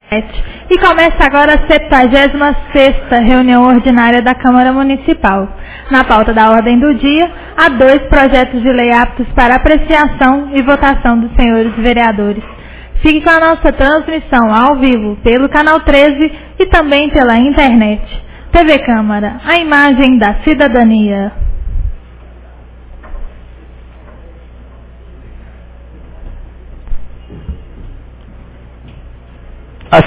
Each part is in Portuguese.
E começa agora a 76ª reunião ordinária da Câmara Municipal. Na pauta da ordem do dia, há 2 projetos de lei aptos para apreciação e votação dos senhores vereadores. Fique com a nossa transmissão ao vivo pelo canal 13 e também pela internet. TV Câmara, a imagem da cidadania. Às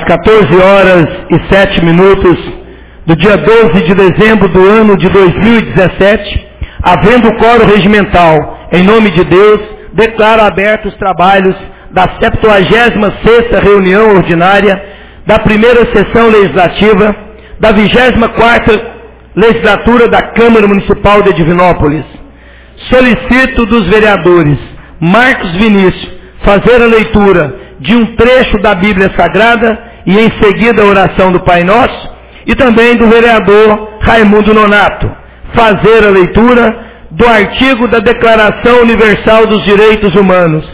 14h07 do dia 12 de dezembro do ano de 2017, havendo quórum regimental, em nome de Deus, declaro abertos os trabalhos da 76ª reunião ordinária da primeira sessão legislativa da 24ª legislatura da Câmara Municipal de Divinópolis. Solicito dos vereadores Marcos Vinícius fazer a leitura de um trecho da Bíblia Sagrada e em seguida a oração do Pai Nosso, e também do vereador Raimundo Nonato fazer a leitura do artigo da Declaração Universal dos Direitos Humanos.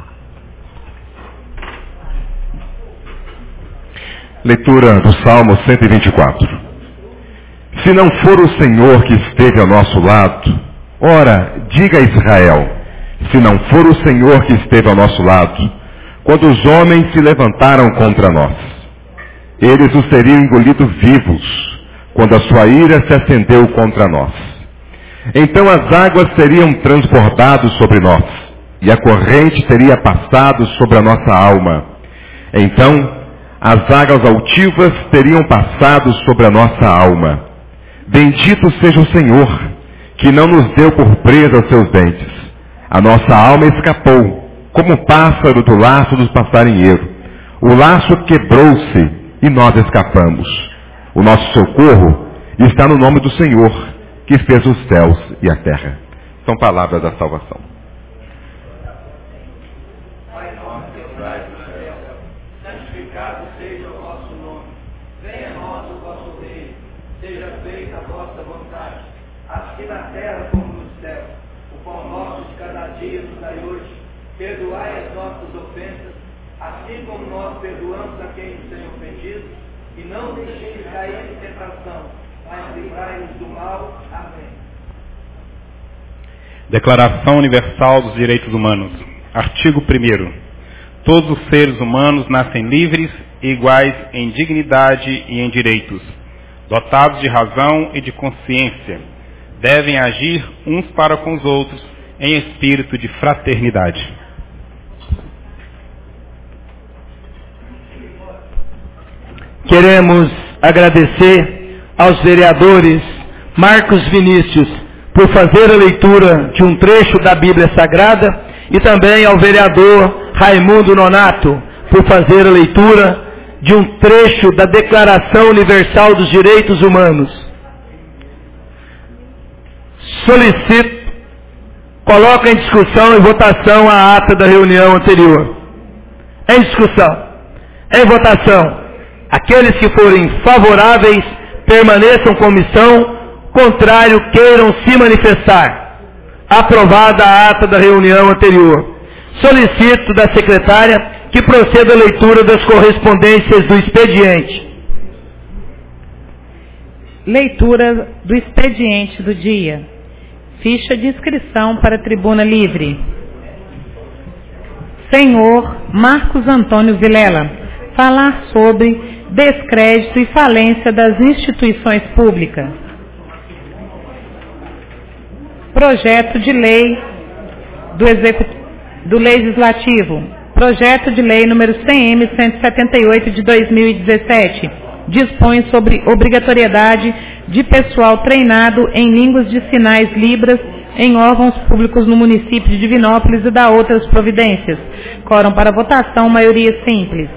Leitura do Salmo 124. Se não for o Senhor que esteve ao nosso lado, ora, diga a Israel, se não for o Senhor que esteve ao nosso lado, quando os homens se levantaram contra nós, eles os teriam engolido vivos, quando a sua ira se acendeu contra nós. Então as águas teriam transbordado sobre nós, e a corrente teria passado sobre a nossa alma. Então as águas altivas teriam passado sobre a nossa alma. Bendito seja o Senhor, que não nos deu por presa aos seus dentes. A nossa alma escapou, como um pássaro do laço dos passarinheiros. O laço quebrou-se e nós escapamos. O nosso socorro está no nome do Senhor, que fez os céus e a terra. São palavras da salvação. Pai nosso que estás no céu, santificado seja o vosso nome. Venha a nós o vosso reino. Seja feita a vossa vontade, assim na terra como no céu. O pão nosso de cada dia nos dai hoje. Perdoai as nossas ofensas, assim como nós perdoamos a quem nos tem ofendido, e não deixeis cair em tentação, mas livrai-nos do mal. Amém. Declaração Universal dos Direitos Humanos. Artigo 1º. Todos os seres humanos nascem livres e iguais em dignidade e em direitos, dotados de razão e de consciência, devem agir uns para com os outros em espírito de fraternidade. Queremos agradecer aos vereadores Marcos Vinícius por fazer a leitura de um trecho da Bíblia Sagrada e também ao vereador Raimundo Nonato por fazer a leitura de um trecho da Declaração Universal dos Direitos Humanos. Solicito, coloca em discussão e votação a ata da reunião anterior. Em discussão, em votação. Aqueles que forem favoráveis, permaneçam com comissão, contrário, queiram se manifestar. Aprovada a ata da reunião anterior. Solicito da secretária que proceda a leitura das correspondências do expediente. Leitura do expediente do dia. Ficha de inscrição para a tribuna livre. Senhor Marcos Antônio Vilela, falar sobre descrédito e falência das instituições públicas. Projeto de lei do Legislativo. Projeto de lei número CM 178 de 2017. Dispõe sobre obrigatoriedade de pessoal treinado em línguas de sinais Libras em órgãos públicos no município de Divinópolis e dá outras providências. Quórum para votação, maioria simples.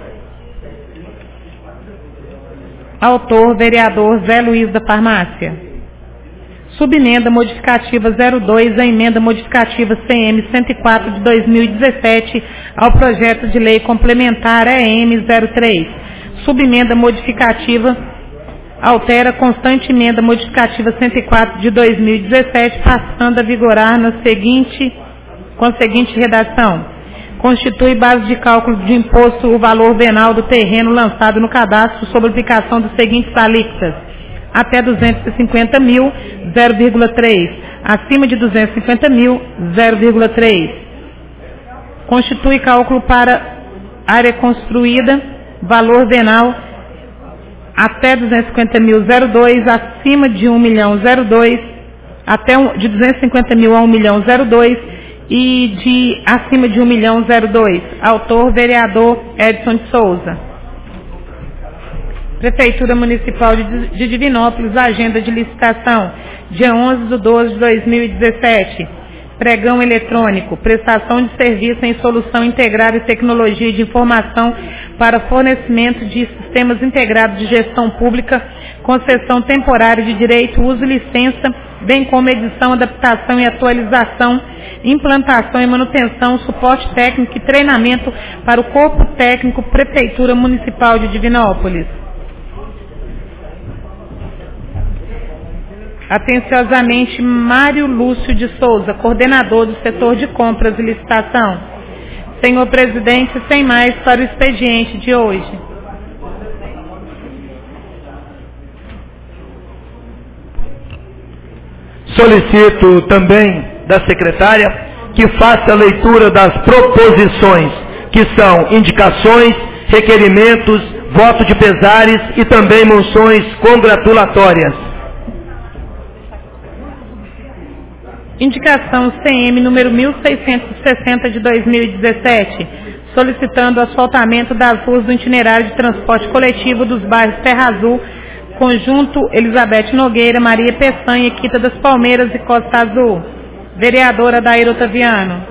Autor, vereador Zé Luiz da Farmácia. Subemenda modificativa 02 à emenda modificativa CM 104 de 2017 ao projeto de lei complementar EM 03. Subemenda modificativa altera constante emenda modificativa 104 de 2017, passando a vigorar com a seguinte redação. Constitui base de cálculo de imposto o valor venal do terreno lançado no cadastro sob aplicação dos seguintes alíquotas: até 250 mil, 0,3. Acima de 250 mil, 0,3. Constitui cálculo para área construída, valor venal até 250 mil, 0,2. Acima de 1 milhão, 0,2. De 250 mil a 1 milhão, 0,2. E acima de 1 milhão, 0,2. Autor, vereador Edson de Souza. Prefeitura Municipal de Divinópolis, agenda de licitação, dia 11/12/2017. Pregão eletrônico, prestação de serviço em solução integrada e tecnologia de informação para fornecimento de sistemas integrados de gestão pública, concessão temporária de direito, uso e licença, bem como edição, adaptação e atualização, implantação e manutenção, suporte técnico e treinamento para o Corpo Técnico Prefeitura Municipal de Divinópolis. Atenciosamente, Mário Lúcio de Souza, coordenador do setor de compras e licitação. Senhor presidente, sem mais para o expediente de hoje. Solicito também da secretária que faça a leitura das proposições, que são indicações, requerimentos, voto de pesares e também moções congratulatórias. Indicação CM número 1660 de 2017, solicitando o asfaltamento das ruas do itinerário de transporte coletivo dos bairros Terra Azul, Conjunto Elizabeth Nogueira, Maria Peçanha, Quita das Palmeiras e Costa Azul. Vereadora Daíra Otaviano.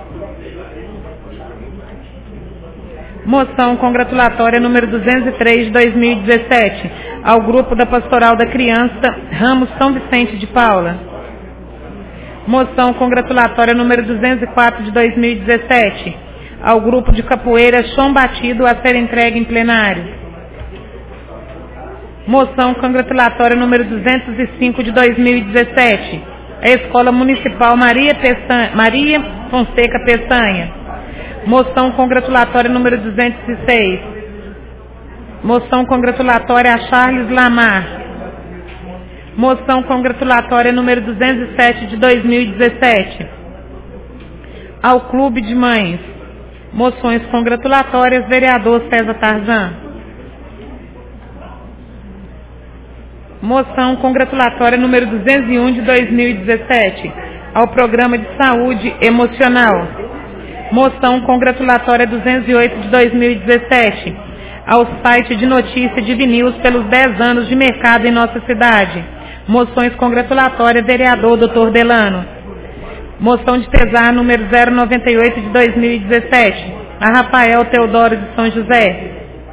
Moção congratulatória número 203 de 2017, ao Grupo da Pastoral da Criança, Ramos São Vicente de Paula. Moção congratulatória número 204 de 2017, ao Grupo de Capoeira Chão Batido, a ser entregue em plenário. Moção congratulatória número 205 de 2017, a Escola Municipal Maria Fonseca Peçanha. Moção congratulatória número 206. Moção congratulatória a Charles Lamar. Moção congratulatória número 207 de 2017, ao Clube de Mães. Moções congratulatórias, vereador César Tarzan. Moção congratulatória número 201 de 2017, ao Programa de Saúde Emocional. Moção congratulatória 208 de 2017, ao site de notícia de News pelos 10 anos de mercado em nossa cidade. Moções congratulatórias, vereador Dr. Delano. Moção de pesar número 098 de 2017, a Rafael Teodoro de São José.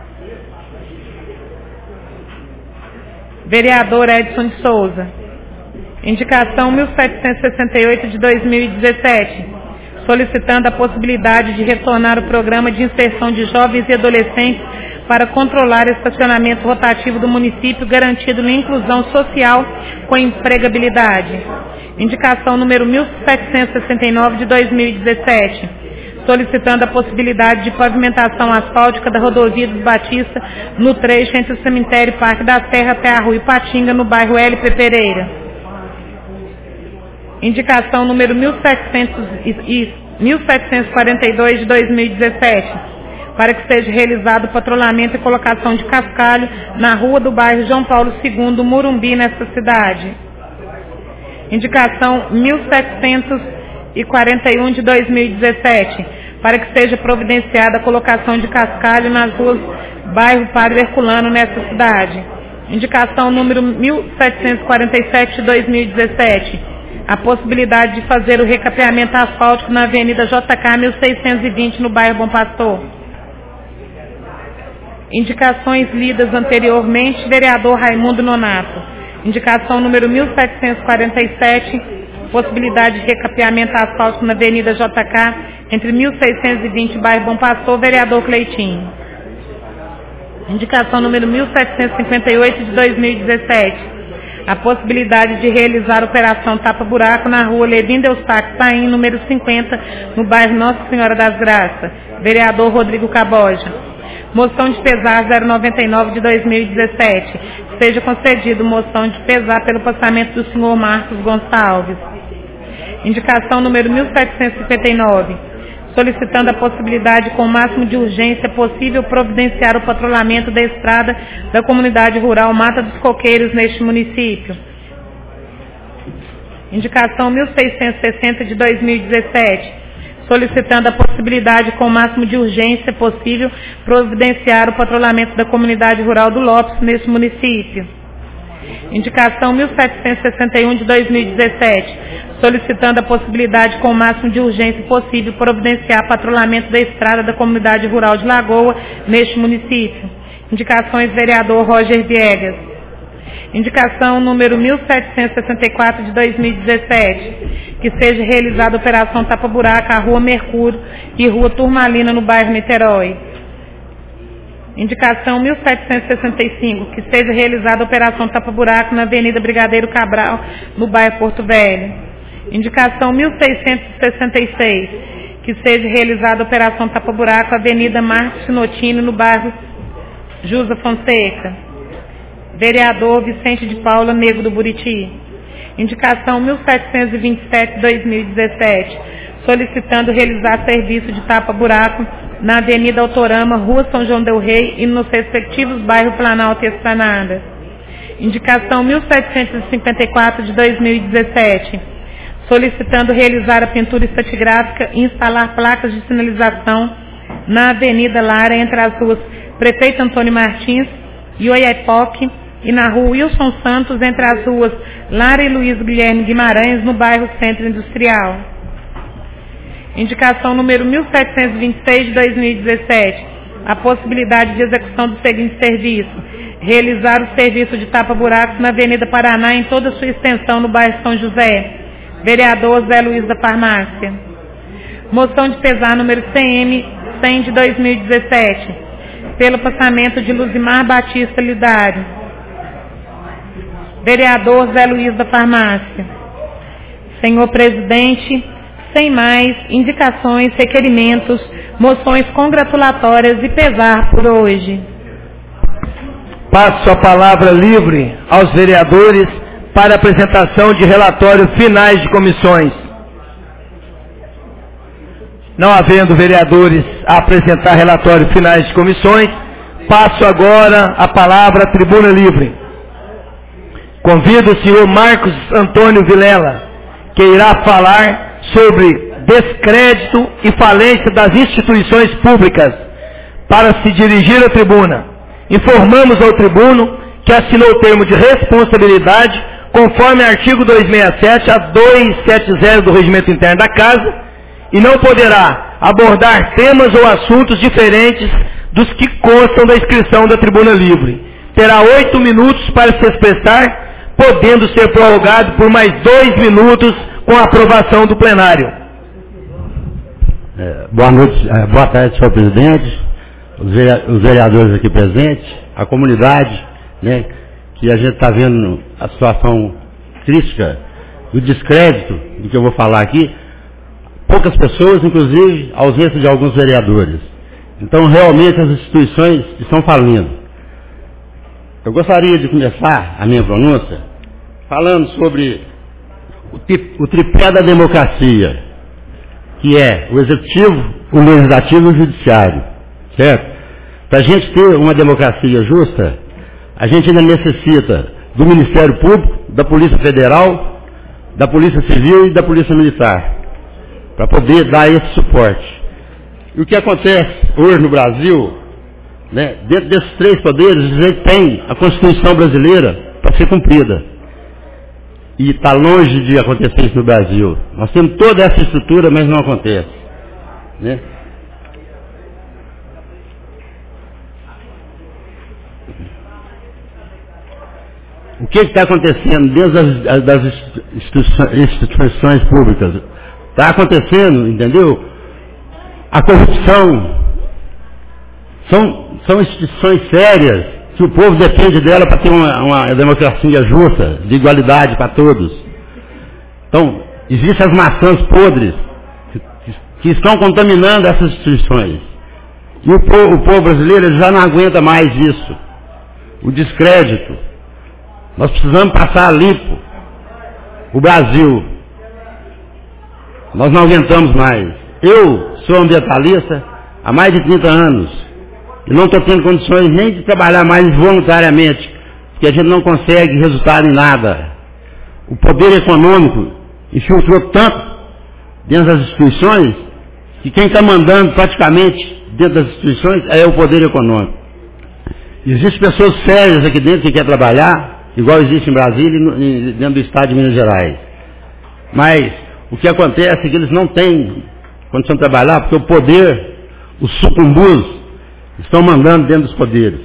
Vereador Edson de Souza. Indicação 1768 de 2017, solicitando a possibilidade de retornar o programa de inserção de jovens e adolescentes para controlar o estacionamento rotativo do município, garantindo a inclusão social com empregabilidade. Indicação número 1769 de 2017, solicitando a possibilidade de pavimentação asfáltica da rodovia dos Batista no trecho entre o cemitério Parque da Serra até a rua Ipatinga, no bairro LP Pereira. Indicação número 1742 de 2017, para que seja realizado o patrulhamento e colocação de cascalho na rua do bairro João Paulo II, Morumbi, nesta cidade. Indicação 1741 de 2017, para que seja providenciada a colocação de cascalho nas ruas bairro Padre Herculano, nesta cidade. Indicação número 1747 de 2017, a possibilidade de fazer o recapeamento asfáltico na Avenida JK 1620, no bairro Bom Pastor. Indicações lidas anteriormente, vereador Raimundo Nonato. Indicação número 1747, possibilidade de recapeamento asfáltico na Avenida JK, entre 1620 e bairro Bom Pastor, vereador Cleitinho. Indicação número 1758 de 2017, a possibilidade de realizar operação tapa-buraco na rua Levin Eustáquio Paim, número 50, no bairro Nossa Senhora das Graças. Vereador Rodrigo Caboja. Moção de pesar 099 de 2017. Seja concedido moção de pesar pelo passamento do senhor Marcos Gonçalves. Indicação número 1759. Solicitando a possibilidade, com o máximo de urgência possível, providenciar o patrulhamento da estrada da comunidade rural Mata dos Coqueiros neste município. Indicação 1660 de 2017. Solicitando a possibilidade, com o máximo de urgência possível, providenciar o patrulhamento da comunidade rural do Lopes neste município. Indicação 1761 de 2017, solicitando a possibilidade, com o máximo de urgência possível, providenciar patrulhamento da estrada da comunidade rural de Lagoa, neste município. Indicações, vereador Roger Viegas. Indicação número 1764 de 2017, que seja realizada a operação tapa-buraco à Rua Mercúrio e Rua Turmalina, no bairro Niterói. Indicação 1765, que seja realizada a operação tapa-buraco na Avenida Brigadeiro Cabral, no bairro Porto Velho. Indicação 1666, que seja realizada a operação tapa-buraco na Avenida Marcos Sinotino, no bairro Jusa Fonseca. Vereador Vicente de Paula Nego do Buriti. Indicação 1727 de 2017, solicitando realizar serviço de tapa-buraco na Avenida Autorama, Rua São João del Rei e nos respectivos bairros Planalto e Esplanada. Indicação 1754 de 2017, solicitando realizar a pintura estratigráfica e instalar placas de sinalização na Avenida Lara, entre as ruas Prefeito Antônio Martins e Oiapoque, e na Rua Wilson Santos, entre as ruas Lara e Luiz Guilherme Guimarães, no bairro Centro Industrial. Indicação número 1726 de 2017, a possibilidade de execução do seguinte serviço: realizar o serviço de tapa-buracos na Avenida Paraná em toda a sua extensão no bairro São José. Vereador Zé Luiz da Farmácia. Moção de pesar número CM 100 de 2017, pelo passamento de Luzimar Batista Lidário. Vereador Zé Luiz da Farmácia. Senhor presidente, sem mais indicações, requerimentos, moções congratulatórias e pesar por hoje. Passo a palavra livre aos vereadores para apresentação de relatórios finais de comissões. Não havendo vereadores a apresentar relatórios finais de comissões, passo agora a palavra à tribuna livre. Convido o senhor Marcos Antônio Vilela, que irá falar sobre descrédito e falência das instituições públicas, para se dirigir à tribuna. Informamos ao tribuno que assinou o termo de responsabilidade conforme artigo 267 a 270 do Regimento Interno da Casa e não poderá abordar temas ou assuntos diferentes dos que constam da inscrição da tribuna livre. Terá 8 minutos para se expressar, podendo ser prorrogado por mais 2 minutos com a aprovação do plenário. Boa noite, boa tarde, senhor presidente, os vereadores aqui presentes, a comunidade, né, que a gente está vendo a situação crítica do descrédito do que eu vou falar aqui, poucas pessoas, inclusive a ausência de alguns vereadores. Então, realmente, as instituições estão falindo. Eu gostaria de começar a minha pronúncia falando sobre o tripé da democracia, que é o executivo, o legislativo e o judiciário, certo? Para a gente ter uma democracia justa, a gente ainda necessita do Ministério Público, da Polícia Federal, da Polícia Civil e da Polícia Militar, para poder dar esse suporte. E o que acontece hoje no Brasil, né, dentro desses 3 poderes, a gente tem a Constituição brasileira para ser cumprida. E está longe de acontecer isso no Brasil. Nós temos toda essa estrutura, mas não acontece, né? O que está acontecendo dentro das instituições públicas? Está acontecendo, entendeu? A corrupção. São instituições sérias que o povo depende dela para ter uma democracia justa, de igualdade para todos. Então, existem as maçãs podres que estão contaminando essas instituições. E o povo brasileiro já não aguenta mais isso. O descrédito. Nós precisamos passar limpo o Brasil. Nós não aguentamos mais. Eu sou ambientalista há mais de 30 anos. E não estou tendo condições nem de trabalhar mais voluntariamente, porque a gente não consegue resultado em nada. O poder econômico infiltrou tanto dentro das instituições que quem está mandando praticamente dentro das instituições é o poder econômico. Existem pessoas sérias aqui dentro que querem trabalhar, igual existe em Brasília e dentro do estado de Minas Gerais. Mas o que acontece é que eles não têm condição de trabalhar, porque o poder, os sucumbus, estão mandando dentro dos poderes.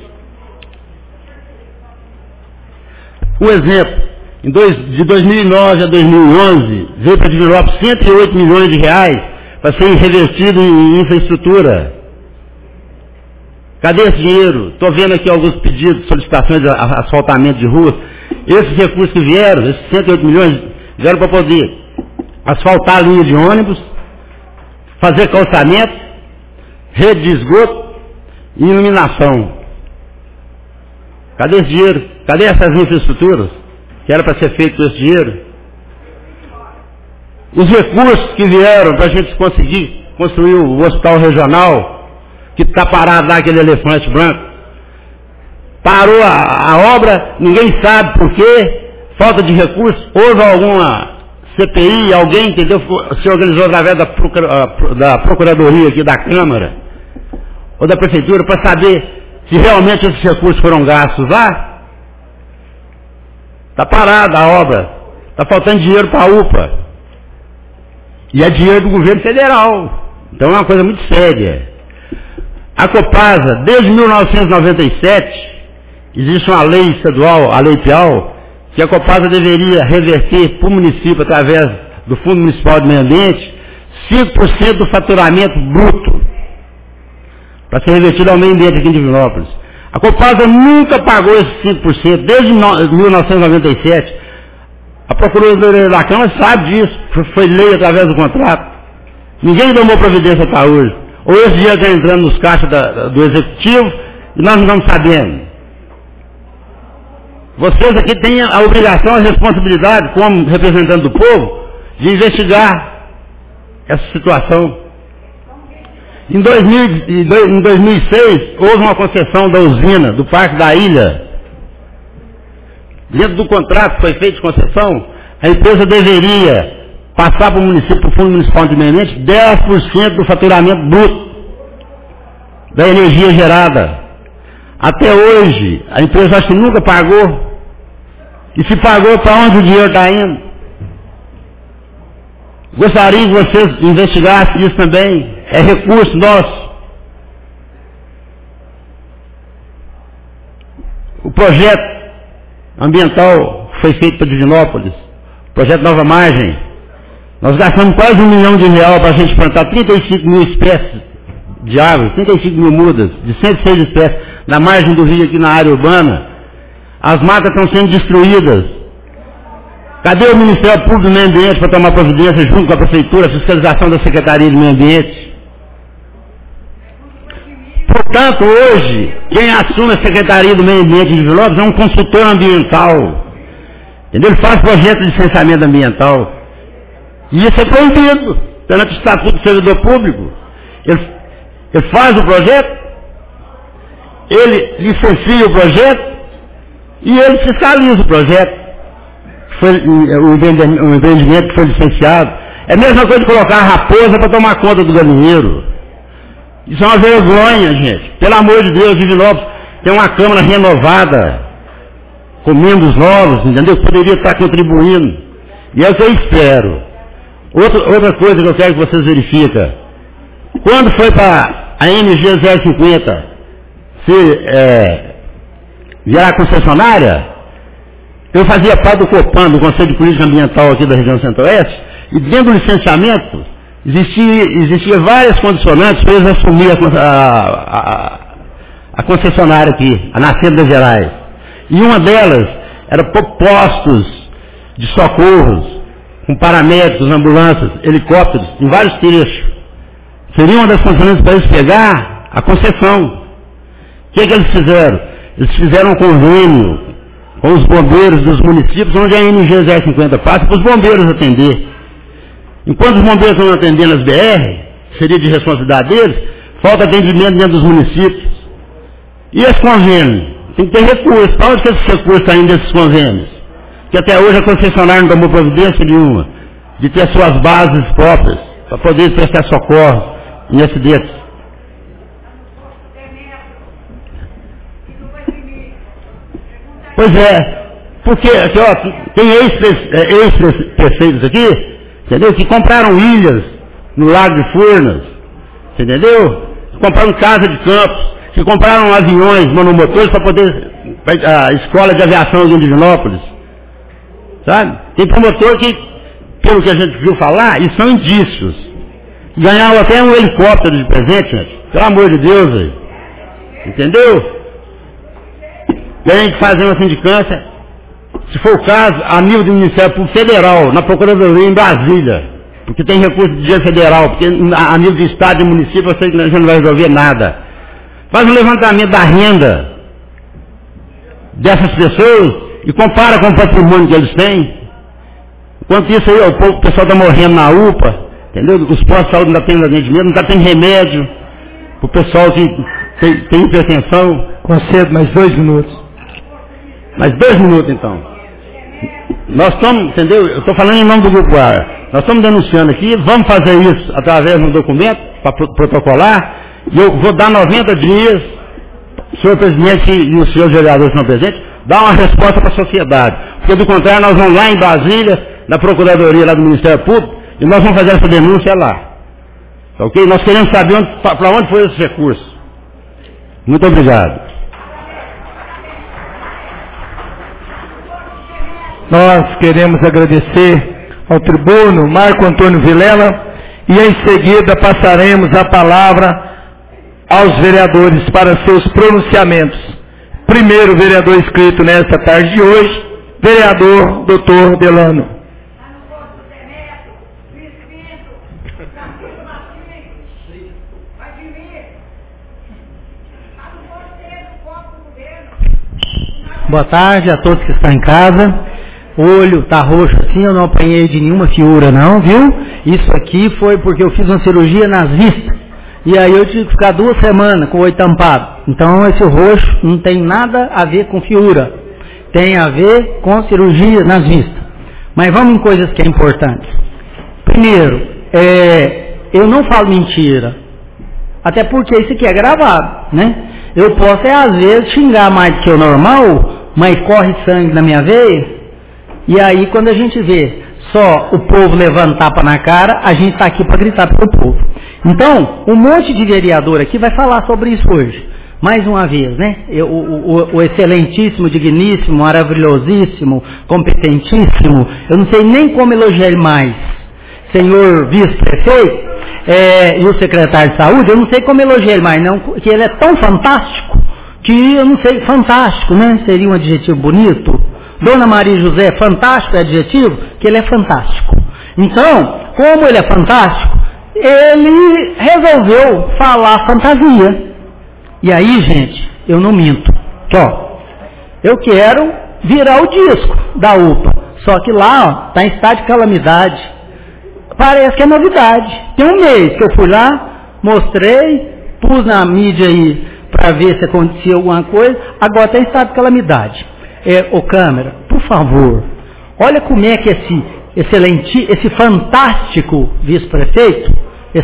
Um exemplo, de 2009 a 2011, veio para Divinópolis 108 milhões de reais para ser revestido em infraestrutura. Cadê esse dinheiro? Estou vendo aqui alguns pedidos, solicitações de asfaltamento de ruas. Esses recursos que vieram, esses 108 milhões, vieram para poder asfaltar a linha de ônibus, fazer calçamento, rede de esgoto e iluminação. Cadê esse dinheiro? Cadê essas infraestruturas que era para ser feito com esse dinheiro? Os recursos que vieram para a gente conseguir construir o hospital regional, que está parado lá, aquele elefante branco, parou a obra, ninguém sabe por quê, falta de recursos, houve alguma CPI, alguém, entendeu, se organizou através da Procuradoria aqui da Câmara, ou da Prefeitura, para saber se realmente esses recursos foram gastos lá. Está parada a obra, está faltando dinheiro para a UPA, e é dinheiro do governo federal, então é uma coisa muito séria. A Copasa, desde 1997, existe uma lei estadual, a Lei Piau, que a Copasa deveria reverter para o município, através do Fundo Municipal de Meio Ambiente, 5% do faturamento bruto, para ser revertido ao meio ambiente aqui em Divinópolis. A Copasa nunca pagou esses 5%, desde 1997. A Procuradoria da Câmara sabe disso, foi lei através do contrato. Ninguém tomou providência até hoje. Ou esse dinheiro está entrando nos caixas do Executivo e nós não estamos sabendo. Vocês aqui têm a obrigação, a responsabilidade, como representante do povo, de investigar essa situação. Em 2006, houve uma concessão da usina, do Parque da Ilha. Dentro do contrato que foi feito de concessão, a empresa deveria passar para o município, para o Fundo Municipal de Meio Ambiente, 10% do faturamento bruto da energia gerada. Até hoje, a empresa acho que nunca pagou. E se pagou, para onde o dinheiro está indo? Gostaria que vocês investigassem isso também. É recurso nosso. O projeto ambiental foi feito para Divinópolis, o projeto Nova Margem. Nós gastamos quase R$1 milhão para a gente plantar 35 mil espécies de árvores, 35 mil mudas, de 106 espécies, na margem do rio aqui na área urbana. As matas estão sendo destruídas. Cadê o Ministério Público do Meio Ambiente para tomar providência junto com a Prefeitura, a fiscalização da Secretaria do Meio Ambiente? Portanto, hoje, quem assume a Secretaria do Meio Ambiente de Divinópolis é um consultor ambiental. Entendeu? Ele faz projeto de licenciamento ambiental. E isso é proibido perante o Estatuto do Servidor Público. Ele faz o projeto, ele licencia o projeto e ele fiscaliza o projeto. O empreendimento que foi licenciado. É a mesma coisa de colocar a raposa para tomar conta do galinheiro. Isso é uma vergonha, gente. Pelo amor de Deus, Divinópolis tem uma Câmara renovada, com membros novos, entendeu? Poderia estar contribuindo. E é o que eu espero. Outra coisa que eu quero que vocês verifiquem. Quando foi para a MG 050 virar concessionária, eu fazia parte do COPAN, do Conselho de Política Ambiental aqui da região Centro-Oeste, e dentro do licenciamento existia várias condicionantes para eles assumir a concessionária aqui, a Nascente das Gerais. E uma delas era postos de socorros, com paramédicos, ambulâncias, helicópteros, em vários trechos. Seria uma das condições para eles pegar a concessão. O que eles fizeram? Eles fizeram um convênio com os bombeiros dos municípios, onde a NG 050 passa, para os bombeiros atender. Enquanto os bombeiros estão atendendo as BR, seria de responsabilidade deles, falta atendimento dentro dos municípios. E esse convênio? Tem que ter recursos. Para onde que esses recursos estão indo desses convênios? Que até hoje a concessionária não tomou providência nenhuma de ter suas bases próprias para poder prestar socorro em acidentes. Pois é, porque aqui, ó, tem ex-prefeitos aqui, entendeu? Que compraram ilhas no Lago de Furnas, entendeu? Compraram casa de campos, que compraram aviões monomotores para poder, a escola de aviação de Indianópolis, sabe? Tem promotor que, pelo que a gente viu falar, e são indícios, ganharam até um helicóptero de presente, gente, pelo amor de Deus, véio. Entendeu? E a gente fazer uma sindicância, se for o caso, a nível do Ministério Público Federal, na Procuradoria em Brasília, porque tem recurso de dinheiro federal, porque a nível de Estado e município você já não vai resolver nada. Faz um levantamento da renda dessas pessoas e compara com o patrimônio que eles têm. Enquanto isso aí, o pessoal está morrendo na UPA, entendeu? Os postos de saúde não estão tendo atendimento, não está tendo remédio para o pessoal que tem hipertensão. Concedo mais 2 minutos. Mais 2 minutos, então. Nós estamos, entendeu? Eu estou falando em nome do Grupo A. Nós estamos denunciando aqui, vamos fazer isso através de um documento para protocolar, e eu vou dar 90 dias, o senhor presidente e os senhores vereadores que estão presentes, dar uma resposta para a sociedade. Porque do contrário, nós vamos lá em Brasília, na Procuradoria lá do Ministério Público, e nós vamos fazer essa denúncia lá. Ok? Nós queremos saber para onde foi esse recurso. Muito obrigado. Nós queremos agradecer ao tribuno Marco Antônio Vilela e em seguida passaremos a palavra aos vereadores para seus pronunciamentos. Primeiro vereador inscrito nesta tarde de hoje, vereador Dr. Delano. Boa tarde a todos que estão em casa. O olho tá roxo assim, eu não apanhei de nenhuma fiura não, viu? Isso aqui foi porque eu fiz uma cirurgia nas vistas. E aí eu tive que ficar 2 semanas com o olho tampado. Então esse roxo não tem nada a ver com fiura. Tem a ver com cirurgia nas vistas. Mas vamos em coisas que é importante. Primeiro, eu não falo mentira. Até porque isso aqui é gravado, né? Eu posso às vezes xingar mais do que o normal, mas corre sangue na minha veia. E aí quando a gente vê só o povo levando tapa na cara, a gente está aqui para gritar para o povo. Então, um monte de vereador aqui vai falar sobre isso hoje. Mais uma vez, né? O excelentíssimo, digníssimo, maravilhosíssimo, competentíssimo, eu não sei nem como elogiar ele mais. Senhor vice-prefeito e o secretário de saúde, eu não sei como elogiar ele mais, não, que ele é tão fantástico, que eu não sei, fantástico, né? Seria um adjetivo bonito. Dona Maria José, fantástico é adjetivo, que ele é fantástico. Então, como ele é fantástico, ele resolveu falar fantasia. E aí, gente, eu não minto. Eu quero virar o disco da UPA. Só que lá, está em estado de calamidade. Parece que é novidade. Tem um mês que eu fui lá, mostrei, pus na mídia aí para ver se acontecia alguma coisa. Agora está em estado de calamidade. Ô câmera, por favor, olha como é que esse fantástico vice-prefeito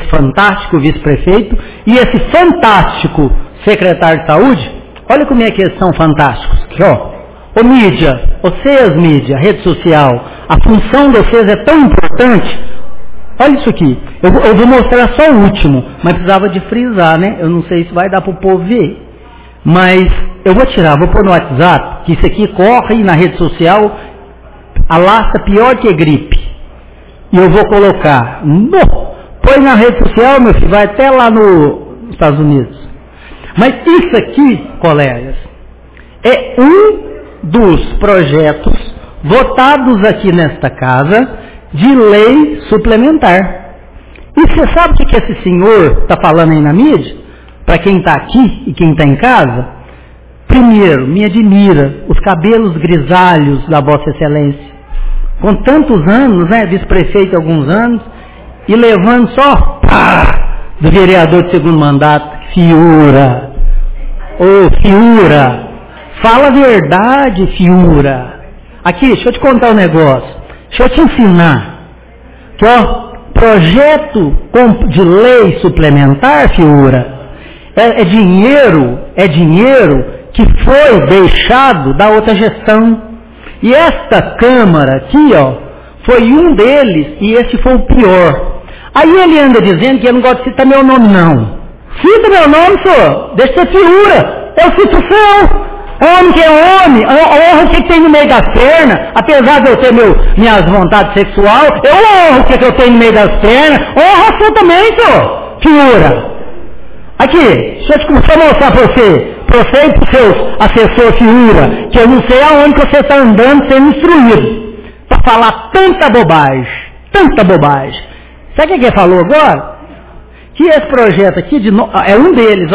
e esse fantástico secretário de saúde, olha como é que eles são fantásticos. Aqui, ó, mídia, vocês mídia, rede social, a função de vocês é tão importante. Olha isso aqui, eu vou mostrar só o último, mas precisava de frisar, né? Eu não sei se vai dar para o povo ver. Mas eu vou pôr no WhatsApp, que isso aqui corre na rede social, alastra pior que gripe. E eu vou colocar, põe na rede social, meu filho, vai até lá nos Estados Unidos. Mas isso aqui, colegas, é um dos projetos votados aqui nesta casa de lei suplementar. E você sabe o que esse senhor está falando aí na mídia? Para quem está aqui e quem está em casa? Primeiro, me admira os cabelos grisalhos da Vossa Excelência. Com tantos anos, né, vice-prefeito há alguns anos, e levando só do vereador de segundo mandato. Fiura, Fiura, fala a verdade, Fiura. Aqui, deixa eu te contar um negócio, deixa eu te ensinar, que projeto de lei suplementar, Fiura, é dinheiro que foi deixado da outra gestão. E esta Câmara aqui, foi um deles, e esse foi o pior. Aí ele anda dizendo que eu não gosto de citar meu nome, não. Cita meu nome, senhor. Deixa de ser Fiura. Eu cito o seu. Homem que é homem. Honra o que tem no meio das pernas. Apesar de eu ter minhas vontades sexuais, eu honro o que eu tenho no meio das pernas. Honra a sua também, senhor. Fiura. Aqui, deixa eu mostrar para você e para os seus assessores Fiura, que eu não sei aonde que você está andando sendo instruído para falar tanta bobagem. Sabe o que ele falou agora? Que esse projeto aqui, é um deles,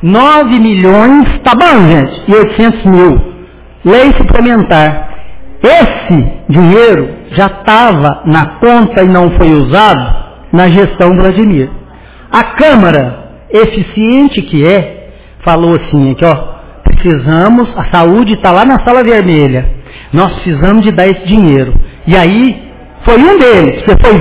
9 milhões, tá bom, gente, e 800 mil, lei suplementar. Esse dinheiro já estava na conta e não foi usado na gestão Vladimir. A Câmara, eficiente que falou assim, aqui, precisamos, a saúde está lá na sala vermelha, nós precisamos de dar esse dinheiro. E aí, foi um deles, que foi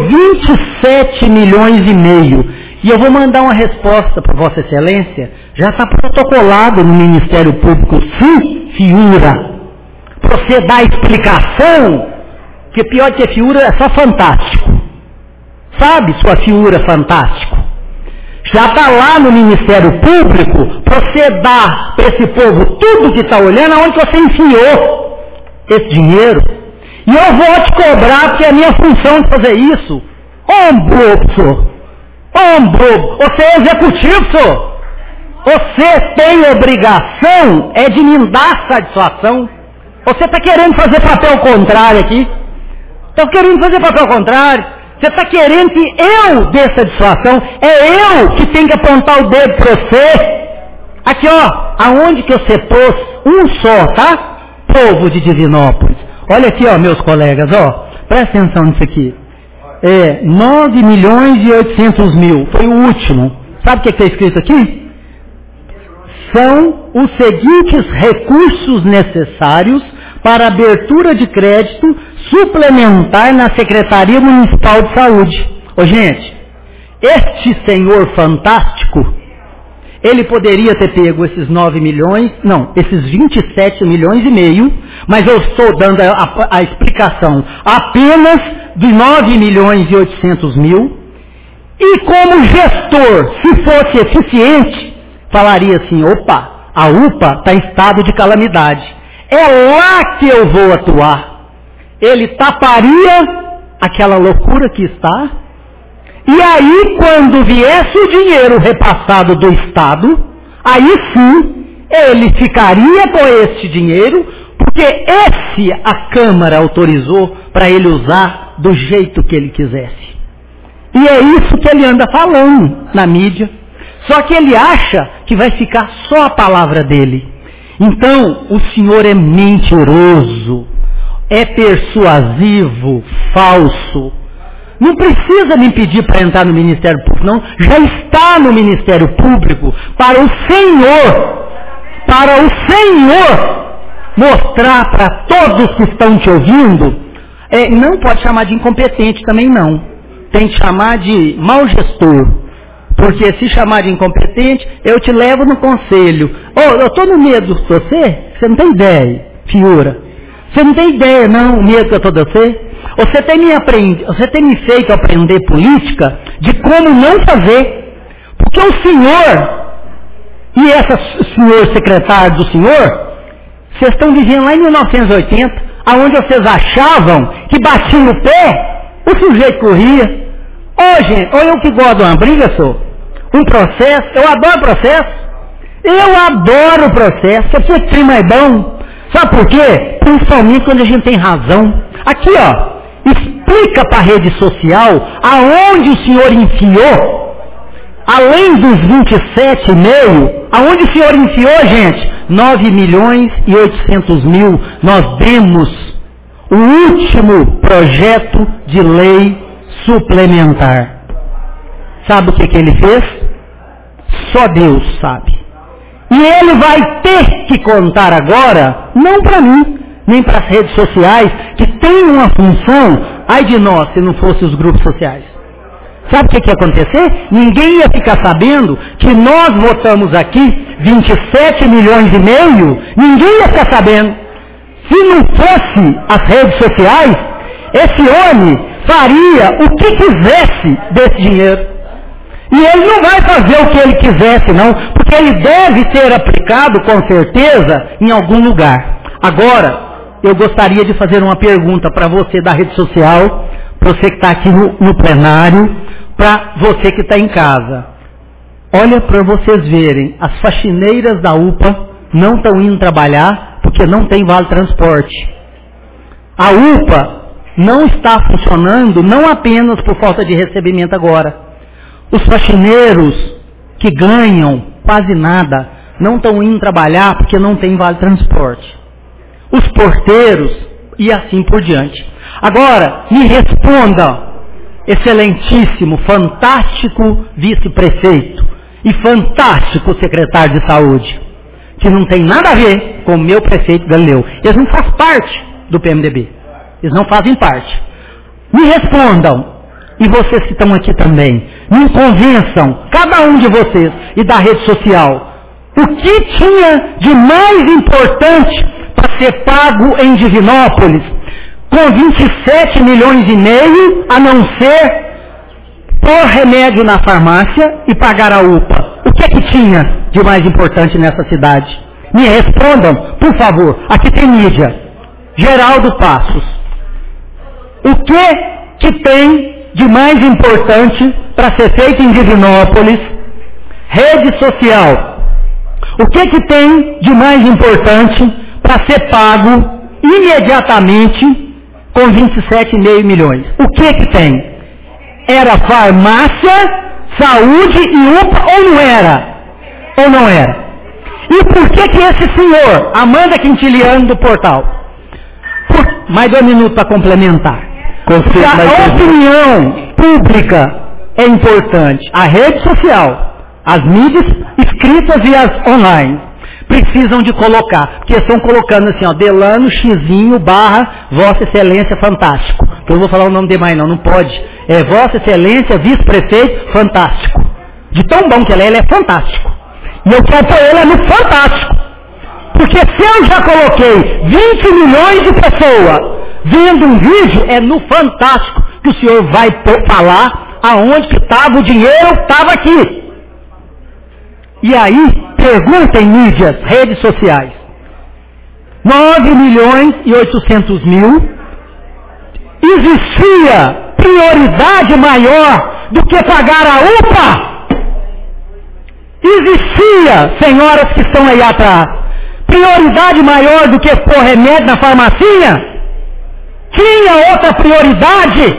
27 milhões e meio. E eu vou mandar uma resposta para Vossa Excelência, já está protocolado no Ministério Público, sim, Fiura. Para você dar explicação, que pior que a Fiura é só fantástico. Sabe, sua Fiura fantástico? Já está lá no Ministério Público para você dar para esse povo tudo que está olhando aonde você enfiou esse dinheiro. E eu vou te cobrar, porque é a minha função de fazer isso. Bobo, senhor. Bobo. Você é executivo, senhor. Você tem obrigação de me dar satisfação. Você está querendo fazer papel contrário aqui. Está querendo fazer papel contrário. Você está querendo que eu dê satisfação. É eu que tenho que apontar o dedo para você. Aqui, aonde que você pôs um só, tá? Povo de Divinópolis. Olha aqui, meus colegas, presta atenção nisso aqui. 9 milhões e 800 mil, foi o último. Sabe o que está escrito aqui? São os seguintes recursos necessários para abertura de crédito suplementar na Secretaria Municipal de Saúde. Gente, este senhor fantástico, ele poderia ter pego esses 9 milhões, não, esses 27 milhões e meio, mas eu estou dando a explicação apenas de 9 milhões e 800 mil, e como gestor, se fosse eficiente, falaria assim, a UPA está em estado de calamidade, é lá que eu vou atuar. Ele taparia aquela loucura que está, e aí quando viesse o dinheiro repassado do Estado, aí sim, ele ficaria com este dinheiro, porque esse a Câmara autorizou para ele usar do jeito que ele quisesse. E é isso que ele anda falando na mídia. Só que ele acha que vai ficar só a palavra dele. Então, o senhor é mentiroso, é persuasivo, falso. Não precisa me pedir para entrar no Ministério Público, não. Já está no Ministério Público para o Senhor mostrar para todos que estão te ouvindo. Não pode chamar de incompetente também, não. Tem que chamar de mau gestor. Porque se chamar de incompetente, eu te levo no conselho. Eu estou no medo de você? Você não tem ideia, Fiura. Você não tem ideia, não, o medo que eu estou de você? Você tem me feito aprender política de como não fazer. Porque o senhor e esse senhor secretário do senhor, vocês estão vivendo lá em 1980, aonde vocês achavam que batia no pé, o sujeito corria. Gente, eu que gosto de uma briga, um processo, eu adoro processo. Eu adoro o processo, você precisa que tem mais bom. Sabe por quê? Principalmente quando a gente tem razão. Aqui, ó, explica para a rede social aonde o senhor enfiou, além dos 27,5, aonde o senhor enfiou, gente? 9.800.000, nós demos o último projeto de lei suplementar. Sabe o que ele fez? Só Deus sabe. E ele vai ter que contar agora, não para mim, nem para as redes sociais, que tem uma função, ai de nós se não fosse os grupos sociais. Sabe o que ia acontecer? Ninguém ia ficar sabendo que nós votamos aqui 27,5 milhões, ninguém ia ficar sabendo. Se não fosse as redes sociais, esse homem faria o que quisesse desse dinheiro. E ele não vai fazer o que ele quisesse, não, porque ele deve ser aplicado, com certeza, em algum lugar. Agora, eu gostaria de fazer uma pergunta para você da rede social, para você que está aqui no plenário, para você que está em casa. Olha para vocês verem, as faxineiras da UPA não estão indo trabalhar porque não tem vale transporte. A UPA não está funcionando, não apenas por falta de recebimento agora. Os faxineiros que ganham quase nada não estão indo trabalhar porque não tem vale transporte. Os porteiros e assim por diante. Agora, me responda, excelentíssimo, fantástico vice-prefeito e fantástico secretário de saúde, que não tem nada a ver com o meu prefeito Galileu. Eles não fazem parte do PMDB. Eles não fazem parte. Me respondam. E vocês que estão aqui também, me convençam, cada um de vocês e da rede social, o que tinha de mais importante para ser pago em Divinópolis, com 27,5 milhões, a não ser pôr remédio na farmácia e pagar a UPA. O que é que tinha de mais importante nessa cidade? Me respondam, por favor. Aqui tem mídia. Geraldo Passos. O que tem de mais importante para ser feito em Divinópolis? Rede social. O que tem de mais importante para ser pago imediatamente com 27,5 milhões? O que tem? Era farmácia, saúde e UPA ou não era? Ou não era? E por que esse senhor, Amanda Quintiliano do Portal, mais 2 minutos para complementar. Porque a opinião pública é importante. A rede social, as mídias escritas e as online, precisam de colocar. Porque estão colocando assim, ó, Delano Xizinho / Vossa Excelência Fantástico. Eu não vou falar o nome de mais não pode. É Vossa Excelência Vice-Prefeito Fantástico. De tão bom que ele é fantástico. E eu quero pôr ele no Fantástico. Porque se eu já coloquei 20 milhões de pessoas vendo um vídeo, é no Fantástico que o senhor vai falar aonde que estava o dinheiro, estava aqui. E aí, pergunta em mídias, redes sociais. 9.800.000, existia prioridade maior do que pagar a UPA? Existia, senhoras que estão aí atrás, prioridade maior do que pôr remédio na farmacinha? Tinha outra prioridade?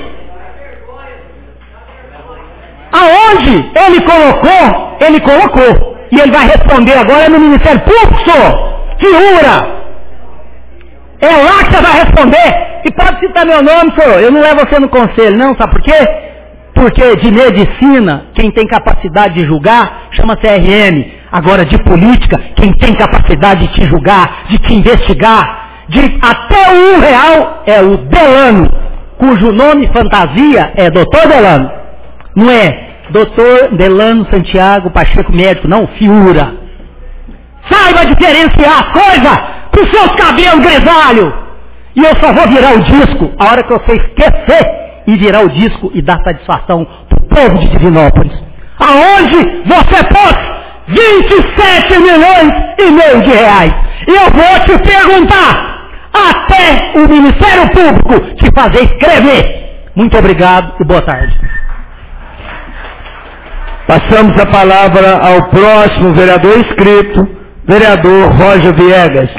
Aonde ele colocou? Ele colocou. E ele vai responder agora no Ministério Público, figura. É lá que você vai responder. E pode citar meu nome, senhor. Eu não levo você no conselho, não. Sabe por quê? Porque de medicina, quem tem capacidade de julgar, chama CRM. Agora, de política, quem tem capacidade de te julgar, de te investigar, de até R$1 é o Delano, cujo nome fantasia é Dr. Delano. Não é Dr. Delano Santiago Pacheco Médico, não, Fiura. Saiba diferenciar as coisas com seus cabelos grisalhos. E eu só vou virar o disco a hora que você esquecer e virar o disco e dar satisfação para o povo de Divinópolis. Aonde você pôs 27,5 milhões de reais. E eu vou te perguntar, até o Ministério Público te fazer escrever. Muito obrigado e boa tarde. Passamos a palavra ao próximo vereador inscrito, vereador Roger Viegas.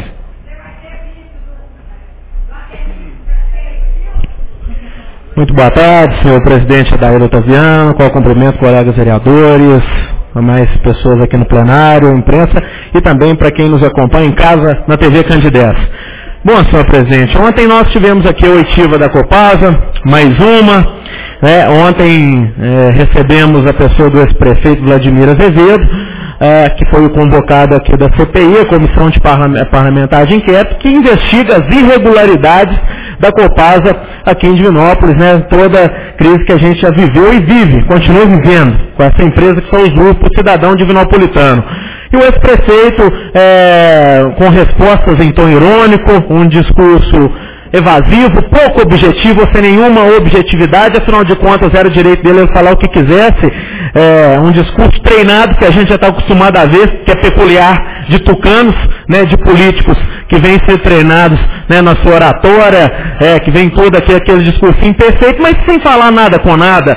Muito boa tarde, senhor presidente Adair Otaviano, qual cumprimento, colegas vereadores, a mais pessoas aqui no plenário, imprensa, e também para quem nos acompanha em casa na TV Candidez. Bom, senhor presidente, ontem nós tivemos aqui a oitiva da Copasa, mais uma. Ontem recebemos a pessoa do ex-prefeito Vladimir Azevedo, que foi o convocado aqui da CPI, a Comissão de Parlamentar de Inquérito, que investiga as irregularidades da Copasa aqui em Divinópolis, toda a crise que a gente já viveu e vive, continua vivendo, com essa empresa que só usurpa o cidadão divinopolitano. E o ex-prefeito, com respostas em tom irônico, um discurso evasivo, pouco objetivo, sem nenhuma objetividade, afinal de contas era o direito dele ele falar o que quisesse, um discurso treinado que a gente já está acostumado a ver, que é peculiar de tucanos, de políticos que vêm ser treinados na sua oratória, que vem todo aquele discursinho perfeito, mas sem falar nada com nada,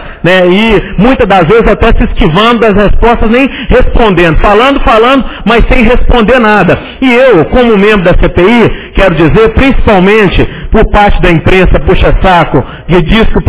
e muitas das vezes até se esquivando das respostas, nem respondendo, falando, mas sem responder nada. E eu, como membro da CPI, quero dizer, principalmente por parte da imprensa puxa-saco, que diz que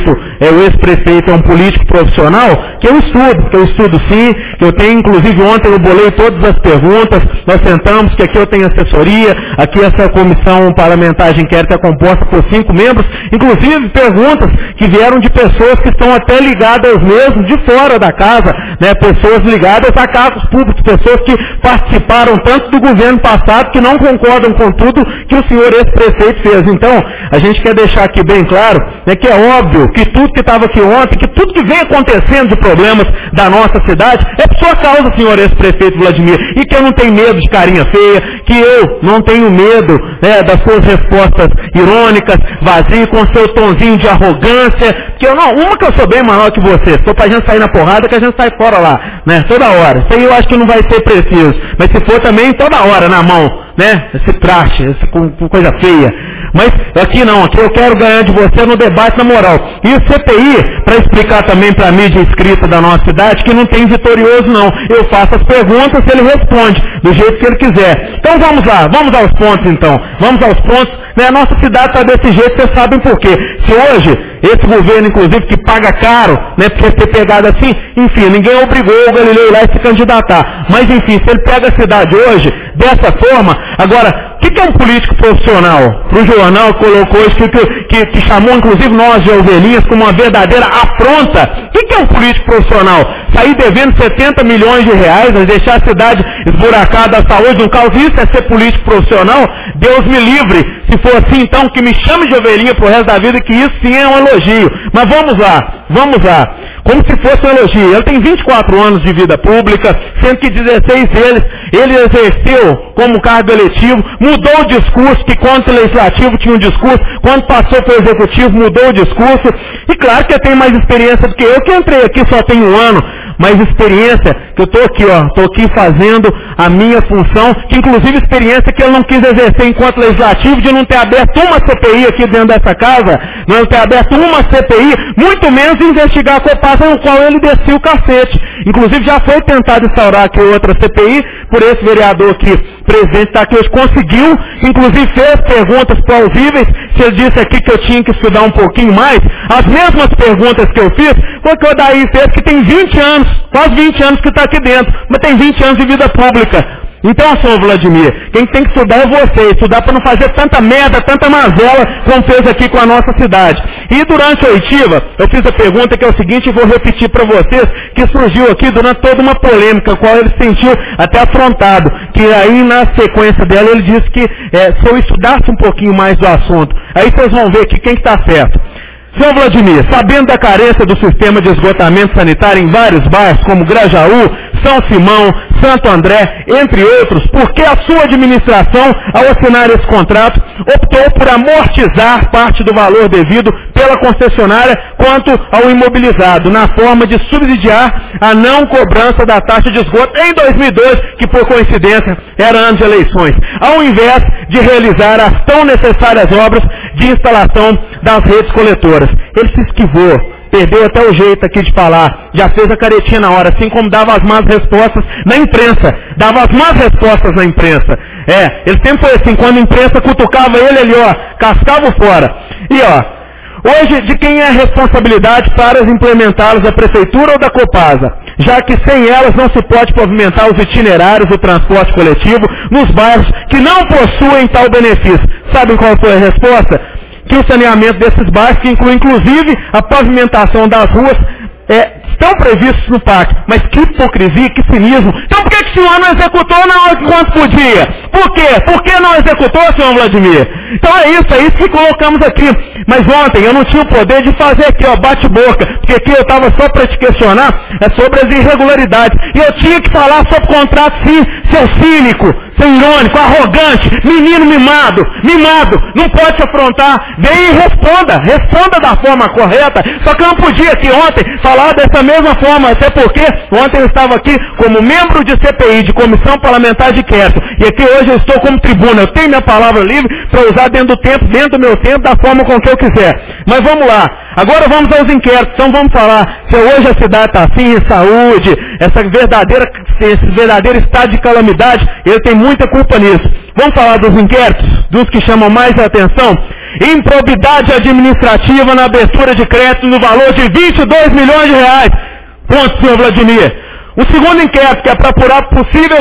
o ex-prefeito é um político profissional, que eu estudo sim, que eu tenho, inclusive ontem eu bolei todas as perguntas, nós sentamos que aqui eu tenho assessoria, aqui essa comissão parlamentar de inquérito é composta por 5 membros, inclusive perguntas que vieram de pessoas que estão até ligadas mesmo de fora da casa, pessoas ligadas a cargos públicos, pessoas que participaram tanto do governo passado que não concordam com tudo que o senhor ex-prefeito fez. Então, a gente quer deixar aqui bem claro, que é óbvio que tudo que estava aqui ontem, que tudo que vem acontecendo de problemas da nossa cidade, é por sua causa, senhor ex-prefeito Vladimir, e que eu não tenho medo de carinha feia, que eu não tenho medo das suas respostas irônicas, vazias, com seu tonzinho de arrogância, que uma que eu sou bem maior que você, se for pra gente sair na porrada, que a gente sai fora lá, toda hora. Isso aí eu acho que não vai ser preciso, mas se for também, toda hora na mão, esse traste, com coisa feia. Mas aqui não, aqui eu quero ganhar de você no debate na moral. E o CPI, para explicar também para a mídia inscrita da nossa cidade, que não tem vitorioso não. Eu faço as perguntas, ele responde do jeito que ele quiser. Então vamos lá, vamos aos pontos então. Vamos aos pontos. A nossa cidade está desse jeito, vocês sabem por quê. Se hoje, esse governo inclusive que paga caro, porque ser pegado assim, enfim, ninguém obrigou o Galileu lá a se candidatar. Mas enfim, se ele pega a cidade hoje, dessa forma, agora, o que é um político profissional? Para o jornal colocou isso, que chamou inclusive nós de ovelhinhas como uma verdadeira afronta. O que é um político profissional? Sair devendo 70 milhões de reais, deixar a cidade esburacada, a saúde, um caos, isso é ser político profissional? Deus me livre. Se for assim, então, que me chame de ovelhinha pro resto da vida, que isso sim é um elogio. Mas vamos lá. Como se fosse um elogio. Ele tem 24 anos de vida pública, sendo que 16 deles, ele exerceu como cargo eletivo, mudou o discurso, que quando o legislativo tinha um discurso, quando passou para o executivo, mudou o discurso. E claro que ele tem mais experiência do que eu, que entrei aqui só tem 1 ano, mais experiência, que eu estou aqui fazendo a minha função, que inclusive experiência que ele não quis exercer enquanto legislativo, de não ter aberto uma CPI aqui dentro dessa casa, não ter aberto uma CPI, muito menos investigar a Copasa, no qual ele descia o cacete. Inclusive já foi tentado instaurar aqui outra CPI, por esse vereador aqui, presidente está aqui hoje, conseguiu, inclusive fez perguntas plausíveis, se ele disse aqui que eu tinha que estudar um pouquinho mais, as mesmas perguntas que eu fiz, foi que o Odair fez, que tem 20 anos, quase 20 anos que está aqui dentro, mas tem 20 anos de vida pública. Então, senhor Vladimir, quem tem que estudar é você, estudar para não fazer tanta merda, tanta mazela, como fez aqui com a nossa cidade. E durante a oitiva, eu fiz a pergunta que é o seguinte, e vou repetir para vocês, que surgiu aqui durante toda uma polêmica, a qual ele se sentiu até afrontado, que aí na sequência dela ele disse que se eu estudasse um pouquinho mais do assunto, aí vocês vão ver aqui quem está certo. Senhor Vladimir, sabendo da carência do sistema de esgotamento sanitário em vários bairros, como Grajaú, São Simão, Santo André, entre outros, por que a sua administração, ao assinar esse contrato, optou por amortizar parte do valor devido pela concessionária quanto ao imobilizado, na forma de subsidiar a não cobrança da taxa de esgoto em 2002, que por coincidência era ano de eleições, ao invés de realizar as tão necessárias obras de instalação das redes coletoras? Ele se esquivou. perdeu até o jeito aqui de falar, já fez a caretinha na hora, assim como dava as más respostas na imprensa, dava as más respostas na imprensa. Ele sempre foi assim, quando a imprensa cutucava ele, cascava fora. E hoje, de quem é a responsabilidade para implementá-los, da Prefeitura ou da Copasa? Já que sem elas não se pode pavimentar os itinerários do transporte coletivo nos bairros que não possuem tal benefício. Sabem qual foi a resposta? Que o saneamento desses bairros, que inclui inclusive a pavimentação das ruas, estão previstos no pacto. Mas que hipocrisia, que cinismo. Então por que o senhor não executou enquanto podia? Por quê? Por que não executou, senhor Vladimir? Então é isso que colocamos aqui. Mas ontem eu não tinha o poder de fazer aqui, bate-boca, porque aqui eu estava só para te questionar sobre as irregularidades. E eu tinha que falar sobre contrato, sim, seu cínico, seu irônico, arrogante, menino mimado, não pode te afrontar. Vem e responda da forma correta. Só que eu não podia aqui ontem falar dessa mesma forma, até porque ontem eu estava aqui como membro de CPI, de Comissão Parlamentar de Inquérito, e aqui hoje eu estou como tribuna, eu tenho minha palavra livre para usar dentro do meu tempo, da forma com que eu quiser. Mas vamos lá, agora vamos aos inquéritos. Então vamos falar se hoje a cidade está assim, em saúde, esse verdadeiro estado de calamidade, ele tem muita culpa nisso. Vamos falar dos inquéritos, dos que chamam mais a atenção. Improbidade administrativa na abertura de crédito no valor de 22 milhões de reais. Pronto, senhor Vladimir. O segundo inquérito, que é para apurar possível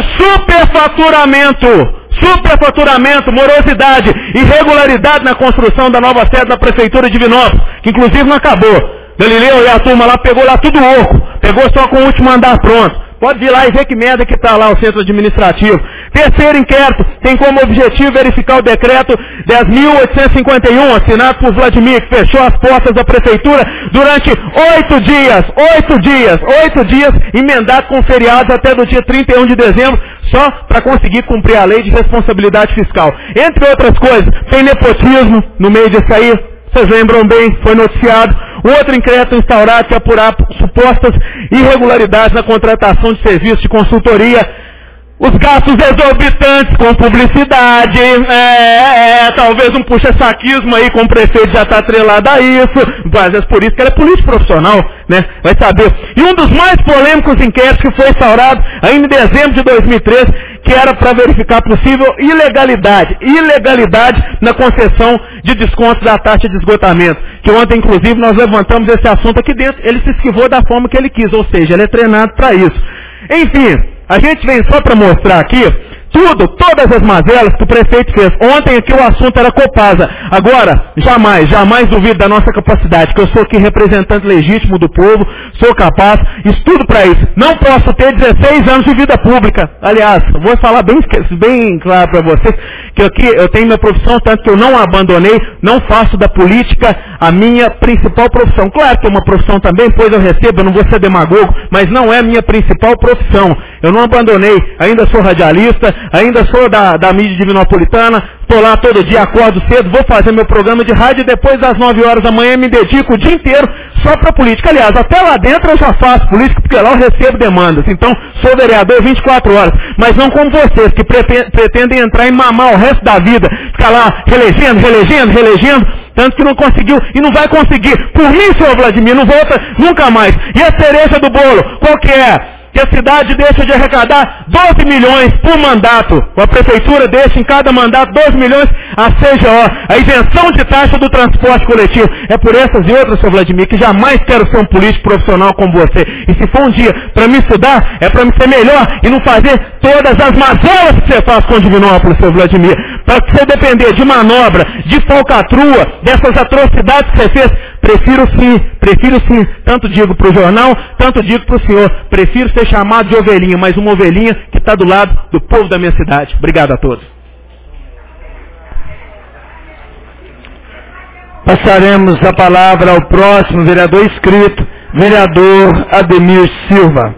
superfaturamento, morosidade, irregularidade na construção da nova sede da Prefeitura de Divinópolis, que inclusive não acabou. Galileu e a turma lá pegou lá tudo oco, pegou só com o último andar pronto. Pode vir lá e ver que merda que está lá o centro administrativo. Terceiro inquérito tem como objetivo verificar o decreto 10.851, assinado por Vladimir, que fechou as portas da prefeitura durante 8 dias, emendado com feriados até do dia 31 de dezembro, só para conseguir cumprir a lei de responsabilidade fiscal. Entre outras coisas, tem nepotismo no meio disso aí. Vocês lembram bem, foi noticiado. O outro inquérito instaurado que é apurar supostas irregularidades na contratação de serviços de consultoria, os gastos exorbitantes com publicidade, talvez um puxa-saquismo aí com o prefeito já está atrelado a isso, às vezes por isso que ele é político profissional, né? Vai saber. E um dos mais polêmicos inquéritos que foi instaurado ainda em dezembro de 2013, que era para verificar possível ilegalidade na concessão de descontos da taxa de esgotamento, que ontem inclusive nós levantamos esse assunto aqui dentro, ele se esquivou da forma que ele quis, ou seja, ele é treinado para isso. Enfim, a gente vem só para mostrar aqui todas as mazelas que o prefeito fez. Ontem aqui o assunto era Copasa. Agora, jamais duvido da nossa capacidade, que eu sou aqui representante legítimo do povo, sou capaz, estudo para isso. Não posso ter 16 anos de vida pública. Aliás, vou falar bem claro para vocês, que aqui eu tenho minha profissão, tanto que eu não abandonei, não faço da política a minha principal profissão. Claro que é uma profissão também, pois eu recebo, eu não vou ser demagogo, mas não é a minha principal profissão. Eu não abandonei, ainda sou radialista, ainda sou da mídia divinopolitana, estou lá todo dia, acordo cedo, vou fazer meu programa de rádio e depois das 9 horas da manhã me dedico o dia inteiro só para política. Aliás, até lá dentro eu já faço política, porque lá eu recebo demandas. Então, sou vereador 24 horas, mas não como vocês, que pretendem entrar e mamar o resto da vida, ficar lá reelegendo, tanto que não conseguiu e não vai conseguir. Por mim, senhor Vladimir, não volta nunca mais. E a cereja do bolo, qual que é? Que a cidade deixa de arrecadar 12 milhões por mandato. A prefeitura deixa em cada mandato 12 milhões a CGO, a isenção de taxa do transporte coletivo. É por essas e outras, senhor Vladimir, que jamais quero ser um político profissional como você. E se for um dia para me estudar, é para me ser melhor e não fazer todas as mazelas que você faz com Divinópolis, senhor Vladimir. Para você depender de manobra, de falcatrua, dessas atrocidades que você fez, prefiro sim, tanto digo para o jornal, tanto digo para o senhor, prefiro ser chamado de ovelhinha, mas uma ovelhinha que está do lado do povo da minha cidade. Obrigado a todos. Passaremos a palavra ao próximo vereador inscrito, vereador Ademir Silva.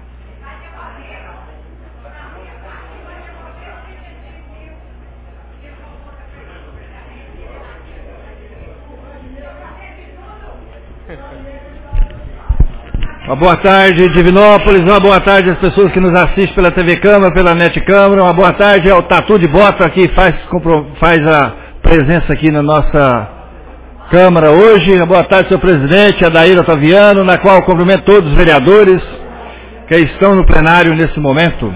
Uma boa tarde, Divinópolis, uma boa tarde às pessoas que nos assistem pela TV Câmara, pela NET Câmara, uma boa tarde ao Tatu de Bota, que faz a presença aqui na nossa Câmara hoje. Boa tarde, senhor presidente, Adair Otaviano, na qual cumprimento todos os vereadores que estão no plenário nesse momento.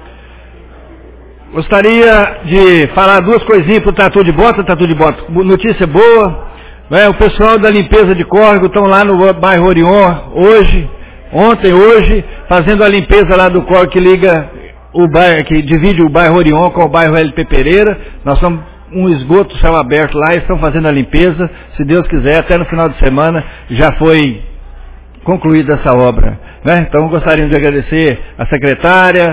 Gostaria de falar duas coisinhas para o Tatu de Bota. Notícia boa, né? O pessoal da limpeza de córrego estão lá no bairro Orion hoje, fazendo a limpeza lá do córrego que liga o bairro, que divide o bairro Orion com o bairro LP Pereira. Nós estamos um esgoto céu aberto lá e estão fazendo a limpeza. Se Deus quiser, até no final de semana já foi concluída essa obra, né? Então gostaríamos de agradecer a secretária,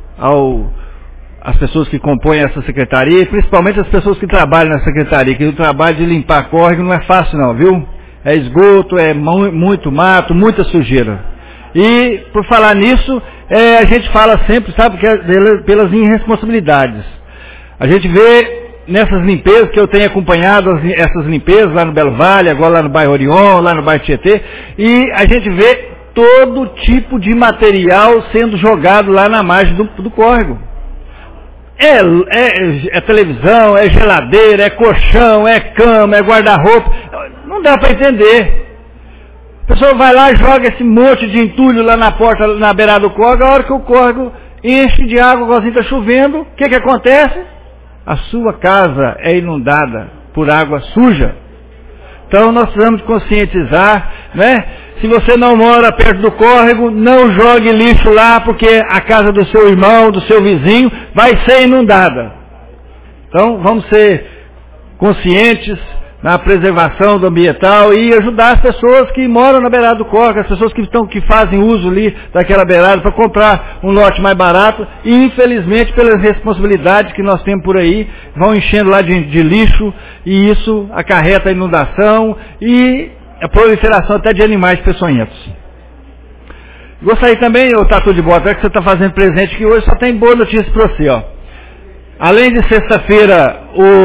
as pessoas que compõem essa secretaria, e principalmente as pessoas que trabalham na secretaria, que o trabalho de limpar córrego não é fácil não, viu? É esgoto, é muito mato, muita sujeira. E, por falar nisso, a gente fala sempre, sabe, que é pelas irresponsabilidades. A gente vê nessas limpezas, que eu tenho acompanhado essas limpezas lá no Belo Vale, agora lá no bairro Orion, lá no bairro Tietê, e a gente vê todo tipo de material sendo jogado lá na margem do córrego. É televisão, é geladeira, é colchão, é cama, é guarda-roupa. Não dá para entender. A pessoa vai lá e joga esse monte de entulho lá na porta, na beirada do córrego. A hora que o córrego enche de água, igualzinho está chovendo, o que acontece? A sua casa é inundada por água suja. Então nós precisamos conscientizar, né? Se você não mora perto do córrego, não jogue lixo lá, porque a casa do seu irmão, do seu vizinho, vai ser inundada. Então, vamos ser conscientes na preservação do ambiental e ajudar as pessoas que moram na beirada do córrego, as pessoas que fazem uso ali daquela beirada para comprar um lote mais barato e, infelizmente, pelas responsabilidades que nós temos por aí, vão enchendo lá de lixo e isso acarreta a inundação e a proliferação até de animais peçonhentos. Gostaria também, ô Tatu de Bota, que você está fazendo presente, que hoje só tem boa notícia para você, ó. Além de sexta-feira,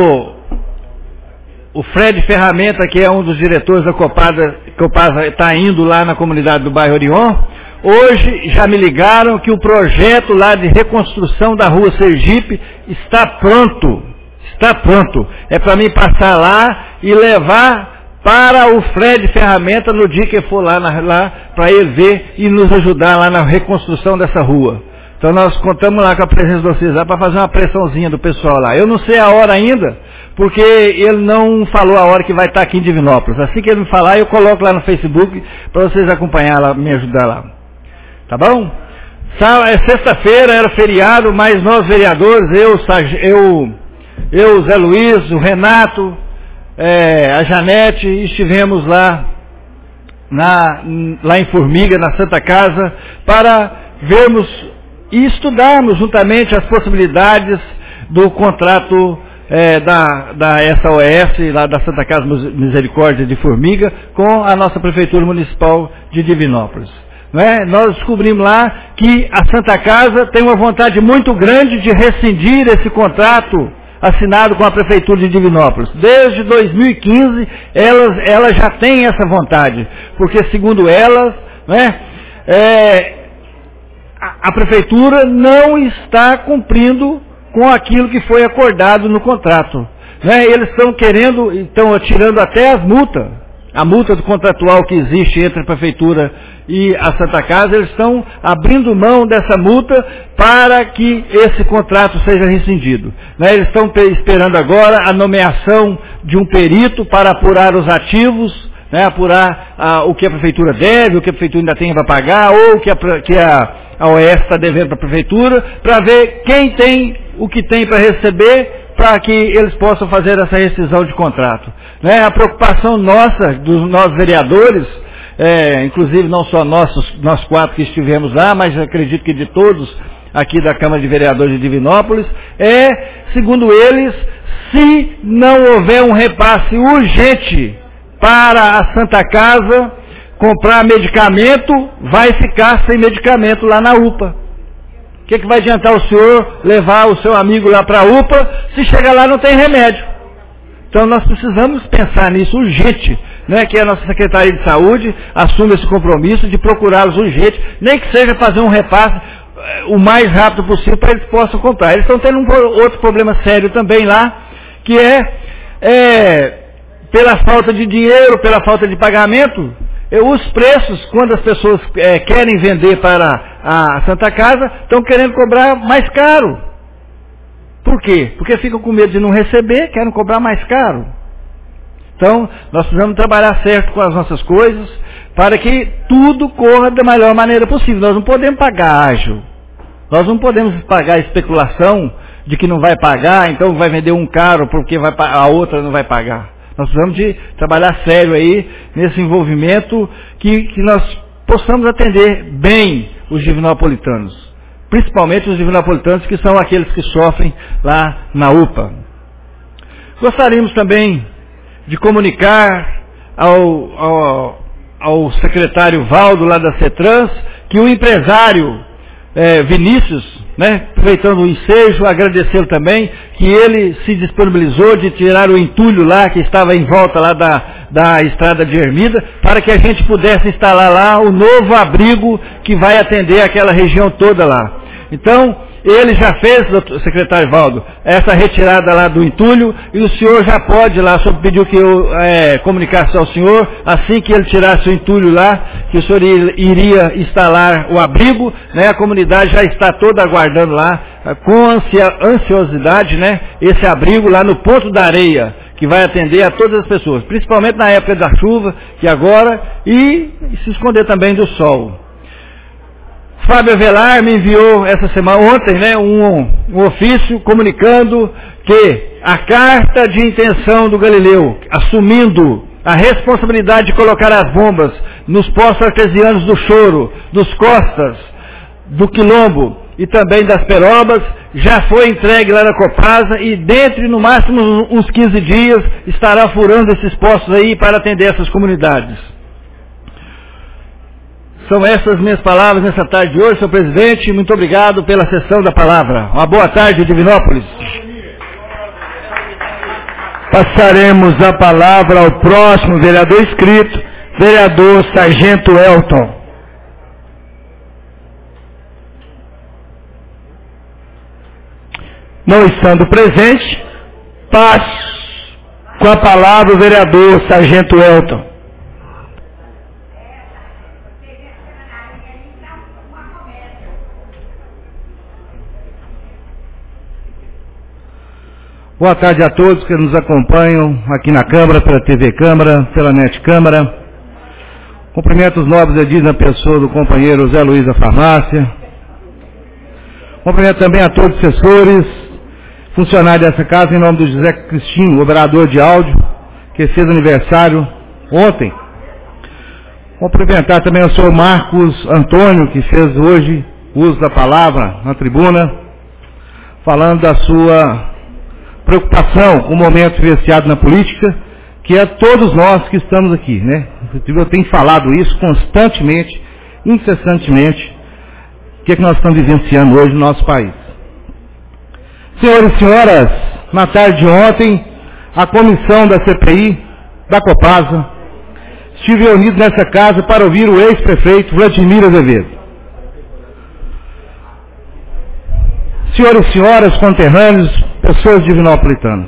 o Fred Ferramenta, que é um dos diretores da Copasa está indo lá na comunidade do bairro Orion. Hoje já me ligaram que o projeto lá de reconstrução da rua Sergipe está pronto. Está pronto. É para mim passar lá e levar para o Fred Ferramenta no dia que for lá para ele ver e nos ajudar lá na reconstrução dessa rua. Então nós contamos lá com a presença de vocês lá para fazer uma pressãozinha do pessoal lá. Eu não sei a hora ainda, porque ele não falou a hora que vai estar aqui em Divinópolis. Assim que ele me falar, eu coloco lá no Facebook para vocês acompanhar lá, me ajudar lá. Tá bom? Sexta-feira era feriado, mas nós vereadores, eu, Zé Luiz, o Renato, a Janete, estivemos lá em Formiga, na Santa Casa, para vermos e estudarmos juntamente as possibilidades do contrato da SOS, lá da Santa Casa Misericórdia de Formiga, com a nossa Prefeitura Municipal de Divinópolis. Não é? Nós descobrimos lá que a Santa Casa tem uma vontade muito grande de rescindir esse contrato assinado com a Prefeitura de Divinópolis. Desde 2015, ela já tem essa vontade, porque segundo elas, né, a Prefeitura não está cumprindo com aquilo que foi acordado no contrato. Né? Eles estão tirando até a multa do contratual que existe entre a Prefeitura e a Santa Casa, eles estão abrindo mão dessa multa para que esse contrato seja rescindido. Né? Eles estão esperando agora a nomeação de um perito para apurar os ativos, né? Apurar o que a Prefeitura deve, o que a Prefeitura ainda tem para pagar, ou o que a OS está devendo para a Prefeitura, para ver quem tem o que tem para receber, para que eles possam fazer essa rescisão de contrato. Né? A preocupação nossa, dos nós vereadores, inclusive não só nós quatro que estivemos lá, mas acredito que de todos aqui da Câmara de Vereadores de Divinópolis, segundo eles, se não houver um repasse urgente para a Santa Casa comprar medicamento, vai ficar sem medicamento lá na UPA. O que vai adiantar o senhor levar o seu amigo lá para a UPA, se chegar lá não tem remédio? Então nós precisamos pensar nisso urgente, né, que a nossa Secretaria de Saúde assume esse compromisso de procurá-los urgente, nem que seja fazer um repasse o mais rápido possível para eles possam comprar. Eles estão tendo outro problema sério também lá, que pela falta de dinheiro, pela falta de pagamento, os preços, quando as pessoas querem vender para a Santa Casa, estão querendo cobrar mais caro. Por quê? Porque ficam com medo de não receber, querem cobrar mais caro. Então, nós precisamos trabalhar certo com as nossas coisas, para que tudo corra da melhor maneira possível. Nós não podemos pagar ágil. Nós não podemos pagar especulação de que não vai pagar, então vai vender um caro porque a outra não vai pagar. Nós precisamos de trabalhar sério aí nesse envolvimento que nós possamos atender bem os divinopolitanos. Principalmente os divinopolitanos que são aqueles que sofrem lá na UPA. Gostaríamos também de comunicar ao secretário Valdo lá da CETRANS que o empresário Vinícius, aproveitando o ensejo, agradecê-lo também, que ele se disponibilizou de tirar o entulho lá, que estava em volta lá da estrada de Ermida, para que a gente pudesse instalar lá o novo abrigo que vai atender aquela região toda lá. Então, ele já fez, secretário Valdo, essa retirada lá do entulho, e o senhor já pode lá, o senhor pediu que eu comunicasse ao senhor, assim que ele tirasse o entulho lá, que o senhor iria instalar o abrigo, a comunidade já está toda aguardando lá, com ansiosidade, esse abrigo lá no Ponto da Areia, que vai atender a todas as pessoas, principalmente na época da chuva, que agora, e se esconder também do sol. Fábio Avelar me enviou essa semana, ontem, um ofício comunicando que a carta de intenção do Galileu, assumindo a responsabilidade de colocar as bombas nos poços artesianos do Choro, dos Costas, do Quilombo e também das Perobas, já foi entregue lá na Copasa e dentro, no máximo, uns 15 dias, estará furando esses poços aí para atender essas comunidades. São essas minhas palavras nessa tarde de hoje, senhor presidente. Muito obrigado pela sessão da palavra. Uma boa tarde, Divinópolis. Passaremos a palavra ao próximo vereador inscrito, vereador Sargento Elton. Não estando presente, passo com a palavra o vereador Sargento Elton. Boa tarde a todos que nos acompanham aqui na Câmara, pela TV Câmara, pela NET Câmara. Cumprimento os nobres edis na pessoa do companheiro Zé Luiz da Farmácia. Cumprimento também a todos os assessores, funcionários dessa casa, em nome do José Cristinho, operador de áudio, que fez aniversário ontem. Cumprimentar também o senhor Marcos Antônio, que fez hoje uso da palavra na tribuna, falando da sua preocupação com o momento vivenciado na política, que é todos nós que estamos aqui, Eu tenho falado isso constantemente, incessantemente, o que é que nós estamos vivenciando hoje no nosso país. Senhores e senhoras, na tarde de ontem, a comissão da CPI, da Copasa, estive reunido nessa casa para ouvir o ex-prefeito Vladimir Azevedo. Senhores e senhoras, conterrâneos, pessoas divinopolitanas.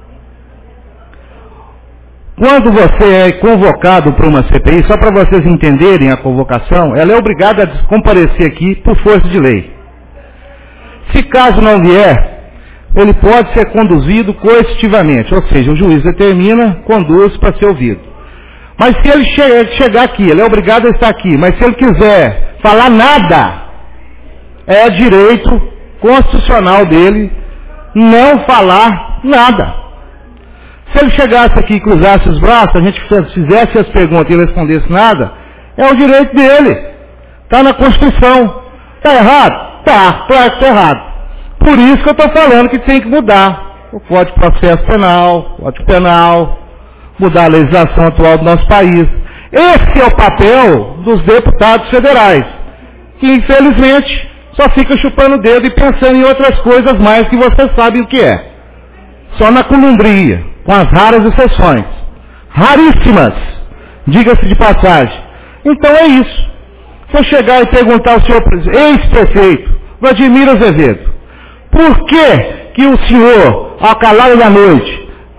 Quando você é convocado para uma CPI, só para vocês entenderem a convocação, ela é obrigada a comparecer aqui por força de lei. Se caso não vier, ele pode ser conduzido coercitivamente, ou seja, o juiz determina, conduz para ser ouvido. Mas se ele chegar aqui, ele é obrigado a estar aqui, mas se ele quiser falar nada, é direito constitucional dele não falar nada. Se ele chegasse aqui e cruzasse os braços, a gente fizesse as perguntas e ele respondesse nada, é o direito dele. Está na Constituição. Está errado? Tá, claro que está errado. Por isso que eu estou falando que tem que mudar o Código de Processo Penal, Código Penal, mudar a legislação atual do nosso país. Esse é o papel dos deputados federais, que infelizmente só fica chupando o dedo e pensando em outras coisas mais que vocês sabem o que é. Só na columbria, com as raras exceções. Raríssimas, diga-se de passagem. Então é isso. Se eu chegar e perguntar ao senhor ex-prefeito, Vladimir Azevedo, por que o senhor, ao calado da noite,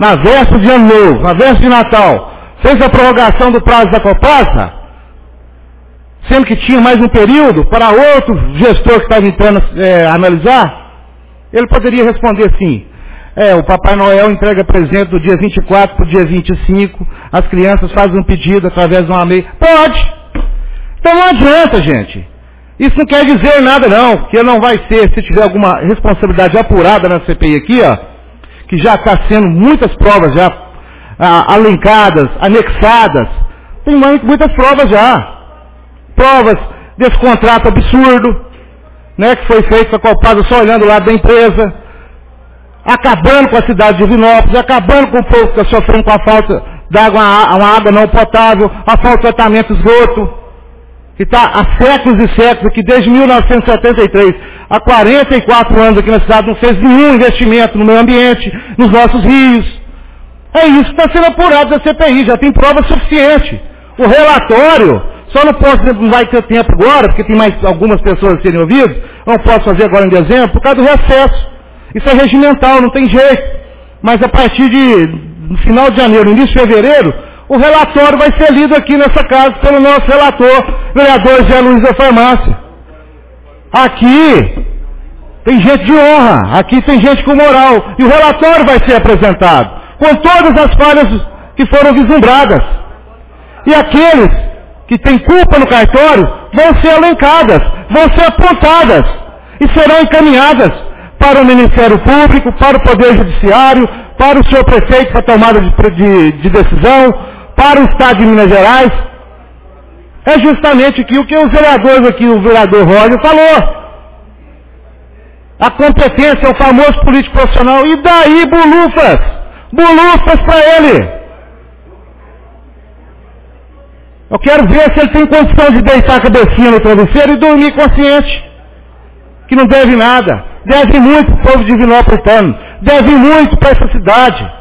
na véspera de Ano Novo, na véspera de Natal, fez a prorrogação do prazo da Copasa, sendo que tinha mais um período para outro gestor que estava entrando analisar, ele poderia responder sim. O Papai Noel entrega presente do dia 24 para o dia 25, as crianças fazem um pedido através de uma e-mail. Pode! Então não adianta, gente. Isso não quer dizer nada não, porque não vai ser, se tiver alguma responsabilidade apurada na CPI aqui, ó, que já está sendo muitas provas já alencadas, anexadas, tem muitas provas já. Provas desse contrato absurdo, né, que foi feito com a Copasa só olhando o lado da empresa, acabando com a cidade de Divinópolis, acabando com o povo que está sofrendo com a falta d'água, uma água não potável, a falta de tratamento de esgoto, que está há séculos e séculos, que desde 1973, há 44 anos aqui na cidade, não fez nenhum investimento no meio ambiente, nos nossos rios. É isso que está sendo apurado da CPI, já tem prova suficiente. O relatório, só não vai ter tempo agora, porque tem mais algumas pessoas a serem ouvidas, não posso fazer agora em dezembro, por causa do recesso. Isso é regimental, não tem jeito. Mas a partir no final de janeiro, início de fevereiro, o relatório vai ser lido aqui nessa casa pelo nosso relator, vereador Zé Luiz da Farmácia. Aqui tem gente de honra, aqui tem gente com moral, e o relatório vai ser apresentado, com todas as falhas que foram vislumbradas. E aqueles que têm culpa no cartório vão ser elencadas, vão ser apontadas, e serão encaminhadas para o Ministério Público, para o Poder Judiciário, para o senhor prefeito para tomada de decisão, para o Estado de Minas Gerais. É justamente aqui o que os vereadores aqui, o vereador Roger falou. A competência é o famoso político profissional. E daí, bolufas? Bolufas para ele. Eu quero ver se ele tem condição de deitar a cabecinha no travesseiro e dormir consciente. Que não deve nada. Deve muito para o povo de Divinópolis, deve muito para essa cidade.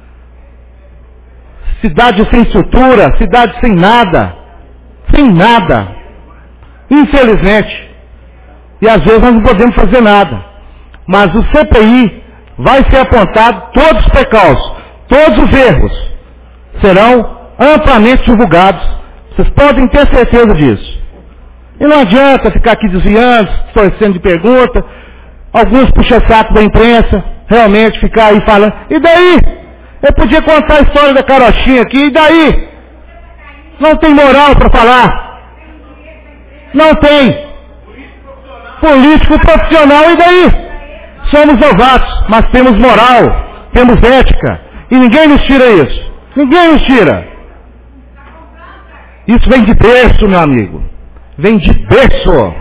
Cidade sem estrutura, cidade sem nada. Sem nada. Infelizmente. E às vezes nós não podemos fazer nada. Mas o CPI vai ser apontado todos os precalços, todos os erros serão amplamente divulgados. Vocês podem ter certeza disso. E não adianta ficar aqui desviando, torcendo de pergunta. Alguns puxa-saco da imprensa, realmente ficar aí falando. E daí? Eu podia contar a história da carochinha aqui, e daí? Não tem moral para falar. Não tem. Político profissional, e daí? Somos novatos, mas temos moral, temos ética. E ninguém nos tira isso. Ninguém nos tira. Isso vem de berço, meu amigo. Vem de berço.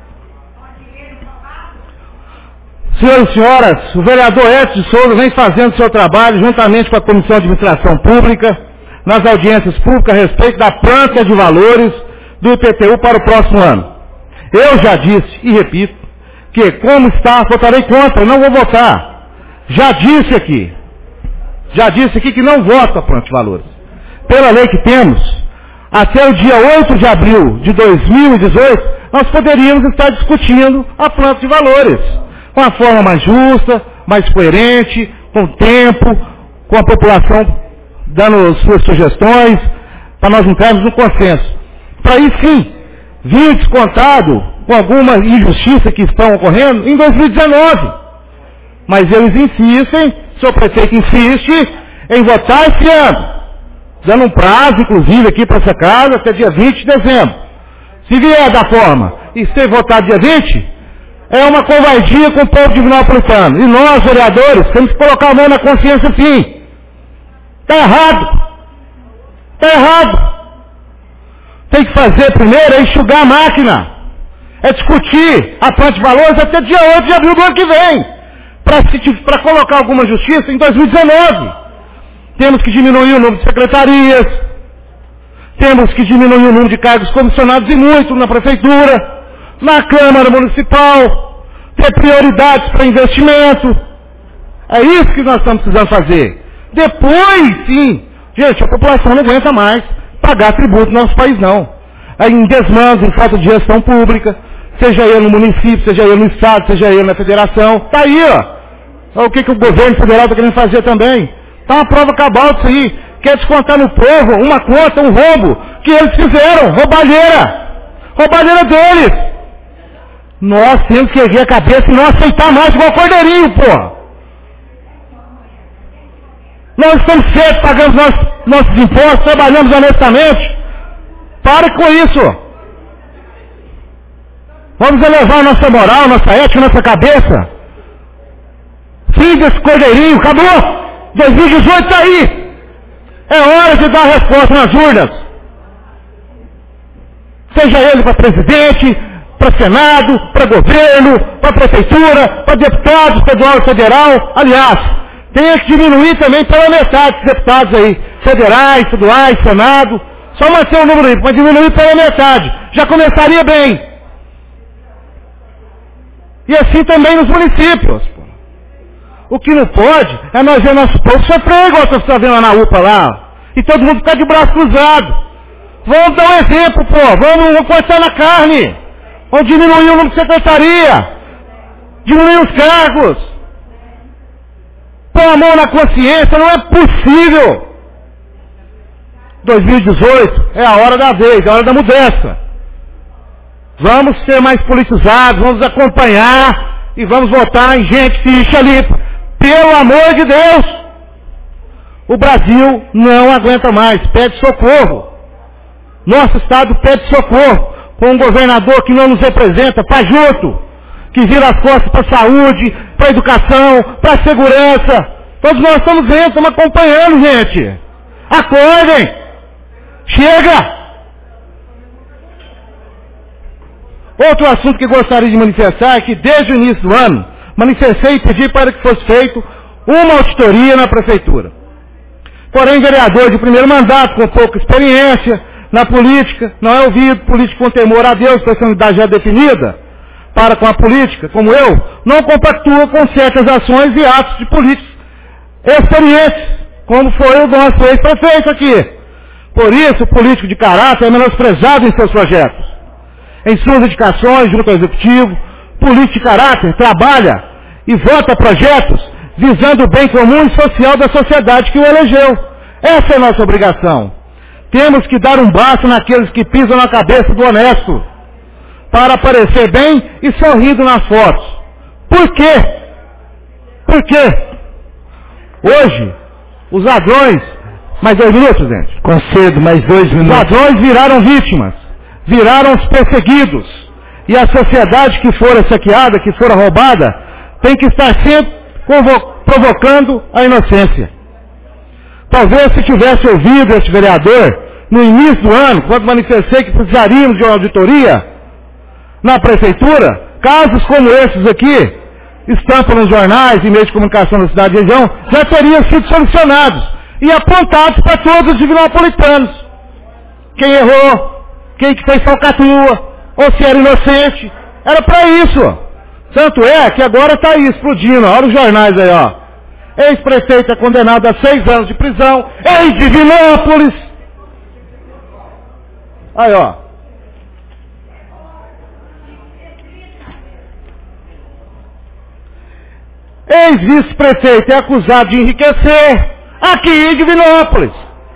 Senhoras e senhoras, o vereador Edson de Souza vem fazendo seu trabalho juntamente com a Comissão de Administração Pública, nas audiências públicas a respeito da planta de valores do IPTU para o próximo ano. Eu já disse e repito que, como está, votarei contra, não vou votar. Já disse aqui que não voto a planta de valores. Pela lei que temos, até o dia 8 de abril de 2018, nós poderíamos estar discutindo a planta de valores. Com a forma mais justa, mais coerente, com tempo, com a população dando suas sugestões, para nós entrarmos no consenso. Para aí sim, vir descontado com alguma injustiça que estão ocorrendo em 2019. Mas eles insistem, o senhor prefeito insiste em votar esse ano, dando um prazo, inclusive, aqui para essa casa, até dia 20 de dezembro. Se vier da forma e ser votado dia 20, é uma covardia com o povo divinopolitano. E nós, vereadores, temos que colocar a mão na consciência sim. Está errado. Está errado. Tem que fazer primeiro é enxugar a máquina. É discutir a planta de valores até dia 8 de abril do ano que vem. Para colocar alguma justiça em 2019. Temos que diminuir o número de secretarias. Temos que diminuir o número de cargos comissionados e muito na prefeitura. Na Câmara Municipal, ter prioridades para investimento. É isso que nós estamos precisando fazer. Depois, sim, gente, a população não aguenta mais pagar tributo no nosso país, não. Aí, em desmandos, em falta de gestão pública, seja ele no município, seja ele no estado, seja ele na federação. Está aí, ó. O que o governo federal está querendo fazer também. Está uma prova cabal disso aí. Quer descontar no povo uma conta, um roubo que eles fizeram. Roubalheira. Roubalheira deles. Nós temos que erguer a cabeça e não aceitar mais igual cordeirinho, pô. Nós estamos certos, pagamos nossos impostos, trabalhamos honestamente. Pare com isso. Vamos elevar nossa moral, nossa ética, nossa cabeça. Fim desse cordeirinho, acabou. 2018 está aí. É hora de dar resposta nas urnas. Seja ele para presidente, para Senado, para governo, para prefeitura, para deputado estadual e federal. Aliás, tem que diminuir também pela metade dos deputados aí. Federais, estaduais, Senado. Só manter o número aí, mas diminuir pela metade. Já começaria bem. E assim também nos municípios. O que não pode é nós ver nosso povo sofrer igual você está vendo lá na UPA lá. E todo mundo ficar de braço cruzado. Vamos dar um exemplo, pô. Vamos cortar na carne. Vamos diminuir o número de secretaria. Diminuir os cargos. Pôr a mão na consciência, não é possível. 2018 é a hora da vez, é a hora da mudança. Vamos ser mais politizados, vamos acompanhar e vamos votar em gente ficha ali. Pelo amor de Deus! O Brasil não aguenta mais, pede socorro. Nosso Estado pede socorro com um governador que não nos representa, fajuto, que vira as costas para a saúde, para a educação, para a segurança. Todos nós estamos vendo, estamos acompanhando, gente. Acordem! Chega! Outro assunto que gostaria de manifestar é que desde o início do ano, manifestei e pedi para que fosse feito uma auditoria na prefeitura. Porém, vereador de primeiro mandato, com pouca experiência na política, não é ouvido, político com temor a Deus, personalidade já definida, para com a política, como eu, não compactua com certas ações e atos de políticos experientes, como foi o nosso ex-prefeito aqui. Por isso, o político de caráter é menosprezado em seus projetos. Em suas indicações junto ao executivo, político de caráter trabalha e vota projetos visando o bem comum e social da sociedade que o elegeu. Essa é a nossa obrigação. Temos que dar um basta naqueles que pisam na cabeça do honesto, para aparecer bem e sorrindo nas fotos. Por quê? Por quê? Hoje, os ladrões... Mais 2 minutos, gente? Concedo mais 2 minutos. Os ladrões viraram vítimas, viraram os perseguidos. E a sociedade que for saqueada, que for roubada, tem que estar sempre provocando a inocência. Talvez se tivesse ouvido esse vereador no início do ano, quando manifestei que precisaríamos de uma auditoria na prefeitura, casos como esses aqui, estampam nos jornais e meios de comunicação da cidade e região, já teriam sido solucionados e apontados para todos os divinopolitanos. Quem errou, quem que fez falcatrua, ou se era inocente, era para isso. Tanto é que agora está aí explodindo, olha os jornais aí, ó. Ex-prefeito é condenado a 6 anos de prisão, ex-Divinópolis. Aí, ó. Ex-vice-prefeito é acusado de enriquecer aqui em Divinópolis.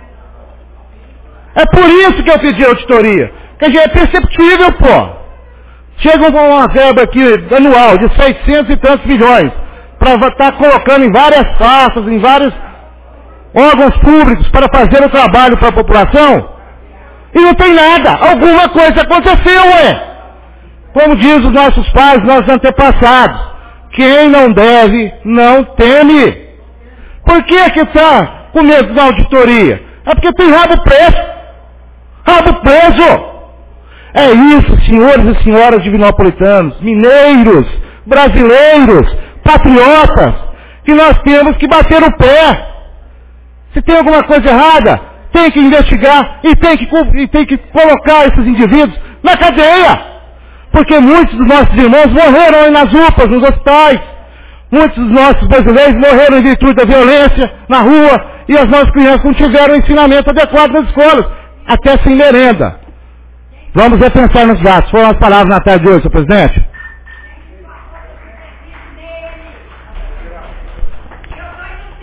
É por isso que eu pedi auditoria. Porque já é perceptível, pô. Chega uma verba aqui anual de 600 e tantos milhões para estar colocando em várias pastas, em vários órgãos públicos para fazer o trabalho para a população e não tem nada. Alguma coisa aconteceu, ué. Como diz os nossos pais, nossos antepassados, quem não deve, não teme. Por que está com medo da auditoria? É porque tem rabo preso. Rabo preso. É isso, senhores e senhoras divinopolitanos, mineiros, brasileiros, patriotas, que nós temos que bater o pé. Se tem alguma coisa errada, tem que investigar e tem que colocar esses indivíduos na cadeia. Porque muitos dos nossos irmãos morreram aí nas UPAs, nos hospitais. Muitos dos nossos brasileiros morreram em virtude da violência na rua e as nossas crianças não tiveram ensinamento adequado nas escolas, até sem merenda. Vamos repensar nos atos. Foram as palavras na tarde de hoje, senhor presidente.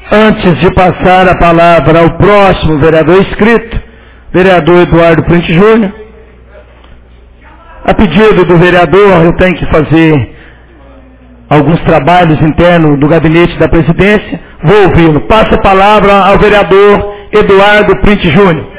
Antes de passar a palavra ao próximo vereador inscrito, vereador Eduardo Print Júnior, a pedido do vereador, eu tenho que fazer alguns trabalhos internos do gabinete da presidência. Vou ouvi-lo. Passo a palavra ao vereador Eduardo Print Júnior.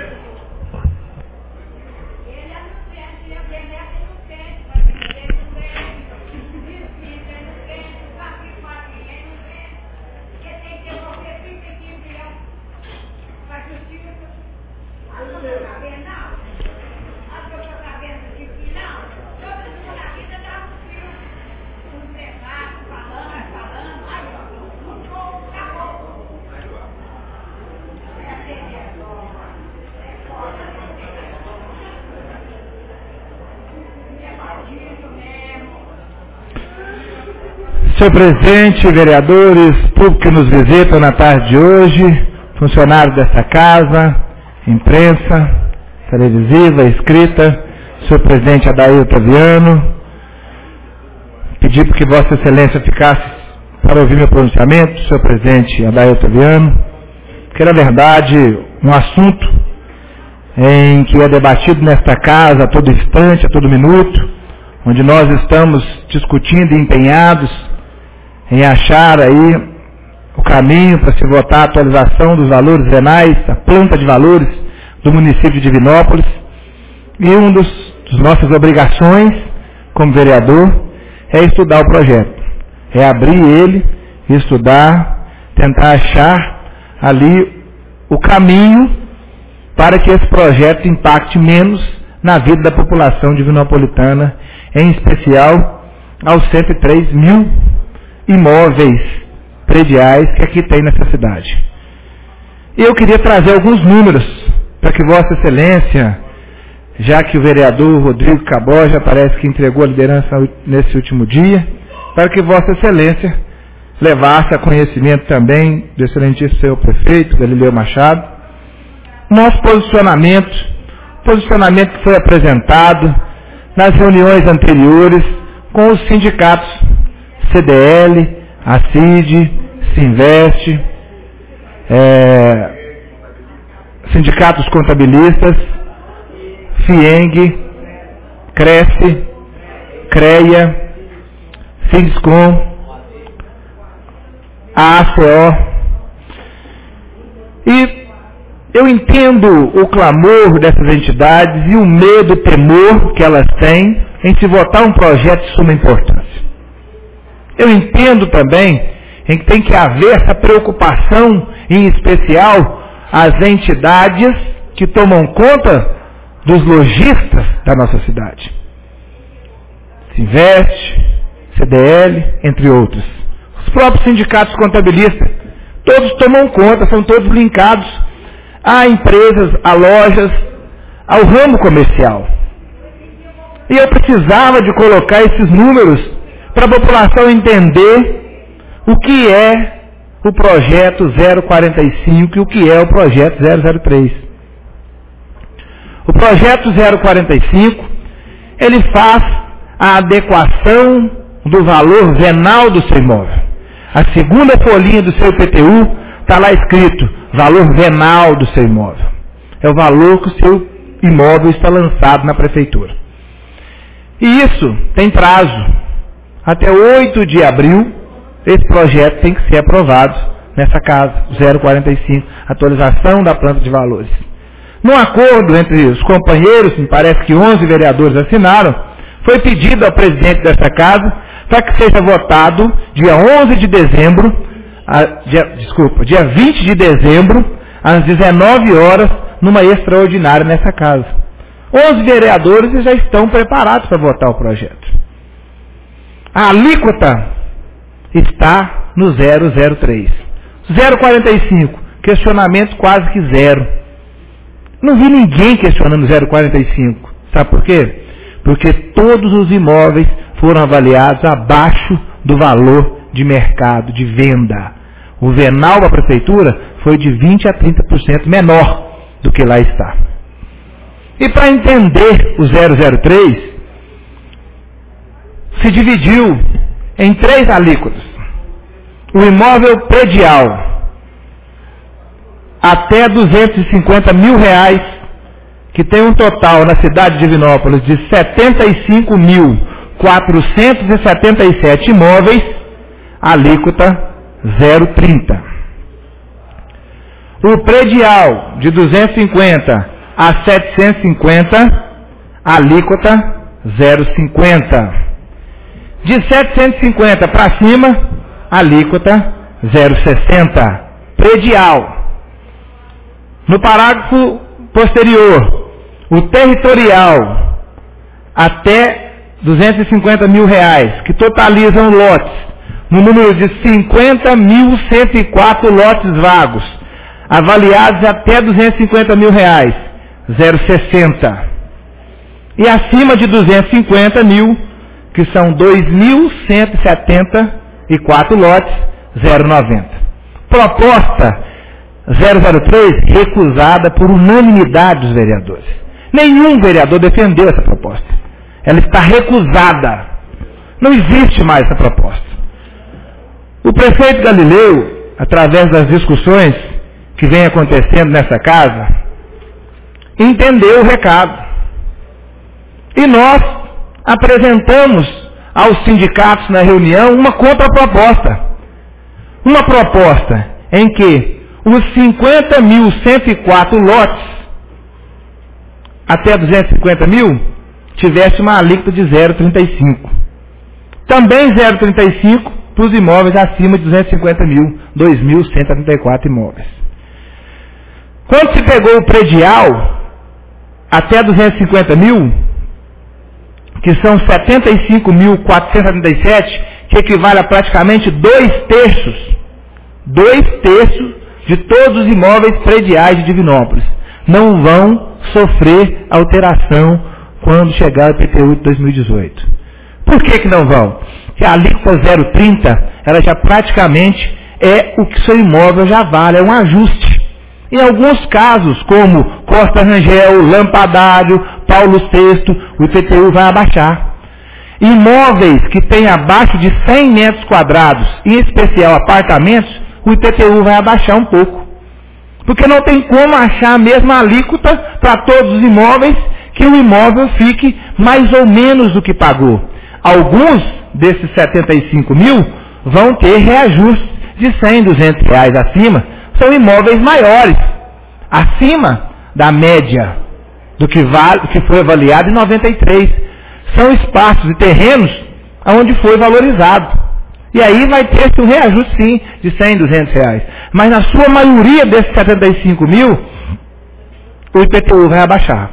Senhor presidente, vereadores, público que nos visita na tarde de hoje, funcionários desta casa, imprensa, televisiva, escrita, senhor presidente Adair Otaviano, pedi que Vossa Excelência ficasse para ouvir meu pronunciamento, senhor presidente Adair Otaviano, que na verdade um assunto em que é debatido nesta casa a todo instante, a todo minuto, onde nós estamos discutindo e empenhados em achar aí o caminho para se votar a atualização dos valores renais, a planta de valores do município de Divinópolis. E uma das nossas obrigações como vereador é estudar o projeto, é abrir ele, estudar, tentar achar ali o caminho para que esse projeto impacte menos na vida da população divinopolitana, em especial aos 103 mil imóveis prediais que aqui tem nessa cidade. E eu queria trazer alguns números para que Vossa Excelência, já que o vereador Rodrigo Cabó já parece que entregou a liderança nesse último dia, para que Vossa Excelência levasse a conhecimento também do excelentíssimo senhor prefeito Galileu Machado, nosso posicionamento que foi apresentado nas reuniões anteriores com os sindicatos CDL, ACID, Sinvest, sindicatos contabilistas, FIENG, Cresce, CREA, Sindicom, a ACO. E eu entendo o clamor dessas entidades e o medo e temor que elas têm em se votar um projeto de suma importância. Eu entendo também em que tem que haver essa preocupação, em especial as entidades que tomam conta dos lojistas da nossa cidade. Sinvest, CDL, entre outros. Os próprios sindicatos contabilistas, todos tomam conta, são todos linkados a empresas, a lojas, ao ramo comercial. E eu precisava de colocar esses números para a população entender o que é o projeto 045 e o que é o projeto 003. O projeto 045, ele faz a adequação do valor venal do seu imóvel. A segunda folhinha do seu IPTU está lá escrito, valor venal do seu imóvel. É o valor que o seu imóvel está lançado na prefeitura. E isso tem prazo. Até 8 de abril, esse projeto tem que ser aprovado nessa casa, 045, atualização da planta de valores. Num acordo entre os companheiros, me parece que 11 vereadores assinaram, foi pedido ao presidente dessa casa para que seja votado dia 11 de dezembro, dia 20 de dezembro, às 19 horas, numa extraordinária nessa casa. 11 vereadores já estão preparados para votar o projeto. A alíquota está no 003. 045, questionamento quase que zero. Não vi ninguém questionando 045. Sabe por quê? Porque todos os imóveis foram avaliados abaixo do valor de mercado, de venda. O venal da prefeitura foi de 20% a 30% menor do que lá está. E para entender o 003, se dividiu em 3 alíquotas. O imóvel predial, até R$250 mil, que tem um total na cidade de Divinópolis de 75.477 imóveis, alíquota 0,30. O predial de 250 a 750, alíquota 0,50. De 750 para cima, alíquota 0,60. Predial. No parágrafo posterior, o territorial até R$250 mil, que totalizam lotes no número de 50.104 lotes vagos, avaliados até R$250 mil, 0,60. E acima de 250 mil, que são 2.174 lotes, 0,90. Proposta 003, recusada por unanimidade dos vereadores. Nenhum vereador defendeu essa proposta. Ela está recusada. Não existe mais essa proposta. O prefeito Galileu, através das discussões que vem acontecendo nessa casa, entendeu o recado. E nós apresentamos aos sindicatos na reunião uma contraproposta. Uma proposta em que os 50.104 lotes até 250 mil tivesse uma alíquota de 0,35. Também 0,35 para os imóveis acima de 250 mil, 2.134 imóveis. Quando se pegou o predial até 250 mil, que são 75.477, que equivale a praticamente 2/3 de todos os imóveis prediais de Divinópolis, não vão sofrer alteração quando chegar o IPTU de 2018. Por que não vão? Porque a alíquota 0,30, ela já praticamente é o que seu imóvel já vale, é um ajuste. Em alguns casos, como Costa Rangel, Lampadário, Paulo VI, o IPTU vai abaixar. Imóveis que têm abaixo de 100 metros quadrados, em especial apartamentos, o IPTU vai abaixar um pouco. Porque não tem como achar a mesma alíquota para todos os imóveis, que o imóvel fique mais ou menos do que pagou. Alguns desses 75 mil vão ter reajuste de 100, 200 reais acima. São imóveis maiores, acima da média do que foi avaliado em 93. São espaços e terrenos onde foi valorizado. E aí vai ter um reajuste sim de 100, 200 reais. Mas na sua maioria desses 75 mil, o IPTU vai abaixar.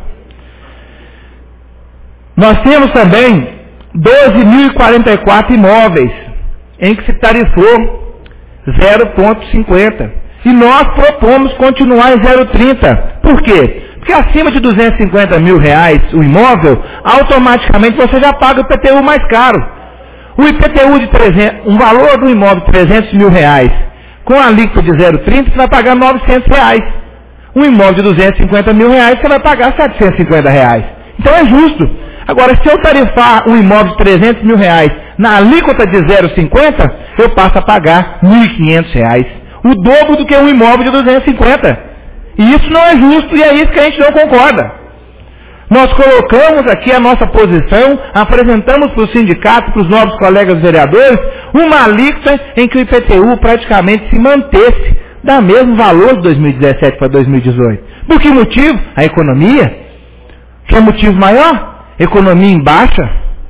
Nós temos também 12.044 imóveis em que se tarifou 0,50. E nós propomos continuar em 0,30. Por quê? Porque acima de 250 mil reais o imóvel, automaticamente você já paga o IPTU mais caro. O IPTU de 300, um valor do imóvel de 300 mil reais, com a alíquota de 0,30, você vai pagar 900 reais. Um imóvel de 250 mil reais, você vai pagar 750 reais. Então é justo. Agora, se eu tarifar um imóvel de 300 mil reais na alíquota de 0,50, eu passo a pagar 1.500 reais. O dobro do que um imóvel de 250. E isso não é justo e é isso que a gente não concorda. Nós colocamos aqui a nossa posição, apresentamos para os sindicatos, para os novos colegas vereadores, uma alíquota em que o IPTU praticamente se mantesse da mesmo valor de 2017 para 2018. Por que motivo? A economia. Que é motivo maior? Economia em baixa.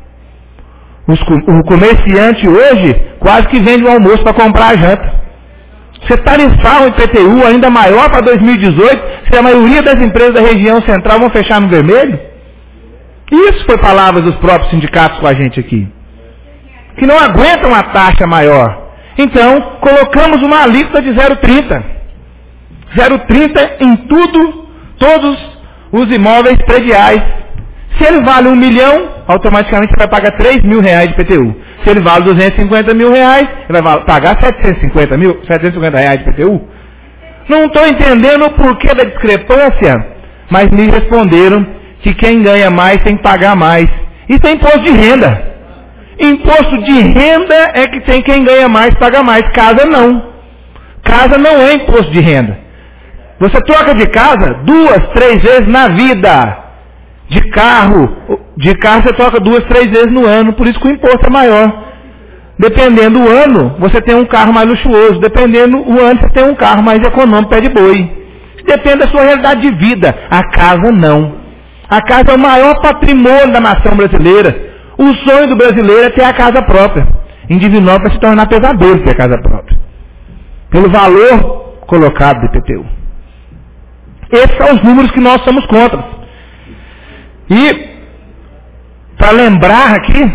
O comerciante hoje quase que vende o almoço para comprar a janta. Você tarifar um IPTU ainda maior para 2018, se a maioria das empresas da região central vão fechar no vermelho? Isso foi palavras dos próprios sindicatos com a gente aqui. Que não aguentam a taxa maior. Então, colocamos uma alíquota de 0,30. 0,30 em todos os imóveis prediais. Se ele vale 1 milhão, automaticamente você vai pagar 3 mil reais de IPTU. Se ele vale 250 mil reais, ele vai pagar 750 reais de IPTU. Não estou entendendo o porquê da discrepância, mas me responderam que quem ganha mais tem que pagar mais. Isso é imposto de renda. Imposto de renda é que tem quem ganha mais paga mais. Casa não. Casa não é imposto de renda. Você troca de casa 2, 3 vezes na vida. De carro você troca 2, 3 vezes no ano, por isso que o imposto é maior. Dependendo do ano, você tem um carro mais luxuoso. Dependendo do ano, você tem um carro mais econômico, pé de boi. Depende da sua realidade de vida. A casa não. A casa é o maior patrimônio da nação brasileira. O sonho do brasileiro é ter a casa própria. Em Divinópolis se tornar pesadelo ter a casa própria. Pelo valor colocado do IPTU. Esses são os números que nós somos contra. E, para lembrar aqui,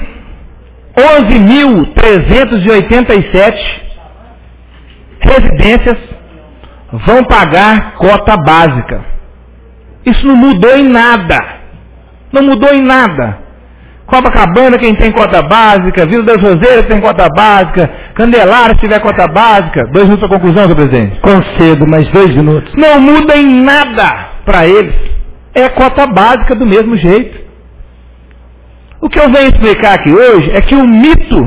11.387 residências vão pagar cota básica. Isso não mudou em nada. Não mudou em nada. Copacabana, quem tem cota básica, Vila das Roseiras tem cota básica, Candelária, se tiver cota básica. 2 minutos para conclusão, senhor presidente. Concedo, mais 2 minutos. Não muda em nada para eles. É cota básica do mesmo jeito. O que eu venho explicar aqui hoje é que o mito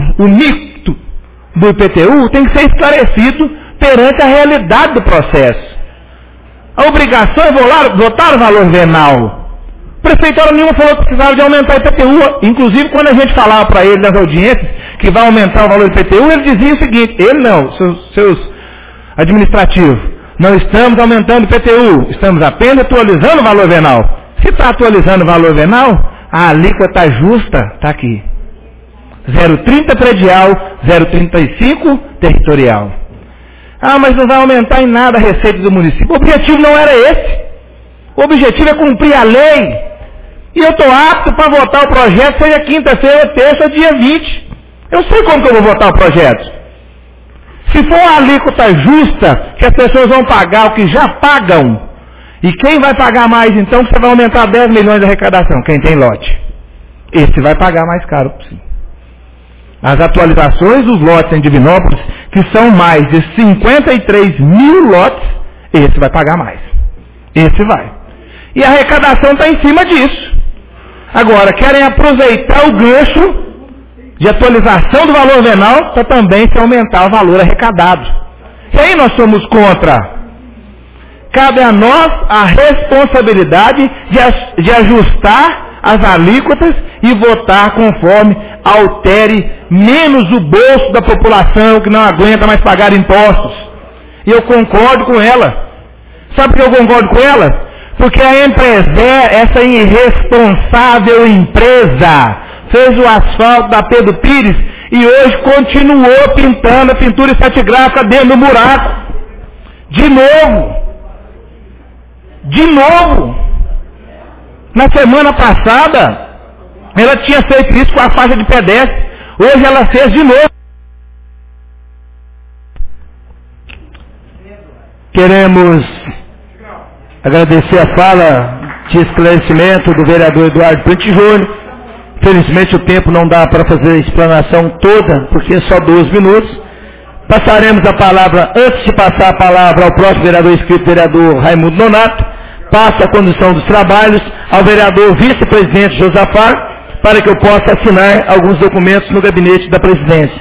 do IPTU tem que ser esclarecido perante a realidade do processo. A obrigação é votar o valor venal. A prefeitura nenhuma falou que precisava de aumentar o IPTU. Inclusive, quando a gente falava para ele nas audiências que vai aumentar o valor do IPTU, ele dizia o seguinte, ele não, seus administrativos, não estamos aumentando o IPTU, estamos apenas atualizando o valor venal. Se está atualizando o valor venal, a alíquota justa está aqui. 0,30 predial, 0,35 territorial. Ah, mas não vai aumentar em nada a receita do município. O objetivo não era esse. O objetivo é cumprir a lei. E eu estou apto para votar o projeto, seja quinta-feira, terça, dia 20. Eu sei como que eu vou votar o projeto. Se for uma alíquota justa, que as pessoas vão pagar o que já pagam, e quem vai pagar mais então, você vai aumentar 10 milhões de arrecadação, quem tem lote. Esse vai pagar mais caro, sim. As atualizações dos lotes em Divinópolis, que são mais de 53 mil lotes, esse vai pagar mais. Esse vai. E a arrecadação está em cima disso. Agora, querem aproveitar o gancho de atualização do valor venal para também se aumentar o valor arrecadado. E aí nós somos contra. Cabe a nós a responsabilidade de ajustar as alíquotas e votar conforme altere menos o bolso da população que não aguenta mais pagar impostos. E eu concordo com ela. Sabe por que eu concordo com ela? Porque a empresária, essa irresponsável empresa, fez o asfalto da Pedro Pires e hoje continuou pintando a pintura estratigráfica dentro do buraco. De novo. Na semana passada, ela tinha feito isso com a faixa de pedestre. Hoje ela fez de novo. Queremos agradecer a fala de esclarecimento do vereador Eduardo Prante Júnior. Infelizmente o tempo não dá para fazer a explanação toda, porque é só 12 minutos. Passaremos a palavra, antes de passar a palavra ao próximo vereador inscrito, vereador Raimundo Nonato, passo a condução dos trabalhos ao vereador vice-presidente Josafá, para que eu possa assinar alguns documentos no gabinete da presidência.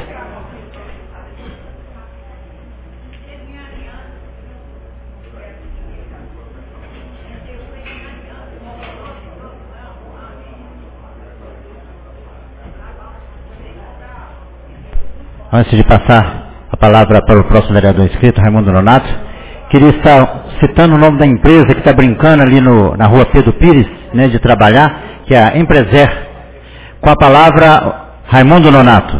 Antes de passar a palavra para o próximo vereador inscrito, Raimundo Nonato, queria estar citando o nome da empresa que está brincando ali na rua Pedro Pires, né, de trabalhar, que é a Empreser. Com a palavra, Raimundo Nonato.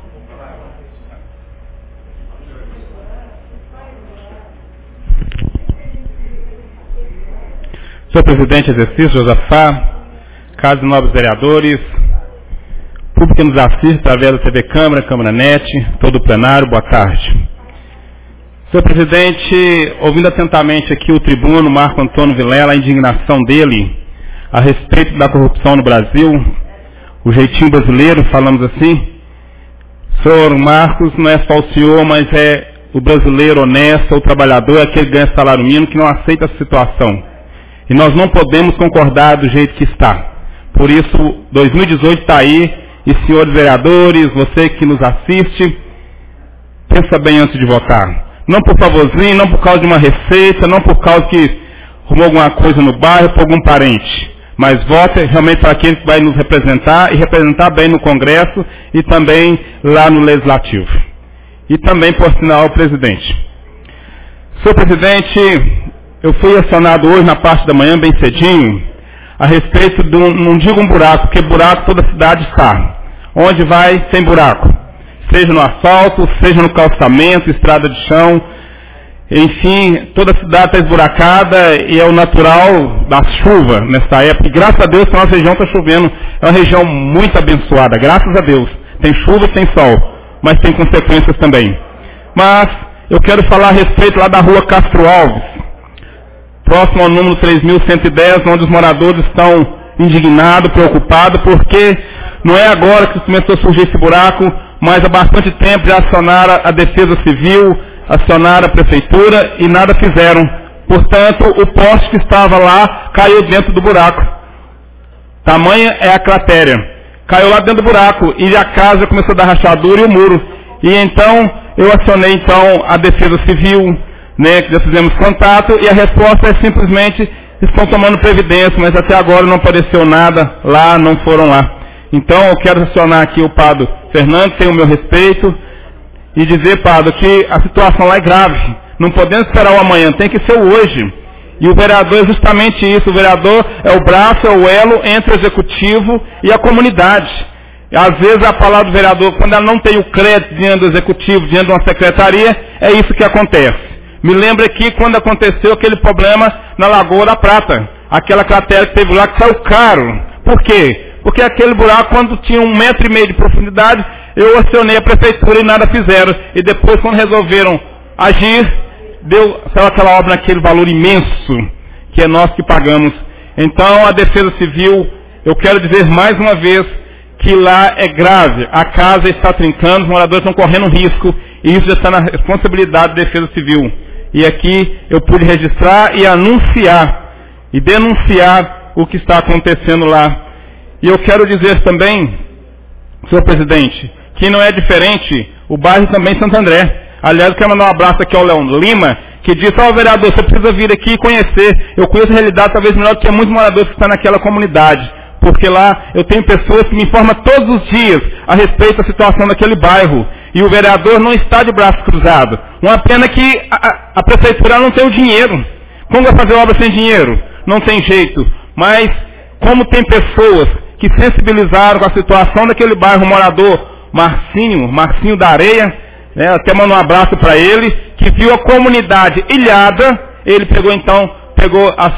Senhor presidente exercício, Josafá, caros e nobres vereadores, público que nos assiste através da TV Câmara, Câmara Net, todo o plenário, boa tarde. Senhor presidente, ouvindo atentamente aqui o tribuno Marco Antônio Vilela, a indignação dele a respeito da corrupção no Brasil, o jeitinho brasileiro, falamos assim, senhor Marcos não é só o senhor, mas é o brasileiro honesto, o trabalhador, aquele que ganha salário mínimo, que não aceita essa situação. E nós não podemos concordar do jeito que está. Por isso, 2018 está aí, e senhores vereadores, você que nos assiste, pensa bem antes de votar. não por favorzinho, não por causa de uma receita, não por causa que arrumou alguma coisa no bairro, por algum parente. Mas vote realmente para quem vai nos representar e representar bem no Congresso e também lá no Legislativo. E também, por sinal, o presidente. Senhor presidente, eu fui acionado hoje na parte da manhã, bem cedinho, a respeito de não digo um buraco, porque buraco toda a cidade está. Onde vai, tem buraco. Seja no asfalto, seja no calçamento, estrada de chão. Enfim, toda a cidade está esburacada e é o natural da chuva nessa época. E graças a Deus que a nossa região está chovendo. É uma região muito abençoada, graças a Deus. Tem chuva e tem sol, mas tem consequências também. Mas eu quero falar a respeito lá da rua Castro Alves, próximo ao número 3110, onde os moradores estão indignados, preocupados, porque não é agora que começou a surgir esse buraco, mas há bastante tempo já acionaram a Defesa Civil, acionaram a Prefeitura e nada fizeram. Portanto, o poste que estava lá caiu dentro do buraco. Tamanha é a cratéria. Caiu lá dentro do buraco e a casa começou a dar rachadura e o muro. E então, eu acionei então a Defesa Civil, né, que já fizemos contato, e a resposta é simplesmente, estão tomando previdência, mas até agora não apareceu nada lá, não foram lá. Então eu quero acionar aqui o padre Fernando, tem o meu respeito, e dizer, padre, que a situação lá é grave. Não podemos esperar o amanhã, tem que ser o hoje. E o vereador é justamente isso, o vereador é o braço, é o elo entre o executivo e a comunidade. Às vezes a palavra do vereador, quando ela não tem o crédito diante do executivo, diante de uma secretaria, é isso que acontece. Me lembro aqui quando aconteceu aquele problema na Lagoa da Prata. Aquela cratera que teve lá que saiu caro. Por quê? Porque aquele buraco, quando tinha 1,5 metro de profundidade, eu acionei a prefeitura e nada fizeram. E depois, quando resolveram agir, saiu aquela obra naquele valor imenso, que é nós que pagamos. Então, a Defesa Civil, eu quero dizer mais uma vez, que lá é grave. A casa está trincando, os moradores estão correndo risco, e isso já está na responsabilidade da Defesa Civil. E aqui eu pude registrar e anunciar, e denunciar o que está acontecendo lá. E eu quero dizer também, senhor presidente, que não é diferente o bairro também Santo André. Aliás, eu quero mandar um abraço aqui ao Leão Lima, que disse, vereador, você precisa vir aqui e conhecer. Eu conheço a realidade talvez melhor do que muitos moradores que estão naquela comunidade. Porque lá eu tenho pessoas que me informam todos os dias a respeito da situação daquele bairro. E o vereador não está de braço cruzado. Uma pena que a prefeitura não tem o dinheiro. Como vai fazer obra sem dinheiro? Não tem jeito. Mas, como tem pessoas que sensibilizaram com a situação daquele bairro, o morador Marcinho da Areia, né, até mando um abraço para ele, que viu a comunidade ilhada, ele pegou a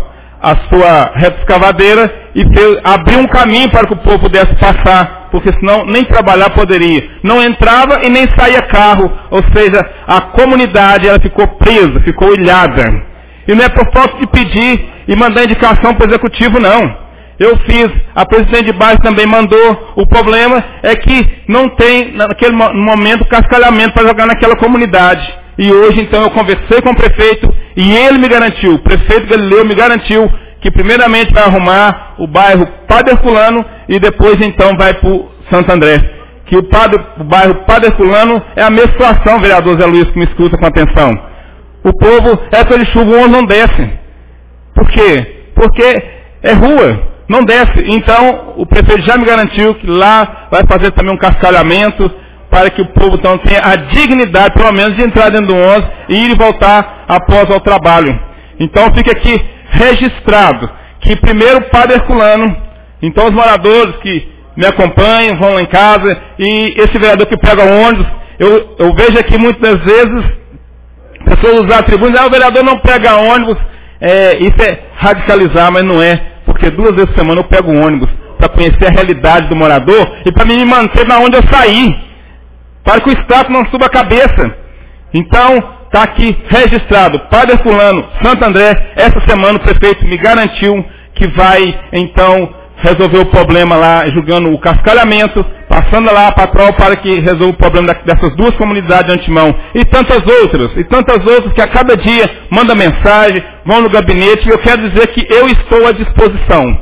sua reta escavadeira e abriu um caminho para que o povo pudesse passar, porque senão nem trabalhar poderia. Não entrava e nem saía carro, ou seja, a comunidade ela ficou presa, ficou ilhada. E não é por falta de pedir e mandar indicação para o executivo, não. Eu fiz, a presidente de bairro também mandou, o problema é que não tem, naquele momento, cascalhamento para jogar naquela comunidade. E hoje, então, eu conversei com o prefeito e ele me garantiu, o prefeito Galileu me garantiu, que primeiramente vai arrumar o bairro Padre Herculano e depois, então, vai para o Santo André. Que o bairro Padre Herculano é a mesma situação, vereador Zé Luiz, que me escuta com atenção. O povo, época de chuva, o ônibus não desce. Por quê? Porque é rua. Não desce. Então, o prefeito já me garantiu que lá vai fazer também um cascalhamento para que o povo então tenha a dignidade, pelo menos, de entrar dentro do ônibus e ir e voltar após ao trabalho. Então, fica aqui registrado que primeiro o Padre Herculano, então os moradores que me acompanham, vão lá em casa, e esse vereador que pega o ônibus, eu vejo aqui muitas vezes pessoas usar a tribuna, o vereador não pega ônibus, isso é radicalizar, mas não é. Porque 2 vezes por semana eu pego um ônibus para conhecer a realidade do morador e para me manter na onde eu saí, para que o Estado não suba a cabeça. Então, está aqui registrado, Padre Herculano, Santo André, essa semana o prefeito me garantiu que vai, então, resolver o problema lá, julgando o cascalhamento, passando lá a patrol para que resolva o problema dessas 2 comunidades de antemão. E tantas outras que a cada dia mandam mensagem, vão no gabinete, e eu quero dizer que eu estou à disposição.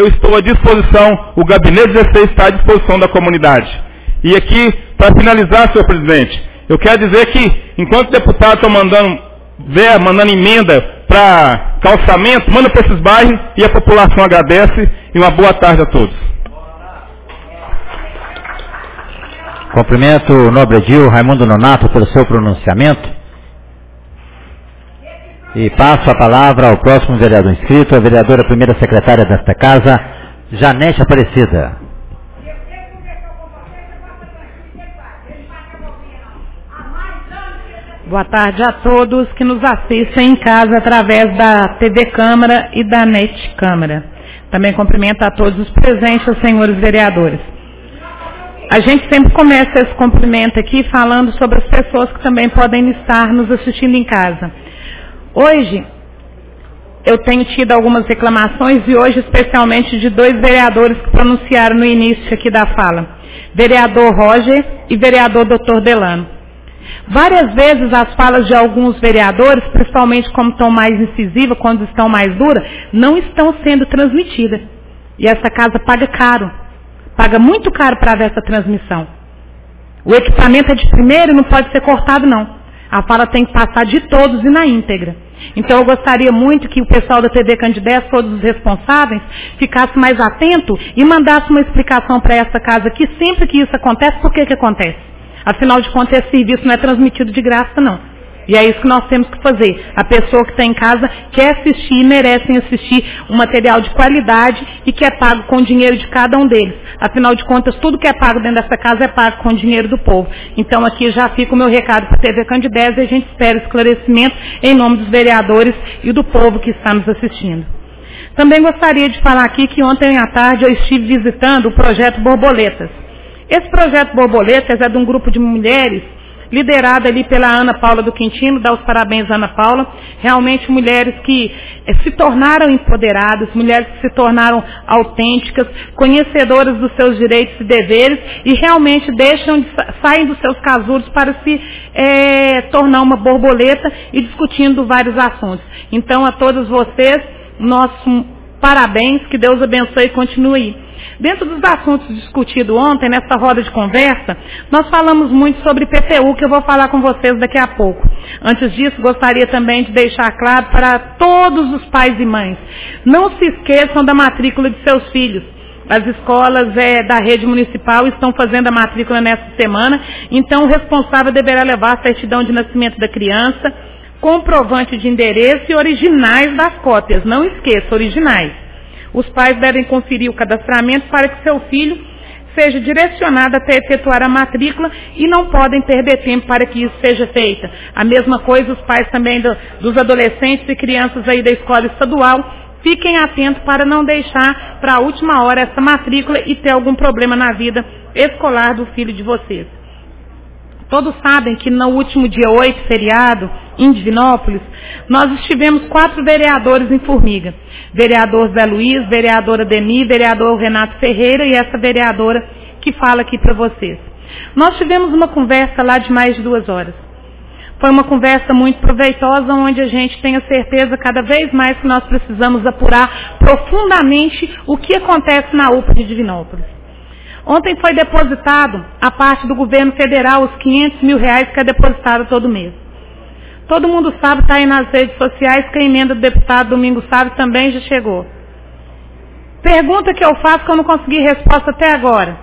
O gabinete 16 está à disposição da comunidade. E aqui, para finalizar, senhor presidente, Eu quero dizer que, enquanto deputados estão mandando emenda para calçamento, manda para esses bairros e a população agradece. E uma boa tarde a todos. Cumprimento o nobre edil Raimundo Nonato pelo seu pronunciamento. E passo a palavra ao próximo vereador inscrito, a vereadora primeira secretária desta casa, Janete Aparecida. Boa tarde a todos que nos assistem em casa através da TV Câmara e da NET Câmara. Também cumprimento a todos os presentes, os senhores vereadores. A gente sempre começa esse cumprimento aqui falando sobre as pessoas que também podem estar nos assistindo em casa. Hoje, eu tenho tido algumas reclamações e hoje especialmente de 2 vereadores que pronunciaram no início aqui da fala. Vereador Roger e vereador Dr. Delano. Várias vezes as falas de alguns vereadores, principalmente como estão mais incisivas, quando estão mais duras, não estão sendo transmitidas. E essa casa paga caro. Paga muito caro para ver essa transmissão. O equipamento é de primeiro e não pode ser cortado, não. A fala tem que passar de todos e na íntegra. Então eu gostaria muito que o pessoal da TV Candidez, todos os responsáveis, ficasse mais atento e mandasse uma explicação para essa casa aqui, sempre que isso acontece, por que acontece? Afinal de contas, esse serviço não é transmitido de graça, não. E é isso que nós temos que fazer. A pessoa que está em casa quer assistir, merecem assistir um material de qualidade e que é pago com o dinheiro de cada um deles. Afinal de contas, tudo que é pago dentro dessa casa é pago com o dinheiro do povo. Então aqui já fica o meu recado para a TV Candidez e a gente espera esclarecimento em nome dos vereadores e do povo que está nos assistindo. Também gostaria de falar aqui que ontem à tarde eu estive visitando o projeto Borboletas. Esse projeto Borboletas é de um grupo de mulheres liderada ali pela Ana Paula do Quintino, dá os parabéns a Ana Paula, realmente mulheres que se tornaram empoderadas, mulheres que se tornaram autênticas, conhecedoras dos seus direitos e deveres e realmente saem dos seus casulos para se tornar uma borboleta e discutindo vários assuntos. Então a todos vocês, nosso parabéns, que Deus abençoe e continue. Dentro dos assuntos discutidos ontem, nessa roda de conversa, nós falamos muito sobre PTU, que eu vou falar com vocês daqui a pouco. Antes disso, gostaria também de deixar claro para todos os pais e mães, não se esqueçam da matrícula de seus filhos. As escolas da rede municipal estão fazendo a matrícula nessa semana, então o responsável deverá levar a certidão de nascimento da criança, comprovante de endereço e originais das cópias. Não esqueça, originais. Os pais devem conferir o cadastramento para que seu filho seja direcionado até efetuar a matrícula e não podem perder tempo para que isso seja feito. A mesma coisa os pais também dos adolescentes e crianças aí da escola estadual, fiquem atentos para não deixar para a última hora essa matrícula e ter algum problema na vida escolar do filho de vocês. Todos sabem que no último dia 8, feriado, em Divinópolis, nós estivemos 4 vereadores em Formiga. Vereador Zé Luiz, vereadora Deni, vereador Renato Ferreira e essa vereadora que fala aqui para vocês. Nós tivemos uma conversa lá de mais de 2 horas. Foi uma conversa muito proveitosa, onde a gente tem a certeza cada vez mais que nós precisamos apurar profundamente o que acontece na UPA de Divinópolis. Ontem foi depositado, a parte do governo federal, os R$500 mil que é depositado todo mês. Todo mundo sabe, está aí nas redes sociais, que a emenda do deputado Domingos Sávio também já chegou. Pergunta que eu faço que eu não consegui resposta até agora.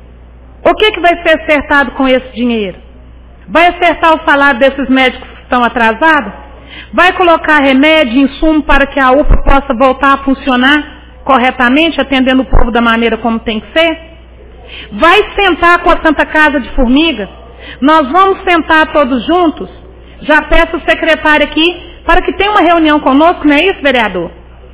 O que vai ser acertado com esse dinheiro? Vai acertar o salário desses médicos que estão atrasados? Vai colocar remédio e insumo para que a UPA possa voltar a funcionar corretamente, atendendo o povo da maneira como tem que ser? Vai sentar com a Santa Casa de Formiga? Nós vamos sentar todos juntos? Já peço o secretário aqui para que tenha uma reunião conosco, não é isso, vereador?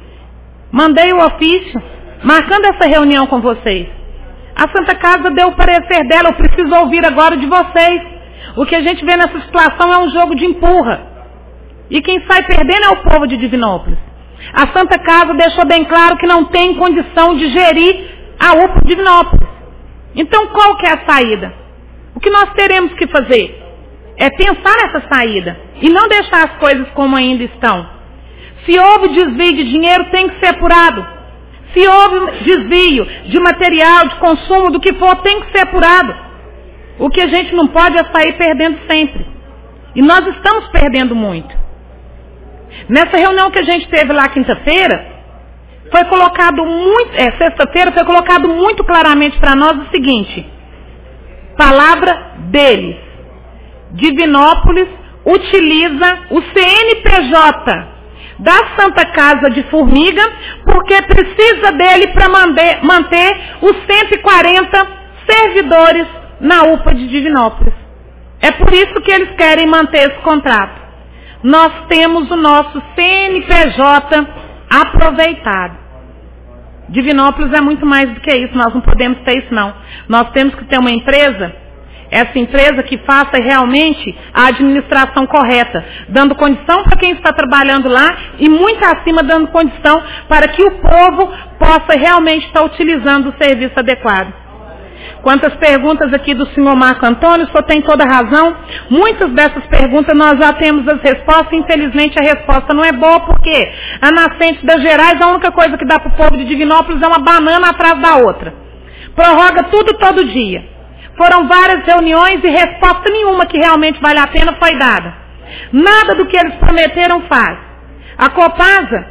Mandei o ofício, marcando essa reunião com vocês. A Santa Casa deu o parecer dela, eu preciso ouvir agora de vocês. O que a gente vê nessa situação é um jogo de empurra. E quem sai perdendo é o povo de Divinópolis. A Santa Casa deixou bem claro que não tem condição de gerir a UPA de Divinópolis. Então qual que é a saída? O que nós teremos que fazer é pensar nessa saída e não deixar as coisas como ainda estão. Se houve desvio de dinheiro, tem que ser apurado. Se houve desvio de material, de consumo, do que for, tem que ser apurado. O que a gente não pode é sair perdendo sempre. E nós estamos perdendo muito. Nessa reunião que a gente teve lá quinta-feira, foi colocado muito, sexta-feira foi colocado muito claramente para nós o seguinte: palavra deles. Divinópolis utiliza o CNPJ da Santa Casa de Formiga porque precisa dele para manter os 140 servidores na UPA de Divinópolis. É por isso que eles querem manter esse contrato. Nós temos o nosso CNPJ aproveitado. Divinópolis é muito mais do que isso, nós não podemos ter isso não. Nós temos que ter uma empresa, essa empresa que faça realmente a administração correta, dando condição para quem está trabalhando lá e muito acima dando condição para que o povo possa realmente estar utilizando o serviço adequado. Quantas perguntas aqui do senhor Marco Antônio, o senhor tem toda a razão. Muitas dessas perguntas nós já temos as respostas, infelizmente a resposta não é boa, porque a nascente das Gerais, a única coisa que dá para o povo de Divinópolis é uma banana atrás da outra. Prorroga tudo todo dia. Foram várias reuniões e resposta nenhuma que realmente vale a pena foi dada. Nada do que eles prometeram faz. A Copasa,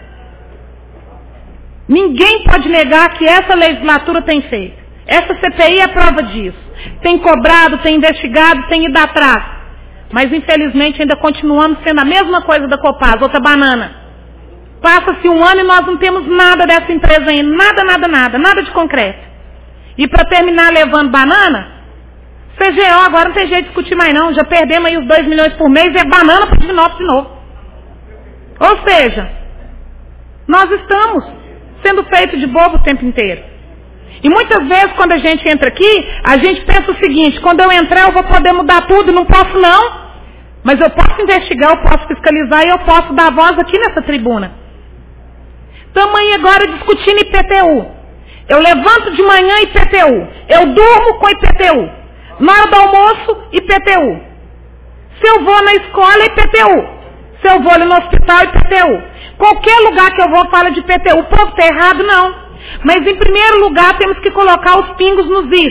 ninguém pode negar que essa legislatura tem feito. Essa CPI é prova disso. Tem cobrado, tem investigado, tem ido atrás. Mas infelizmente ainda continuamos sendo a mesma coisa da Copasa, outra banana. Passa-se um ano e nós não temos nada dessa empresa ainda. Nada de concreto. E para terminar levando banana, CGO agora não tem jeito de discutir mais não. Já perdemos aí os 2 milhões por mês e é banana para Divinópolis de novo. Ou seja, nós estamos sendo feitos de bobo o tempo inteiro. E muitas vezes quando a gente entra aqui, a gente pensa o seguinte: quando eu entrar eu vou poder mudar tudo. Não posso não. Mas eu posso investigar, eu posso fiscalizar e eu posso dar voz aqui nessa tribuna. Estamos aí agora discutindo IPTU. Eu levanto de manhã IPTU. Eu durmo com IPTU. Na hora do almoço, IPTU. Se eu vou na escola, IPTU. Se eu vou ali no hospital, IPTU. Qualquer lugar que eu vou fala de IPTU. O povo está errado, não. Mas em primeiro lugar temos que colocar os pingos nos is.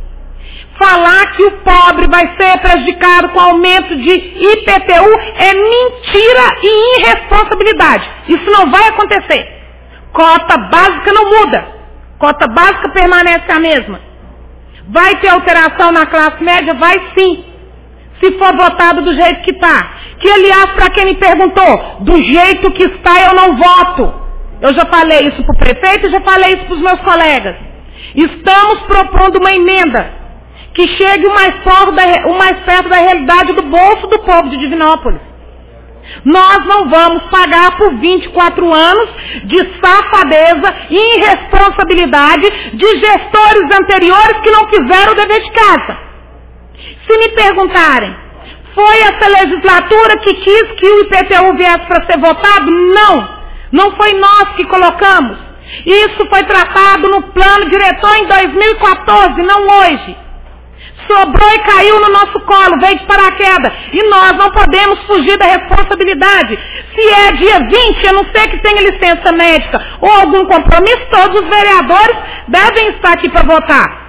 Falar que o pobre vai ser prejudicado com aumento de IPTU é mentira e irresponsabilidade. Isso não vai acontecer. Cota básica não muda. Cota básica permanece a mesma. Vai ter alteração na classe média? Vai sim. Se for votado do jeito que está. Que aliás, para quem me perguntou, do jeito que está eu não voto. Eu já falei isso para o prefeito e já falei isso para os meus colegas. Estamos propondo uma emenda que chegue o mais perto da realidade do bolso do povo de Divinópolis. Nós não vamos pagar por 24 anos de safadeza e irresponsabilidade de gestores anteriores que não fizeram o dever de casa. Se me perguntarem, foi essa legislatura que quis que o IPTU viesse para ser votado? Não. Não foi nós que colocamos. Isso foi tratado no plano diretor em 2014, não hoje. Sobrou e caiu no nosso colo, veio de paraquedas. E nós não podemos fugir da responsabilidade. Se é dia 20, a não ser que tenha licença médica ou algum compromisso, todos os vereadores devem estar aqui para votar.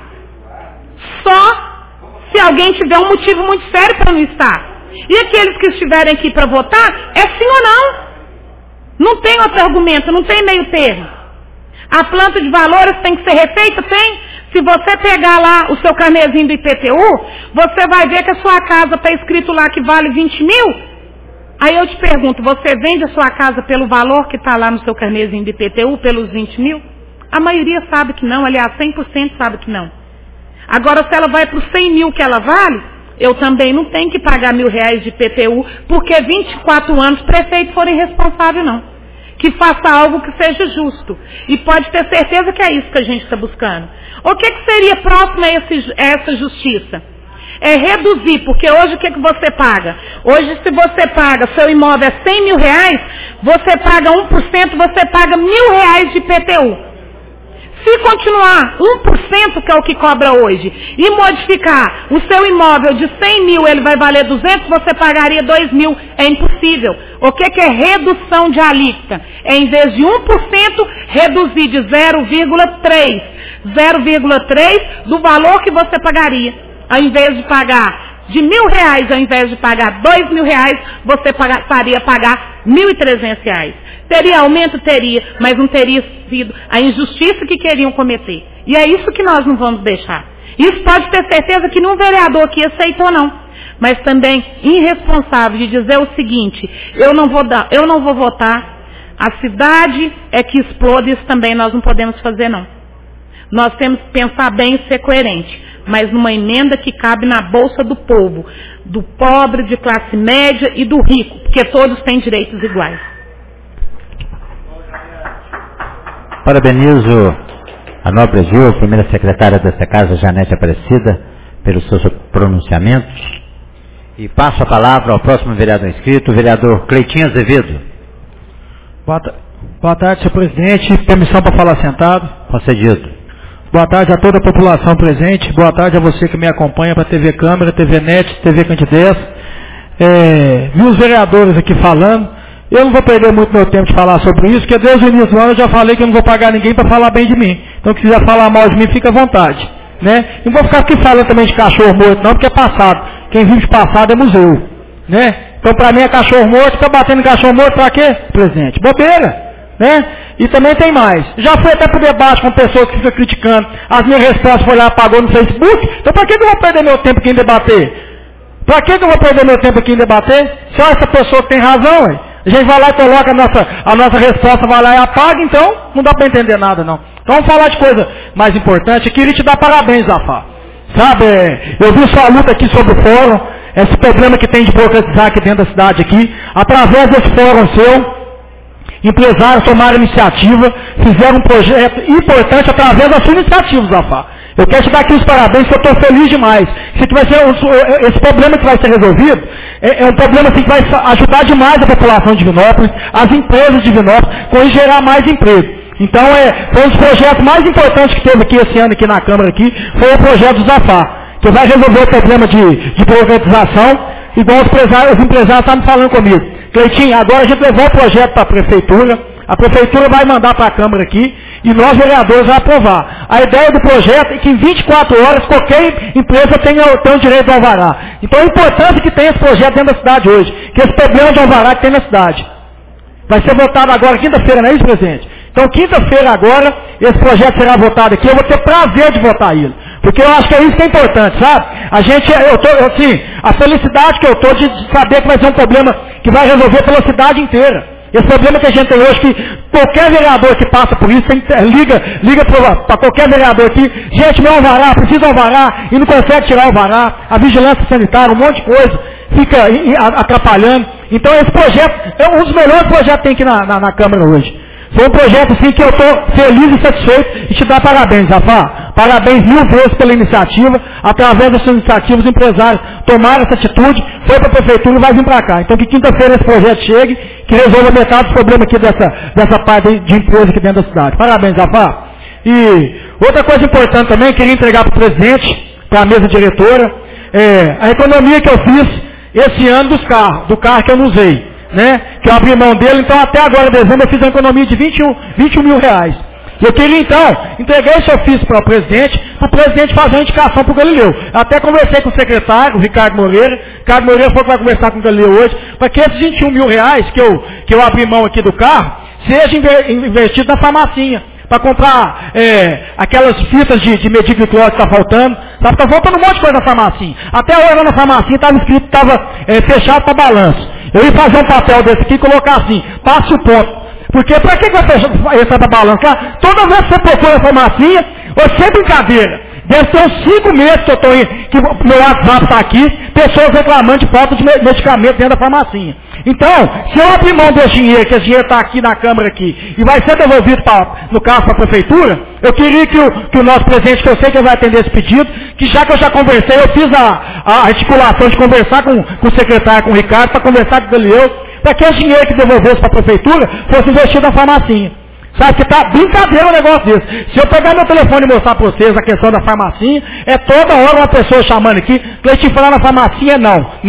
Só se alguém tiver um motivo muito sério para não estar. E aqueles que estiverem aqui para votar, é sim ou não. Não tem outro argumento, não tem meio termo. A planta de valores tem que ser refeita? Tem. Se você pegar lá o seu carnezinho do IPTU, você vai ver que a sua casa está escrito lá que vale 20 mil. Aí eu te pergunto, você vende a sua casa pelo valor que está lá no seu carnezinho do IPTU, pelos 20 mil? A maioria sabe que não, aliás, 100% sabe que não. Agora, se ela vai para os 100 mil que ela vale, eu também não tenho que pagar R$1.000 de IPTU, porque 24 anos prefeito foram irresponsáveis, não. Que faça algo que seja justo. E pode ter certeza que é isso que a gente está buscando. O que seria próximo a essa justiça? É reduzir, porque hoje o que você paga? Hoje, se você paga, seu imóvel é R$100 mil, você paga 1%, você paga R$1.000 de IPTU. Se continuar 1%, que é o que cobra hoje, e modificar o seu imóvel de 100 mil, ele vai valer 200, você pagaria 2 mil. É impossível. O que é redução de alíquota? É em vez de 1%, reduzir de 0,3 do valor que você pagaria. ao invés de pagar de R$1.000, ao invés de pagar R$2.000, você faria pagar R$1.300. Teria aumento? Teria, mas não teria sido a injustiça que queriam cometer. E é isso que nós não vamos deixar. Isso pode ter certeza que nenhum vereador aqui aceitou, não. Mas também irresponsável de dizer o seguinte, eu não vou votar, a cidade é que explode, isso também nós não podemos fazer, não. Nós temos que pensar bem e ser coerente, mas numa emenda que cabe na bolsa do povo, do pobre, de classe média e do rico, porque todos têm direitos iguais. Parabenizo a nobre Gil, primeira secretária desta casa, Janete Aparecida, pelos seus pronunciamentos. E passo a palavra ao próximo vereador inscrito, o vereador Cleitinho Azevedo. Boa tarde, senhor presidente. Permissão para falar sentado? Concedido. Boa tarde a toda a população presente. Boa tarde a você que me acompanha para TV Câmara, TV Net, TV Candidez. Vi os vereadores aqui falando. Eu não vou perder muito meu tempo de falar sobre isso, porque desde o início do ano eu já falei que eu não vou pagar ninguém para falar bem de mim. Então, se quiser falar mal de mim, fica à vontade. Né? Não vou ficar aqui falando também de cachorro morto, não, porque é passado. Quem vive de passado é museu. Né? Então, para mim é cachorro morto, fica batendo em cachorro morto para quê, presidente? Bobeira. Né? E também tem mais. Já fui até para o debate com pessoas que ficam criticando. As minhas respostas foi lá, apagou no Facebook. Então, para que eu vou perder meu tempo aqui em debater? Para que eu vou perder meu tempo aqui em debater? Só essa pessoa que tem razão, hein? A gente vai lá e coloca a nossa resposta, vai lá e apaga, então não dá para entender nada, não. Então vamos falar de coisa mais importante. Eu queria te dar parabéns, Zafá. Sabe, eu vi sua luta aqui sobre o fórum, esse problema que tem de burocratizar aqui dentro da cidade aqui. Através desse fórum seu, empresários tomaram iniciativa, fizeram um projeto importante através da sua iniciativa, Zafá. Eu quero te dar aqui os parabéns, que eu estou feliz demais. Esse problema que vai ser resolvido é um problema assim, que vai ajudar demais a população de Divinópolis, as empresas de Divinópolis, com isso gerar mais emprego. Então, foi um dos projetos mais importantes que teve aqui esse ano, aqui na Câmara, foi o projeto do Zafá, que vai resolver o problema de burocratização, igual os empresários estavam falando comigo. Cleitinho, agora a gente levou o projeto para a Prefeitura vai mandar para a Câmara aqui, e nós, vereadores, vamos aprovar. A ideia do projeto é que em 24 horas qualquer empresa tenha o direito ao alvará. Então é importante que tenha esse projeto dentro da cidade hoje, que esse problema de alvará que tem na cidade. Vai ser votado agora, quinta-feira, não é isso, presidente? Então, quinta-feira agora, esse projeto será votado aqui, eu vou ter prazer de votar ele. Porque eu acho que é isso que é importante, sabe? A felicidade que eu estou de saber que vai ser um problema que vai resolver pela cidade inteira. Esse problema que a gente tem hoje, que qualquer vereador que passa por isso, liga para qualquer vereador aqui, gente, meu alvará, precisa alvará, e não consegue tirar o alvará, a vigilância sanitária, um monte de coisa, fica atrapalhando. Então esse projeto é um dos melhores projetos que tem aqui na Câmara hoje. Foi um projeto assim que eu estou feliz e satisfeito e te dar parabéns, Zafá. Parabéns 1000 vezes pela iniciativa. Através dessas iniciativas, os empresários tomaram essa atitude, foi para a Prefeitura e vai vir para cá. Então que quinta-feira esse projeto chegue, que resolva metade dos problemas aqui dessa parte de empresa aqui dentro da cidade. Parabéns, Zafá. E outra coisa importante também, queria entregar para o presidente, para a mesa diretora, a economia que eu fiz esse ano do carro que eu não usei. Né? Que eu abri mão dele, então até agora, em dezembro, eu fiz uma economia de 21 mil reais. Eu queria então entregar esse ofício para o presidente fazer uma indicação para o Galileu. Eu até conversei com o secretário, o Ricardo Moreira falou que vai conversar com o Galileu hoje, para que esses 21 mil reais que eu abri mão aqui do carro, seja investido na farmacinha. Para comprar aquelas fitas de medir glicose que está faltando. Está faltando um monte de coisa na farmacinha. Até hoje lá na farmacinha estava escrito que estava fechado para balanço. Eu ia fazer um papel desse aqui e colocar assim, passe o ponto. Porque para que vai fechar para balanço? Toda vez que você procura a farmacinha, sem brincadeira, deve ter uns 5 meses que eu estou que o meu WhatsApp está aqui, pessoas reclamando de falta de medicamento dentro da farmacinha. Então, se eu abrir mão desse dinheiro, que esse dinheiro está aqui na Câmara aqui, e vai ser devolvido no caso para a Prefeitura, eu queria que o nosso presidente, que eu sei que ele vai atender esse pedido, que já que eu já conversei, eu fiz a articulação de conversar com o secretário, com o Ricardo, para conversar com o Galileu, para que esse dinheiro que devolvesse para a Prefeitura fosse investido na farmacinha. Sabe que tá brincadeira um negócio desse. Se eu pegar meu telefone e mostrar para vocês a questão da farmacinha, é toda hora uma pessoa chamando aqui, Cleitinho falar na farmacinha,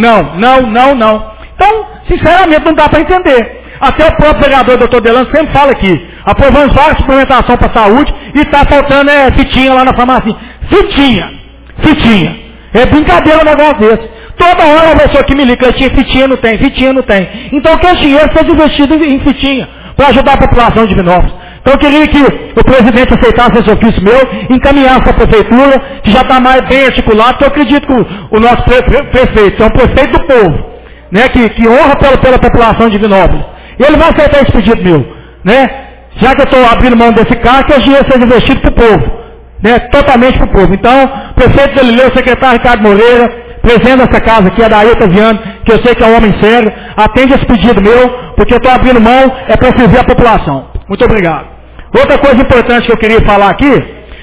não. Então, sinceramente, não dá para entender. Até o próprio vereador Dr. Delano sempre fala aqui, aprovando várias suplementações para a saúde e está faltando fitinha lá na farmácia. Fitinha. É brincadeira um negócio desse. Toda hora a pessoa que me liga, fitinha não tem, fitinha não tem. Então que esse dinheiro seja investido em fitinha, para ajudar a população de Divinópolis. Então eu queria que o presidente aceitasse esse ofício meu, encaminhasse para a prefeitura, que já está mais bem articulado, porque eu acredito que o nosso prefeito é um prefeito do povo, né, que honra pela população de Divinópolis. E ele vai aceitar esse pedido meu, né? Já que eu estou abrindo mão desse carro, que esse dinheiro seja investido para o povo, né, totalmente para o povo. Então, prefeito Galileu, secretário Ricardo Moreira, presidente dessa casa aqui, a Daí Otaviano, que eu sei que é um homem sério, atende esse pedido meu, porque eu estou abrindo mão, é para servir a população. Muito obrigado. Outra coisa importante que eu queria falar aqui,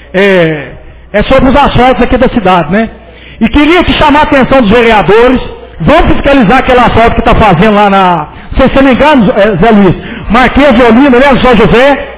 é sobre os asfaltos aqui da cidade, né? E queria te chamar a atenção dos vereadores, vamos fiscalizar aquele asfalto que está fazendo lá na, se você não me engano, Zé Luiz, Marquês de Olinda, né, São José,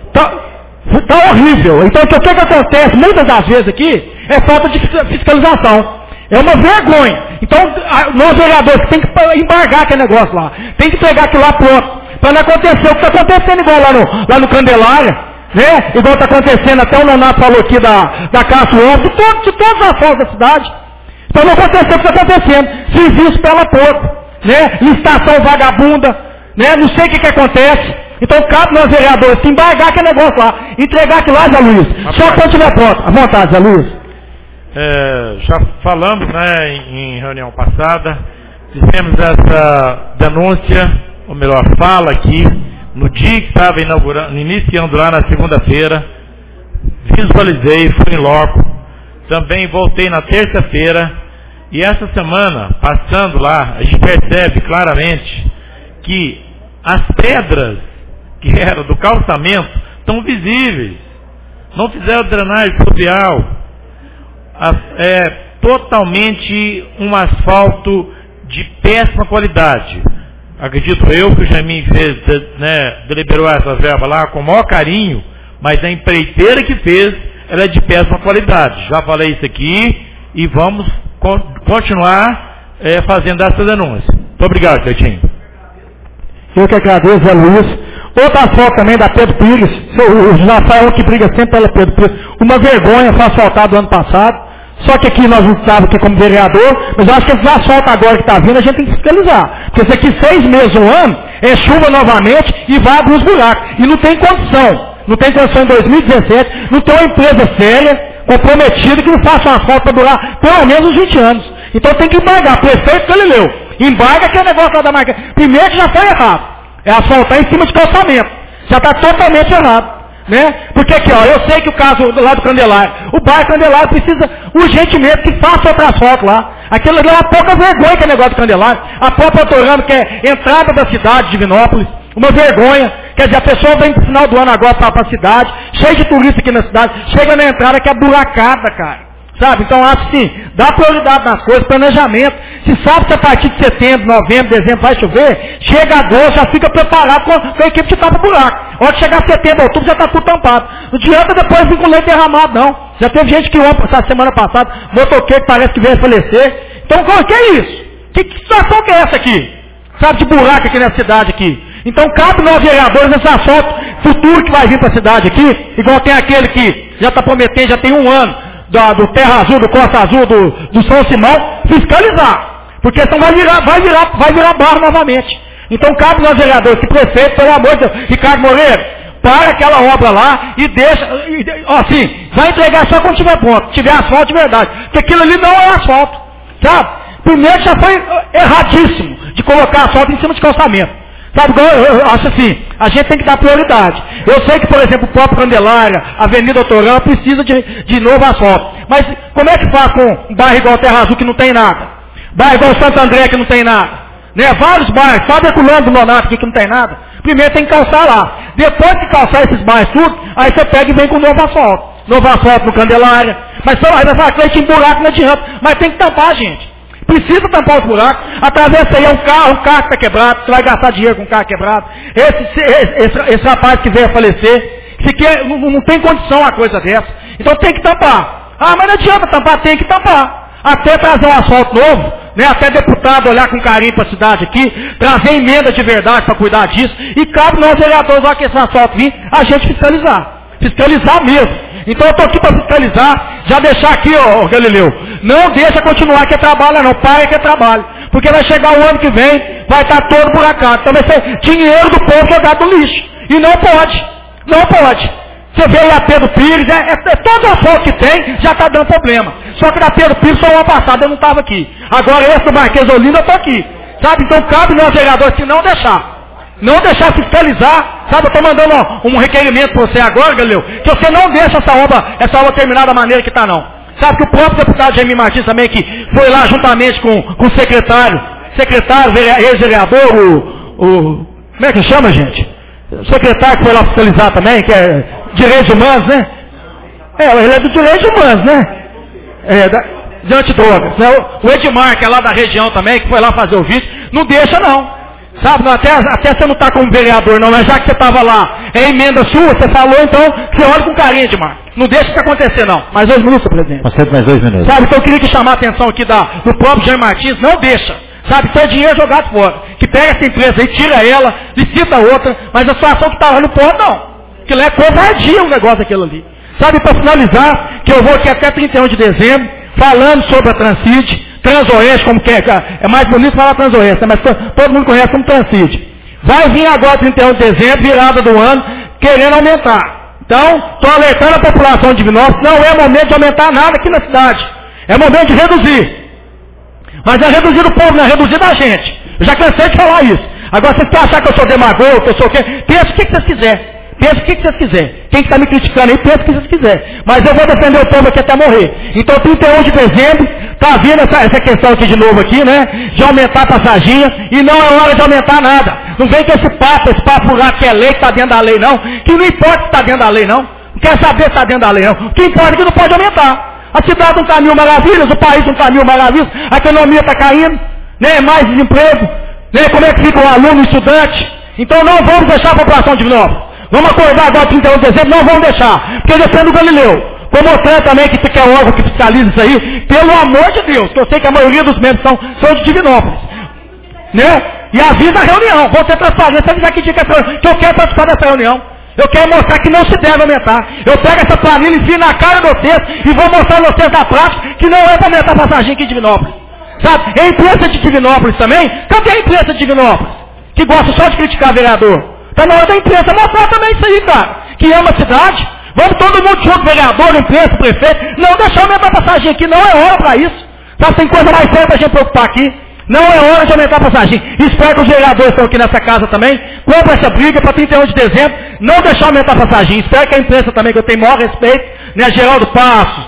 tá horrível. Então o que acontece muitas das vezes aqui, é falta de fiscalização. É uma vergonha. Então, nós vereadores tem que embargar aquele negócio lá. Tem que pegar aquilo lá pronto. Para não acontecer o que está acontecendo igual lá no Candelária, né? Igual está acontecendo, até o Nonato falou aqui da Cássio Alves, de todas as asfaltos da cidade. Para não acontecer o que está acontecendo. Serviço pela pouco, né? Licitação vagabunda, né? Não sei o que acontece. Então cabe nós vereadores embargar aquele negócio lá. Entregar aquilo lá, Zé Luiz. Só quando estiver pronto. À vontade, Zé Luiz. Já falamos, né, em reunião passada, fizemos essa denúncia, ou melhor, fala aqui, no dia que estava iniciando lá na segunda-feira, visualizei, fui em loco, também voltei na terça-feira, e essa semana, passando lá, a gente percebe claramente que as pedras que eram do calçamento estão visíveis, não fizeram drenagem fluvial. É totalmente um asfalto de péssima qualidade. Acredito eu que o Jamin fez, né, deliberou essa verba lá com o maior carinho, mas a empreiteira que fez, ela é de péssima qualidade. Já falei isso aqui e vamos continuar fazendo essa denúncia. Muito obrigado, Cleitinho. Eu que agradeço, Zé Luiz. Outra asfalto também da Pedro Pires, o Rafael que briga sempre pela Pedro Pires. Uma vergonha, foi asfaltado do ano passado. Só que aqui nós não estávamos aqui como vereador, mas eu acho que esse asfalto agora que está vindo, a gente tem que fiscalizar. Porque isso aqui 6 meses, um ano, é chuva novamente e vai abrir os buracos. E não tem condição. Não tem condição em 2017, não tem uma empresa séria, comprometida, que não faça um asfalto para durar pelo menos uns 20 anos. Então tem que embargar. Prefeito Galileu, embarga aquele negócio lá da marca. Primeiro que já foi errado. É asfaltar em cima de calçamento. Já está totalmente errado. Né? Porque aqui, ó, eu sei que o caso lá do Candelário, o bairro Candelário precisa urgentemente que faça outro asfalto lá. Aquilo ali é uma pouca vergonha que é negócio do Candelário. A própria Autorama, que é entrada da cidade de Divinópolis, uma vergonha. Quer dizer, a pessoa vem no final do ano agora para a cidade, cheio de turista aqui na cidade, chega na entrada que é buracada, cara. Sabe? Então acho que sim, dá prioridade nas coisas, planejamento. Se sabe que a partir de setembro, novembro, dezembro vai chover, chega agosto, já fica preparado com a equipe de tapa buraco. A hora que chegar setembro, outubro, já está tudo tampado. Não adianta depois vir com leite derramado, não. Já teve gente que essa semana passada, motoqueiro que parece que veio a falecer. Então, o que é isso? Que situação que é essa aqui? Sabe, de buraco aqui nessa cidade aqui. Então, cabe nós vereadores esse asfalto futuro que vai vir para a cidade aqui, igual tem aquele que já está prometendo, já tem um ano, do Terra Azul, do Costa Azul, do São Simão, fiscalizar. Porque senão vai virar barro novamente. Então cabe nós vereadores, que prefeito, pelo amor de Deus, Ricardo Moreira, para aquela obra lá e deixa, assim, vai entregar só quando tiver pronto, tiver asfalto de verdade. Porque aquilo ali não é asfalto, sabe? Primeiro já foi erradíssimo de colocar asfalto em cima de calçamento. Sabe, eu acho assim, a gente tem que dar prioridade. Eu sei que, por exemplo, o próprio Candelária, a Avenida Autorama, precisa de novo asfalto. Mas como é que faz com um bairro igual Terra Azul que não tem nada? Bairro igual Santo André que não tem nada? Né? Vários bairros, só Deculando do Nonato aqui que não tem nada. Primeiro tem que calçar lá. Depois de calçar esses bairros tudo, aí você pega e vem com novo asfalto. Novo asfalto no Candelária. Mas só aí vai falar que leite em buraco não adianta. Mas tem que tampar, gente. Precisa tampar os buracos. Atravessa aí um carro que está quebrado, você vai gastar dinheiro com um carro quebrado. Esse rapaz que veio a falecer, não tem condição uma coisa dessa. Então tem que tampar. Ah, mas não adianta tampar, tem que tampar. Até trazer um asfalto novo, né? Até deputado olhar com carinho para a cidade aqui, trazer emenda de verdade para cuidar disso, e cabe nós vereadores, lá que esse asfalto vir, a gente fiscalizar. Fiscalizar mesmo. Então eu estou aqui para fiscalizar, já deixar aqui, ó, Galileu, não deixa continuar que trabalha não, para que trabalha. Porque vai chegar o ano que vem, vai estar todo buracado. Então vai ser dinheiro do povo jogado no lixo. E não pode, não pode. Você vê aí a Pedro Pires, todas as fotos que tem, já está dando problema. Só que na Pedro Pires só uma passada, eu não estava aqui. Agora esse do Marquês Olinda eu estou aqui. Sabe, então cabe nós vereadores se não deixar. Não deixar fiscalizar, sabe, eu estou mandando um requerimento para você agora, Galileu, que você não deixa essa obra terminar da maneira que está não. Sabe que o próprio deputado Jaime Martins também, que foi lá juntamente com o secretário, ex-vereador, como é que chama, gente? O secretário que foi lá fiscalizar também, que é Direitos Humanos, né? Ele é do Direitos Humanos, né? De antidrogas. Né? O Edmar, que é lá da região também, que foi lá fazer o vídeo, não deixa não. Sabe, até você não está como vereador não, mas já que você estava lá, é emenda sua, você falou, então, você olha com carinho, Edmar. Não deixa isso acontecer não. Mais 2 minutos, presidente. Concede mais 2 minutos. Sabe, então eu queria que chamar a atenção aqui do próprio Jaime Martins, não deixa. Sabe, então é dinheiro jogado fora. Que pega essa empresa aí, tira ela, licita outra, mas a situação que está lá não pode não. Que lá é covardia um negócio aquilo ali. Sabe, para finalizar, que eu vou aqui até 31 de dezembro, falando sobre a Transcid, Transoeste, como que é mais bonito falar Transoeste, mas todo mundo conhece como Transcid. Vai vir agora 31 de dezembro, virada do ano, querendo aumentar. Então, estou alertando a população de Divinópolis, não é momento de aumentar nada aqui na cidade. É momento de reduzir. Mas é reduzir o povo, não é reduzir da gente. Eu já cansei de falar isso. Agora, vocês querem achar que eu sou demagogo, que eu sou o quê? Pensa o que vocês quiserem. Pensa o que vocês quiserem. Quem está me criticando aí, pensa o que vocês quiserem. Mas eu vou defender o povo aqui até morrer. Então, 31 de dezembro, está vindo essa questão aqui de novo aqui, né? De aumentar a passaginha. E não é hora de aumentar nada. Não vem com esse papo lá que é lei, que está dentro da lei, não. Que não importa se está dentro da lei, não. Não quer saber se está dentro da lei, não. O que importa é que não pode aumentar. A cidade não está mil maravilhas, o país não está mil maravilhas, a economia está caindo, né? Mais desemprego, né? Como é que fica o aluno, o estudante? Então não vamos deixar a população de Divinópolis. Vamos acordar agora 31 de dezembro, não vamos deixar. Porque eu defendo o Galileu. Como o Tran também, que é o órgão que fiscaliza isso aí, pelo amor de Deus, que eu sei que a maioria dos membros são de Divinópolis. Né? E avisa a reunião, vou ter transparência, avisar que dia que eu quero participar dessa reunião. Eu quero mostrar que não se deve aumentar. Eu pego essa planilha, enfio na cara de vocês e vou mostrar a vocês na prática que não é para aumentar a passagem aqui em Divinópolis. Sabe? É a imprensa de Divinópolis também. Cadê a imprensa de Divinópolis? Que gosta só de criticar vereador. Está na hora da imprensa mostrar também isso aí, cara. Que ama a cidade. Vamos todo mundo junto, vereador, imprensa, prefeito. Não deixar aumentar a passagem aqui, não é hora para isso. Tá? Tem coisa mais séria para a gente preocupar aqui. Não é hora de aumentar a passagem. Espero que os vereadores estão aqui nessa casa também. Compre essa briga para 31 de dezembro. Não deixar aumentar a passagem. Espero que a imprensa também, que eu tenho maior respeito, né? Geraldo Passos,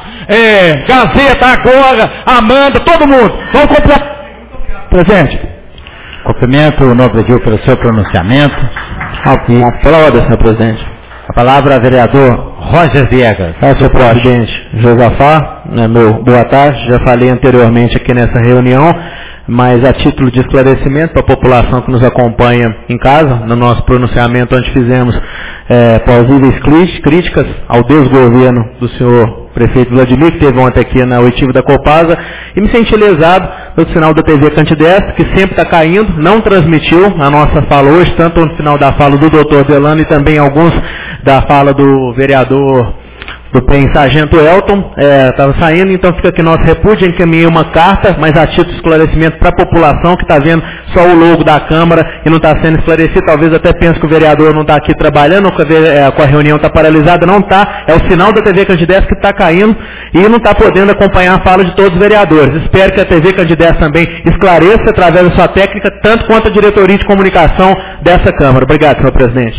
Gazeta agora, Amanda, todo mundo. Vamos comprar. Presente. Cumprimento o nobre Edil pelo seu pronunciamento. Aplauda, senhor presidente. A palavra, vereador Roger Viegas. Senhor presidente Josafá, boa tarde. Já falei anteriormente aqui nessa reunião, mas a título de esclarecimento para a população que nos acompanha em casa, no nosso pronunciamento onde fizemos plausíveis críticas ao desgoverno do senhor prefeito Vladimir, que teve ontem aqui na oitiva da Copasa, e me senti lesado pelo sinal da TV Cantidez, que sempre está caindo, não transmitiu a nossa fala hoje, tanto no final da fala do doutor Delano e também alguns da fala do vereador do PEN Sargento Elton, estava saindo, então fica aqui nosso repúdio, encaminhei uma carta, mas a título de esclarecimento para a população que está vendo só o logo da Câmara e não está sendo esclarecido, talvez até pense que o vereador não está aqui trabalhando, com a reunião está paralisada, não está, é o sinal da TV Candidez que está caindo e não está podendo acompanhar a fala de todos os vereadores. Espero que a TV Candidez também esclareça através da sua técnica, tanto quanto a diretoria de comunicação dessa Câmara. Obrigado, senhor presidente.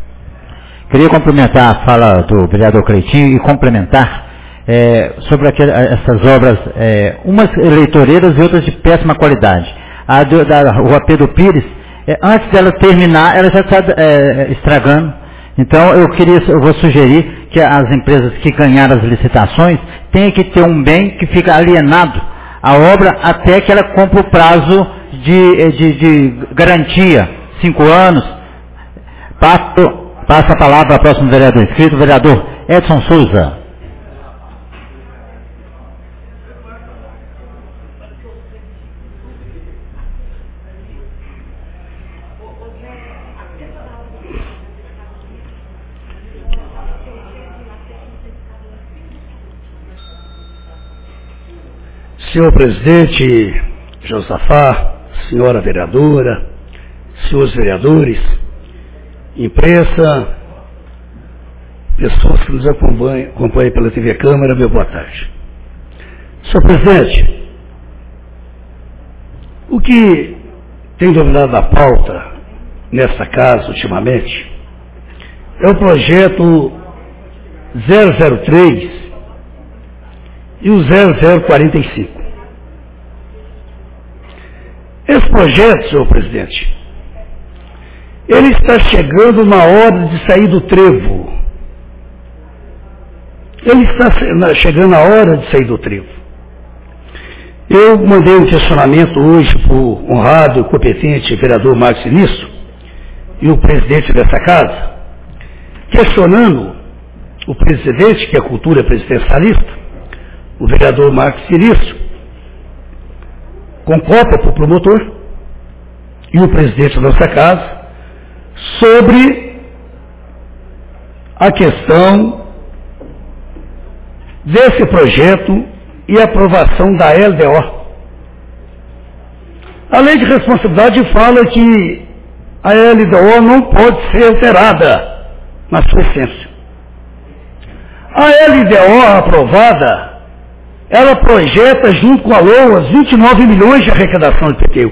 Queria cumprimentar a fala do vereador Cleitinho e complementar sobre essas obras, umas eleitoreiras e outras de péssima qualidade. A da Rua Pedro Pires, antes dela terminar, ela já está estragando. Então eu vou sugerir que as empresas que ganharam as licitações tenham que ter um bem que fica alienado à obra até que ela cumpra o prazo de garantia, 5 anos. Passa a palavra ao próximo vereador inscrito, o vereador Edson Souza. Senhor presidente Josafá, senhora vereadora, senhores vereadores, imprensa, pessoas que nos acompanham pela TV Câmara, meu boa tarde. Senhor presidente, o que tem dominado a pauta nesta casa ultimamente é o projeto 003 e o 0045. Esse projeto, senhor presidente, ele está chegando na hora de sair do trevo. Ele está chegando na hora de sair do trevo. Eu mandei um questionamento hoje para o honrado e competente vereador Marcos Sinistro e o presidente dessa casa, questionando o presidente, que é a cultura presidencialista, o vereador Marcos Sinistro, com cópia para o promotor e o presidente da nossa casa, sobre a questão desse projeto e aprovação da LDO. A lei de responsabilidade fala que a LDO não pode ser alterada na sua essência. A LDO aprovada, ela projeta junto com a LOAS 29 milhões de arrecadação de PTU.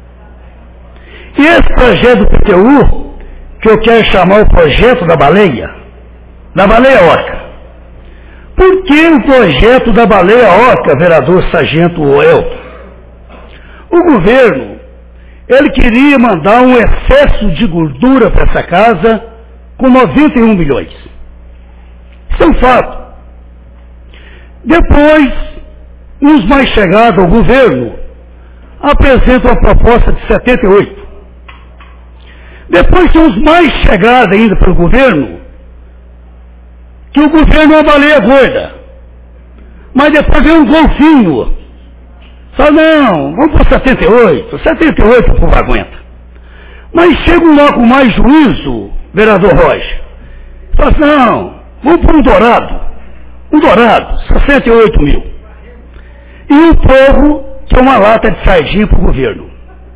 E esse projeto do PTU, que eu quero chamar o projeto da baleia orca. Por que o projeto da baleia orca, vereador Sargento Elton? O governo, ele queria mandar um excesso de gordura para essa casa com 91 milhões. Isso é um fato. Depois, uns mais chegados ao governo apresentam a proposta de 78. Depois tem uns mais chegados ainda pelo governo, que o governo é uma baleia gorda. Mas depois vem um golfinho. Fala, não, vamos para 78. 78 o povo aguenta. Mas chegam lá com mais juízo, vereador Rocha. Fala, não, vamos para um dourado. Um dourado, 68 mil. E o povo quer uma lata de sardinha para o governo.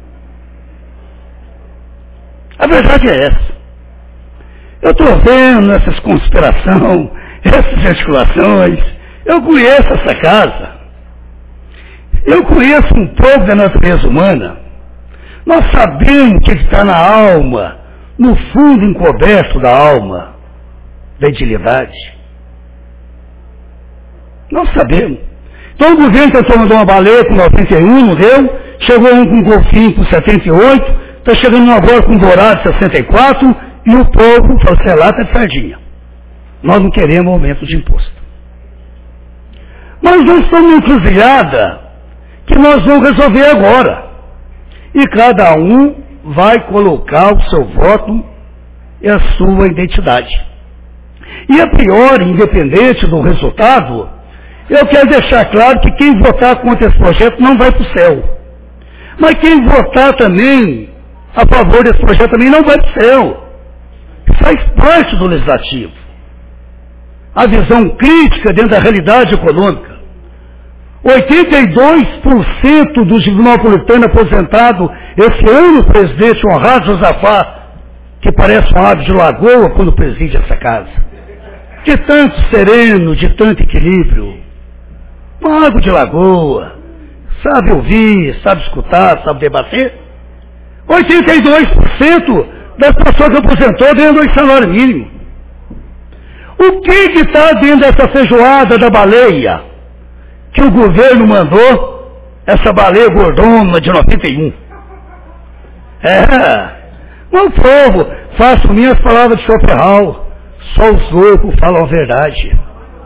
A verdade é essa. Eu estou vendo essas conspirações, essas articulações. Eu conheço essa casa. Eu conheço um pouco da natureza humana. Nós sabemos o que está na alma, no fundo encoberto da alma, da idilidade. Nós sabemos. Então o governo tentou mandar uma baleia com 91, não deu. Chegou um com golfinho com 78. Está chegando um agora com dourado 64. E o povo falou assim, é lata de sardinha. Nós não queremos aumento de imposto. Mas nós estamos numa encruzilhada que nós vamos resolver agora. E cada um vai colocar o seu voto e a sua identidade. E a priori, independente do resultado, eu quero deixar claro que quem votar contra esse projeto não vai para o céu. Mas quem votar também a favor desse projeto também não vai para o céu. Faz parte do legislativo. A visão crítica dentro da realidade econômica. 82% dos tribunal-politanos aposentados esse ano, presidente honrado Josafá, que parece um ave de lagoa quando preside essa casa. De tanto sereno, de tanto equilíbrio. Um água de lagoa. Sabe ouvir, sabe escutar, sabe debater. 82% das pessoas que aposentou ganham 2 salários mínimos. O que está dentro dessa feijoada da baleia que o governo mandou, essa baleia gordona de 91? O povo, faço minhas palavras de Schopenhauer, só os loucos falam a verdade.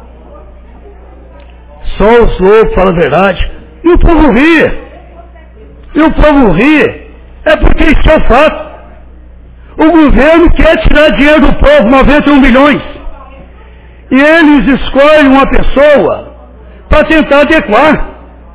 Só os loucos falam a verdade. E o povo ri. E o povo ri. É porque isso é o fato. O governo quer tirar dinheiro do povo, 91 milhões. E eles escolhem uma pessoa para tentar adequar.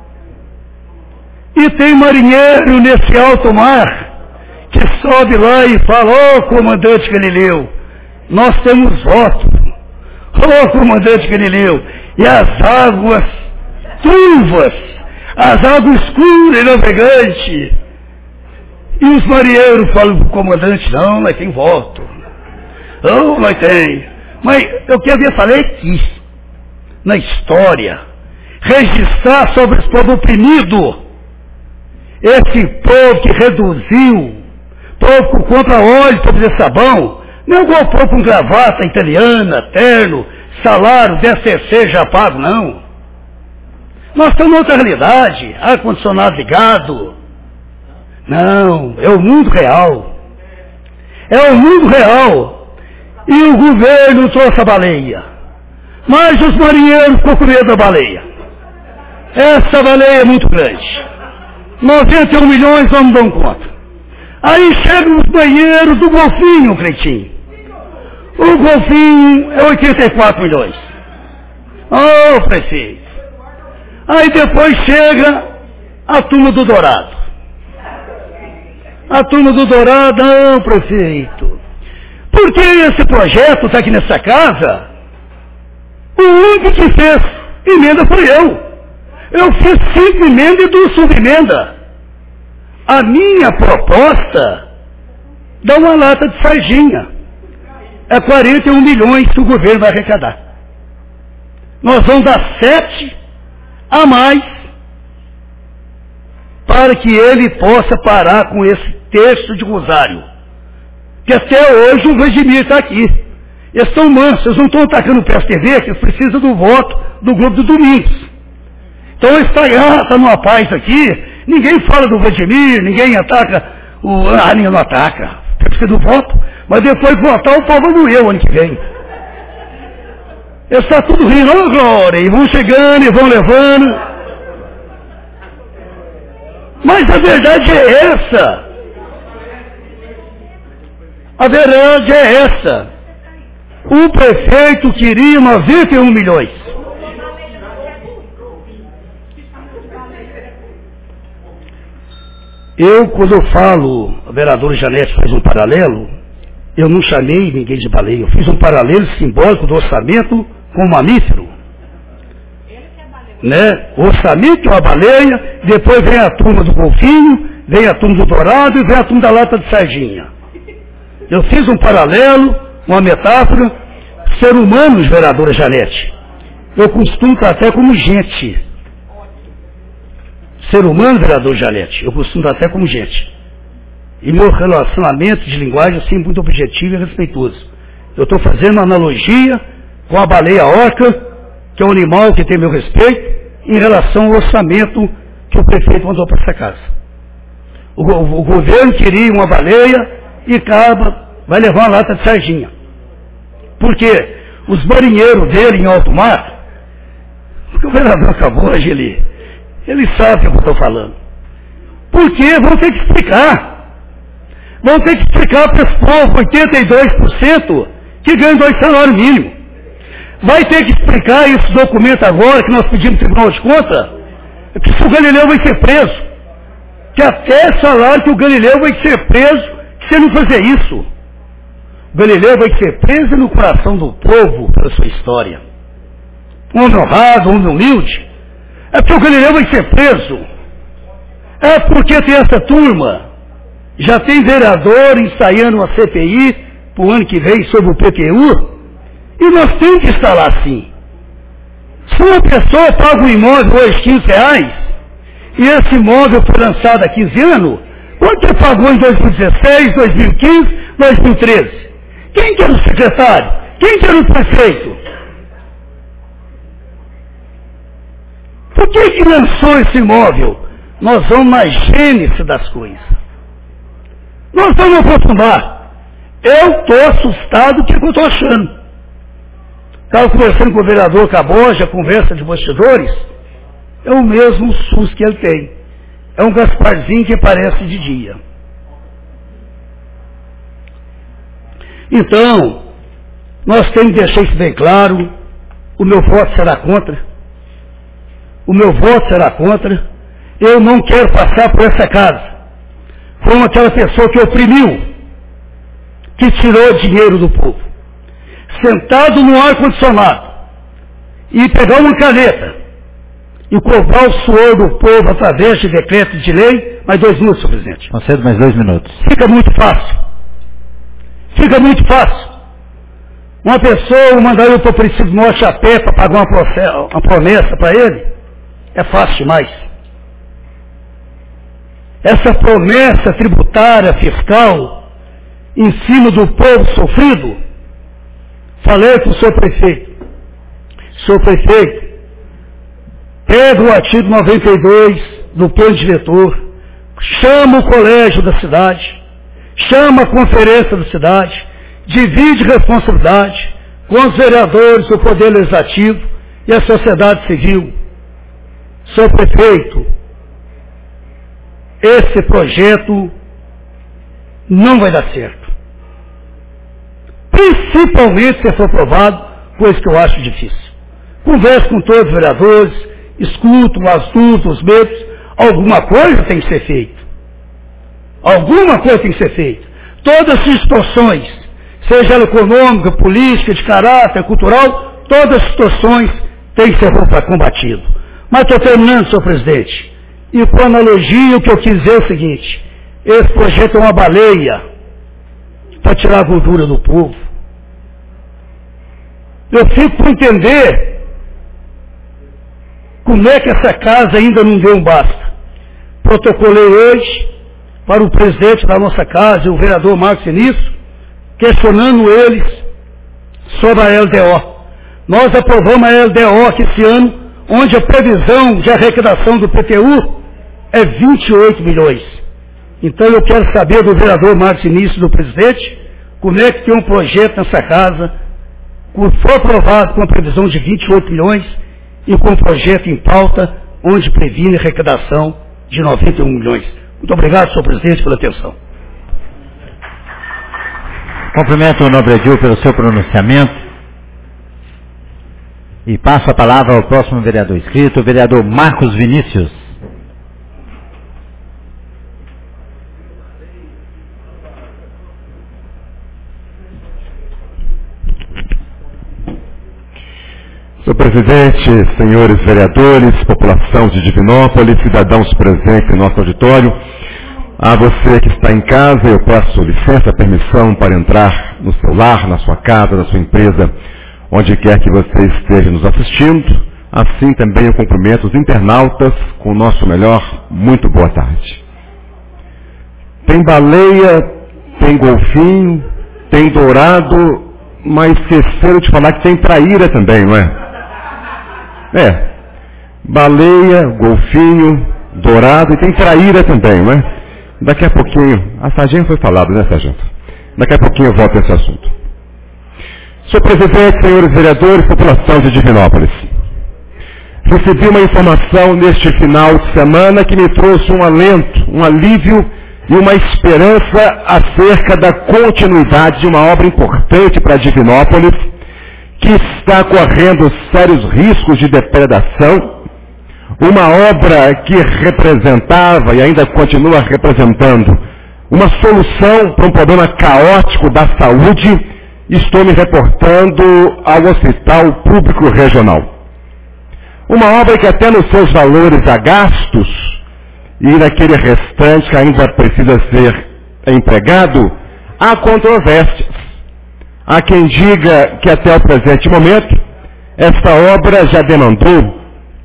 E tem marinheiro nesse alto mar que sobe lá e fala, ô comandante Galileu, nós temos voto. Ô comandante Galileu, e as águas turvas, as águas escuras e navegantes. E os marinheiros falam pro comandante, não, nós tem voto. Não, nós tem. Mas eu quero falei aqui, na história, registrar sobre esse povo oprimido, esse povo que reduziu, povo que compra óleo para fazer sabão, não é igual o povo com gravata italiana, terno, salário, DCC já pago, não. Nós estamos em outra realidade, ar-condicionado ligado. Não, é o mundo real. É o mundo real. E o governo trouxe a baleia. Mas os marinheiros ficou com medo da baleia. Essa baleia é muito grande. 91 milhões não dão conta. Aí chegam os banheiros do golfinho, Cleitinho. O golfinho é 84 milhões. Oh, prefeito. Aí depois chega a turma do Dourado. A turma do Dourado, não, prefeito. Porque esse projeto está aqui nessa casa, o único que fez emenda foi eu. Eu fiz 5 emendas e 2 subemenda. A minha proposta dá uma lata de sardinha. É 41 milhões que o governo vai arrecadar. Nós vamos dar 7 a mais para que ele possa parar com esse texto de Rosário. Que até hoje o Vladimir está aqui. Eles estão mansos, eles não estão atacando o PSTV, que eles precisam do voto do grupo do Domingos. Então eles estão numa paz aqui, ninguém fala do Vladimir, ninguém ataca, ninguém não ataca, precisa do voto, mas depois de votar o povo não eu ano que vem. Eles estão tudo rindo, ô glória, e vão chegando e vão levando. Mas a verdade é essa. A verdade é essa. O prefeito queria 91 milhões. Eu, quando eu falo, a vereadora Janete faz um paralelo, eu não chamei ninguém de baleia, eu fiz um paralelo simbólico do orçamento com o mamífero. Né? O orçamento é uma baleia, depois vem a turma do golfinho, vem a turma do dourado e vem a turma da lata de sardinha. Eu fiz um paralelo, uma metáfora, ser humanos, vereadora Janete. Eu costumo tratar como gente. Ser humano, vereador Janete, eu costumo tratar como gente. E meu relacionamento de linguagem é sempre muito objetivo e respeitoso. Eu estou fazendo uma analogia com a baleia orca, que é um animal que tem meu respeito, em relação ao orçamento que o prefeito mandou para essa casa. O governo queria uma baleia e vai levar uma lata de sardinha. Porque os marinheiros dele em alto mar, porque o vereador acabou hoje, ele sabe o que eu estou falando. Porque vão ter que explicar. Vão ter que explicar para esse povo, 82%, que ganham 2 salários mínimos. Vai ter que explicar esse documento agora que nós pedimos no Tribunal de Contas, que se o Galileu vai ser preso. Que até salário que o Galileu vai ser preso se ele não fazer isso. O Galileu vai ser preso no coração do povo pela sua história. Um homem honrado, um homem humilde. É porque o Galileu vai ser preso. É porque tem essa turma. Já tem vereador ensaiando uma CPI para o ano que vem sobre o PTU. E nós temos que estar lá assim. Se uma pessoa paga um imóvel hoje R$15, e esse imóvel foi lançado há 15 anos, quanto ele pagou em 2016, 2015, 2013? Quem que era o secretário? Quem que era o prefeito? Por que lançou esse imóvel? Nós vamos na gênese das coisas. Nós vamos aprofundar. Eu estou assustado com o que eu estou achando. Estava conversando com o vereador Caboja, conversa de bastidores, é o mesmo SUS que ele tem. É um Gasparzinho que parece de dia. Então, nós temos que deixar isso bem claro, o meu voto será contra. O meu voto será contra. Eu não quero passar por essa casa como aquela pessoa que oprimiu, que tirou dinheiro do povo. Sentado no ar-condicionado, e pegar uma caneta, e cobrar o suor do povo através de decreto de lei. Mais 2 minutos, senhor presidente. Concedo mais 2 minutos. Fica muito fácil. Fica muito fácil. Uma pessoa mandaria para o Preciso Norte a pé para pagar uma promessa para ele. É fácil demais. Essa promessa tributária, fiscal, em cima do povo sofrido, falei para o senhor prefeito. Senhor prefeito, pega o artigo 92 do plano diretor, chama o colégio da cidade, chama a conferência da cidade, divide responsabilidade com os vereadores, o poder legislativo e a sociedade civil. Senhor prefeito, esse projeto não vai dar certo. Principalmente se for aprovado, coisa que eu acho difícil. Converso com todos os vereadores, escuto as dúvidas, os medos. Alguma coisa tem que ser feita. Alguma coisa tem que ser feita. Todas as situações, seja ela econômica, política, de caráter, cultural, todas as situações têm que ser combatidas. Mas estou terminando, senhor presidente. E com analogia, o que eu quis dizer é o seguinte: esse projeto é uma baleia para tirar a gordura do povo. Eu fico por entender como é que essa casa ainda não deu um basta. Protocolei hoje para o presidente da nossa casa, o vereador Marcos Sinistro, questionando eles sobre a LDO. Nós aprovamos a LDO aqui esse ano, onde a previsão de arrecadação do PTU é 28 milhões. Então eu quero saber do vereador Marcos Sinistro, do presidente, como é que tem um projeto nessa casa, que foi aprovado com a previsão de 28 milhões e com um projeto em pauta, onde previne arrecadação de 91 milhões. Muito obrigado, senhor presidente, pela atenção. Cumprimento o nobre Edil pelo seu pronunciamento e passo a palavra ao próximo vereador inscrito, o vereador Marcos Vinícius. Senhor presidente, senhores vereadores, população de Divinópolis, cidadãos presentes em nosso auditório, a você que está em casa, eu peço licença, permissão para entrar no seu lar, na sua casa, na sua empresa, onde quer que você esteja nos assistindo. Assim também eu cumprimento os internautas com o nosso melhor, muito boa tarde. Tem baleia, tem golfinho, tem dourado, mas esqueceram de falar que tem traíra também, não é? Baleia, golfinho, dourado e tem traíra também, não é? Daqui a pouquinho, a sargento foi falado, né, sargento? Daqui a pouquinho eu volto a esse assunto. Senhor presidente, senhores vereadores, população de Divinópolis. Recebi uma informação neste final de semana que me trouxe um alento, um alívio e uma esperança acerca da continuidade de uma obra importante para Divinópolis, que está correndo sérios riscos de depredação, uma obra que representava e ainda continua representando uma solução para um problema caótico da saúde. Estou me reportando ao Hospital Público Regional. Uma obra que até nos seus valores a gastos e naquele restante que ainda precisa ser empregado, há controvérsias. Há quem diga que até o presente momento, esta obra já demandou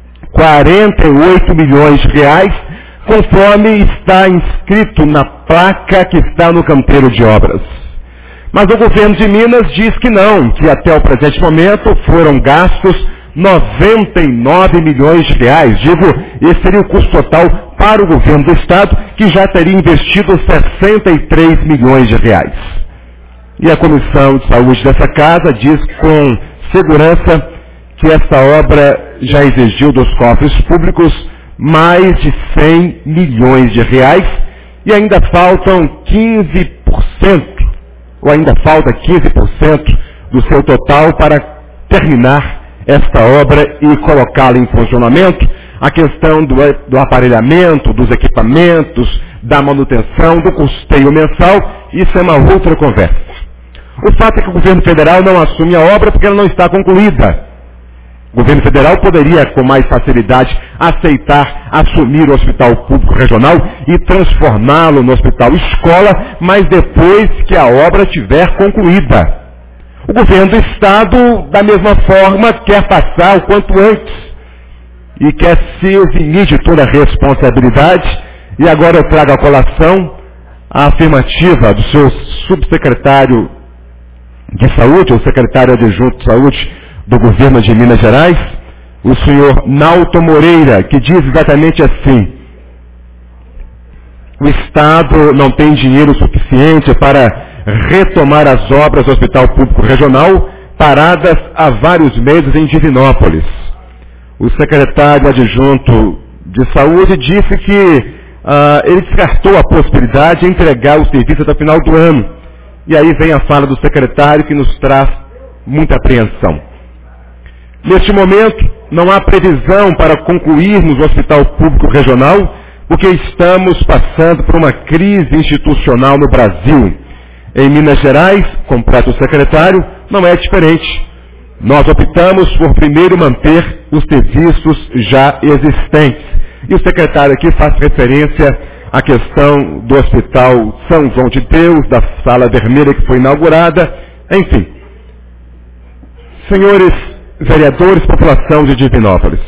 48 milhões de reais, conforme está inscrito na placa que está no canteiro de obras. Mas o governo de Minas diz que não, que até o presente momento foram gastos 99 milhões de reais. Digo, esse seria o custo total para o governo do Estado, que já teria investido 63 milhões de reais. E a Comissão de Saúde dessa casa diz com segurança que esta obra já exigiu dos cofres públicos mais de 100 milhões de reais e ainda faltam 15%, ou ainda falta 15% do seu total para terminar esta obra e colocá-la em funcionamento. A questão do aparelhamento, dos equipamentos, da manutenção, do custeio mensal, isso é uma outra conversa. O fato é que o governo federal não assume a obra porque ela não está concluída. O governo federal poderia, com mais facilidade, aceitar assumir o hospital público regional e transformá-lo no hospital escola, mas depois que a obra estiver concluída. O governo do Estado, da mesma forma, quer passar o quanto antes e quer se eximir de toda a responsabilidade. E agora eu trago à colação a afirmativa do seu subsecretário de Saúde, o secretário adjunto de Saúde do governo de Minas Gerais, o senhor Nalton Moreira, que diz exatamente assim: o Estado não tem dinheiro suficiente para retomar as obras do Hospital Público Regional, paradas há vários meses em Divinópolis. O secretário adjunto de Saúde disse que ele descartou a possibilidade de entregar o serviço até o final do ano. E aí vem a fala do secretário que nos traz muita apreensão. Neste momento, não há previsão para concluirmos o Hospital Público Regional, porque estamos passando por uma crise institucional no Brasil. Em Minas Gerais, completa o secretário, não é diferente. Nós optamos por primeiro manter os serviços já existentes. E o secretário aqui faz referência à questão do Hospital São João de Deus, da Sala Vermelha que foi inaugurada, enfim. Senhores vereadores, população de Divinópolis,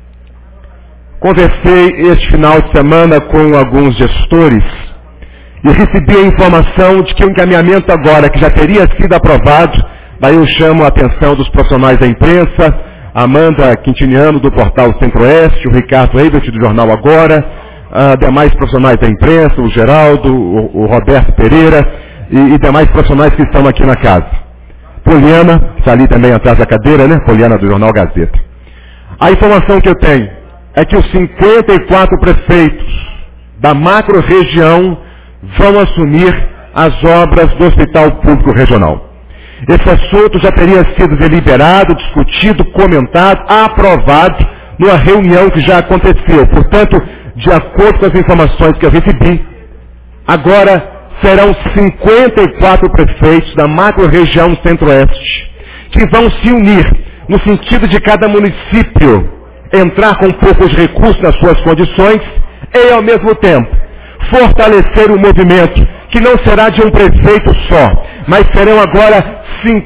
conversei este final de semana com alguns gestores e recebi a informação de que o encaminhamento agora, que já teria sido aprovado, daí eu chamo a atenção dos profissionais da imprensa, Amanda Quintiniano do Portal Centro-Oeste, o Ricardo Eibert do Jornal Agora, demais profissionais da imprensa, o Geraldo, o Roberto Pereira e demais profissionais que estão aqui na casa. Poliana, está ali também atrás da cadeira, né? Poliana do Jornal Gazeta. A informação que eu tenho é que os 54 prefeitos da macro-região vão assumir as obras do Hospital Público Regional. Esse assunto já teria sido deliberado, discutido, comentado, aprovado numa reunião que já aconteceu. Portanto, de acordo com as informações que eu recebi, agora serão 54 prefeitos da macro-região Centro-Oeste que vão se unir no sentido de cada município entrar com poucos recursos nas suas condições e, ao mesmo tempo, fortalecer o movimento, que não será de um prefeito só, mas serão agora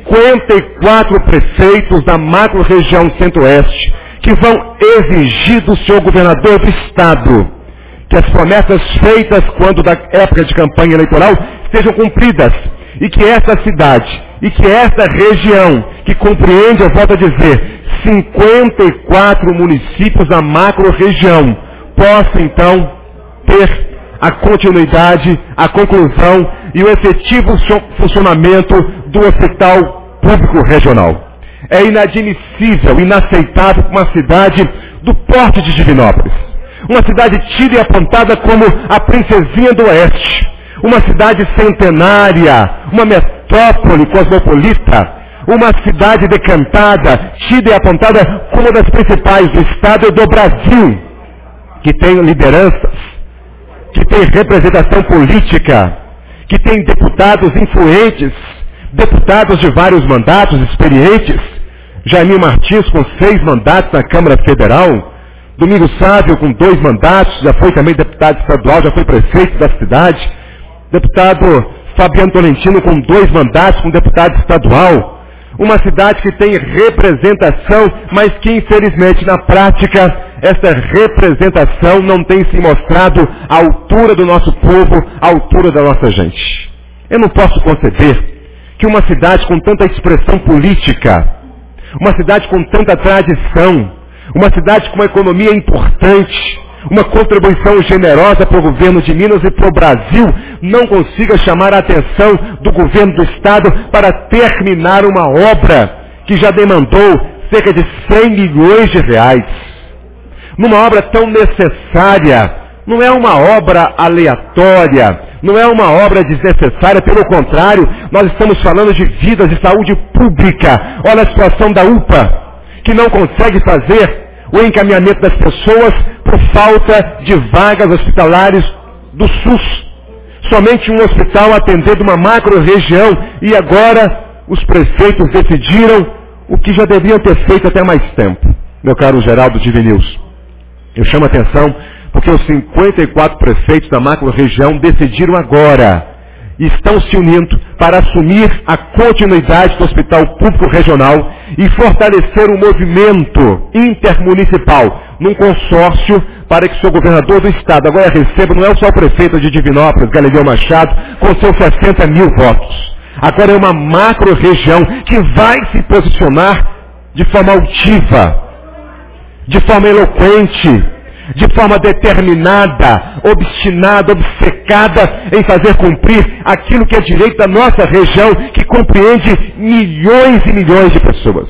54 prefeitos da macro-região Centro-Oeste que vão exigir do senhor governador do Estado que as promessas feitas quando da época de campanha eleitoral sejam cumpridas e que essa cidade e que essa região, que compreende, eu volto a dizer, 54 municípios da macro-região, possa então ter a continuidade, a conclusão e o efetivo funcionamento do Hospital Público Regional. É inadmissível, inaceitável para uma cidade do porte de Divinópolis, uma cidade tida e apontada como a princesinha do Oeste, uma cidade centenária, uma metrópole cosmopolita, uma cidade decantada, tida e apontada como uma das principais do Estado e do Brasil, que tem lideranças, que tem representação política, que tem deputados influentes, deputados de vários mandatos, experientes, Jaime Martins com 6 mandatos na Câmara Federal, Domingos Sávio com 2 mandatos, já foi também deputado estadual, já foi prefeito da cidade, deputado Fabiano Tolentino com 2 mandatos como deputado estadual, uma cidade que tem representação, mas que infelizmente na prática essa representação não tem se mostrado à altura do nosso povo, à altura da nossa gente. Eu não posso conceber que uma cidade com tanta expressão política, uma cidade com tanta tradição, uma cidade com uma economia importante, uma contribuição generosa para o governo de Minas e para o Brasil, não consiga chamar a atenção do governo do Estado para terminar uma obra que já demandou cerca de 100 milhões de reais. Numa obra tão necessária, não é uma obra aleatória, não é uma obra desnecessária, pelo contrário, nós estamos falando de vidas de saúde pública. Olha a situação da UPA, que não consegue fazer o encaminhamento das pessoas por falta de vagas hospitalares do SUS. Somente um hospital atendendo uma macro-região e agora os prefeitos decidiram o que já deveriam ter feito até mais tempo, meu caro Geraldo Divinils. Eu chamo a atenção porque os 54 prefeitos da macro-região decidiram agora, estão se unindo para assumir a continuidade do Hospital Público Regional e fortalecer o movimento intermunicipal num consórcio para que o seu governador do estado agora receba, não é só o prefeito de Divinópolis, Galileu Machado, com seus 60 mil votos. Agora é uma macro-região que vai se posicionar de forma altiva, de forma eloquente, de forma determinada, obstinada, obcecada em fazer cumprir aquilo que é direito da nossa região, que compreende milhões e milhões de pessoas.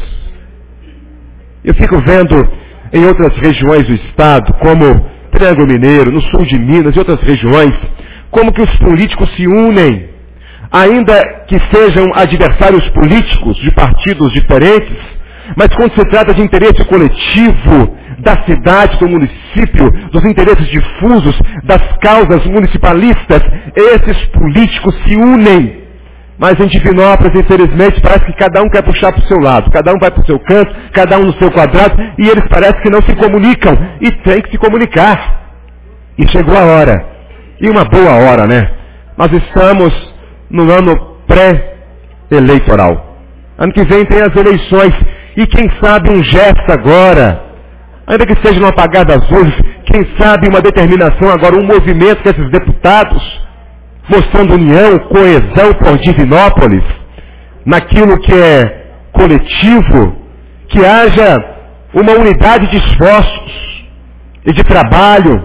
Eu fico vendo em outras regiões do estado, como Triângulo Mineiro, no sul de Minas e outras regiões, como que os políticos se unem, ainda que sejam adversários políticos de partidos diferentes, mas quando se trata de interesse coletivo da cidade, do município, dos interesses difusos, das causas municipalistas, esses políticos se unem. Mas em Divinópolis, infelizmente, parece que cada um quer puxar para o seu lado, cada um vai para o seu canto, cada um no seu quadrado, e eles parecem que não se comunicam, e tem que se comunicar. E chegou a hora, e uma boa hora, né? Nós estamos no ano pré-eleitoral. Ano que vem tem as eleições, e quem sabe um gesto agora, ainda que seja no apagar das luzes, quem sabe uma determinação agora, um movimento desses deputados, mostrando união, coesão por Divinópolis, naquilo que é coletivo, que haja uma unidade de esforços, e de trabalho,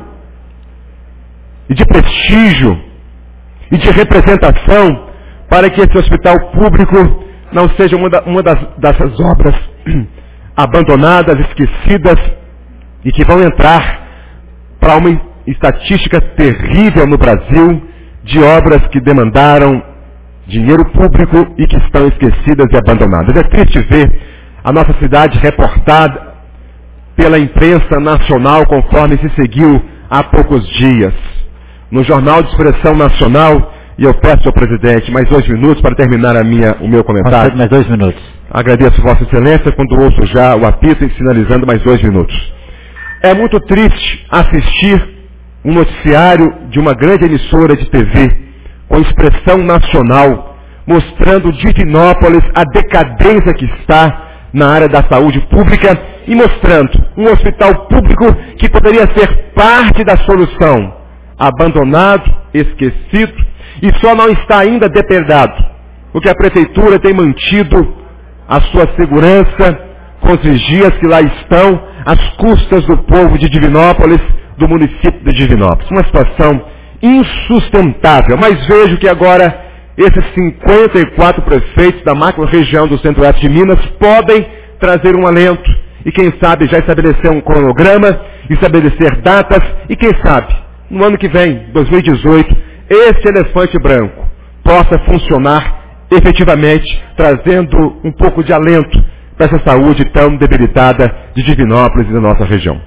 e de prestígio, e de representação, para que esse hospital público não seja uma dessas obras abandonadas, esquecidas, e que vão entrar para uma estatística terrível no Brasil, de obras que demandaram dinheiro público e que estão esquecidas e abandonadas. É triste ver a nossa cidade reportada pela imprensa nacional, conforme se seguiu há poucos dias. No Jornal de Expressão Nacional, e eu peço ao presidente mais 2 minutos para terminar o meu comentário. Mais 2 minutos. Agradeço Vossa Excelência quando ouço já o apito e sinalizando mais 2 minutos. É muito triste assistir um noticiário de uma grande emissora de TV, com expressão nacional, mostrando Divinópolis a decadência que está na área da saúde pública e mostrando um hospital público que poderia ser parte da solução, abandonado, esquecido e só não está ainda depredado, porque a prefeitura tem mantido a sua segurança com os vigias que lá estão, às custas do povo de Divinópolis, do município de Divinópolis. Uma situação insustentável. Mas vejo que agora esses 54 prefeitos da macro-região do Centro-Oeste de Minas podem trazer um alento e quem sabe já estabelecer um cronograma, estabelecer datas e quem sabe, no ano que vem, 2018, esse elefante branco possa funcionar efetivamente, trazendo um pouco de alento para essa saúde tão debilitada de Divinópolis e da nossa região.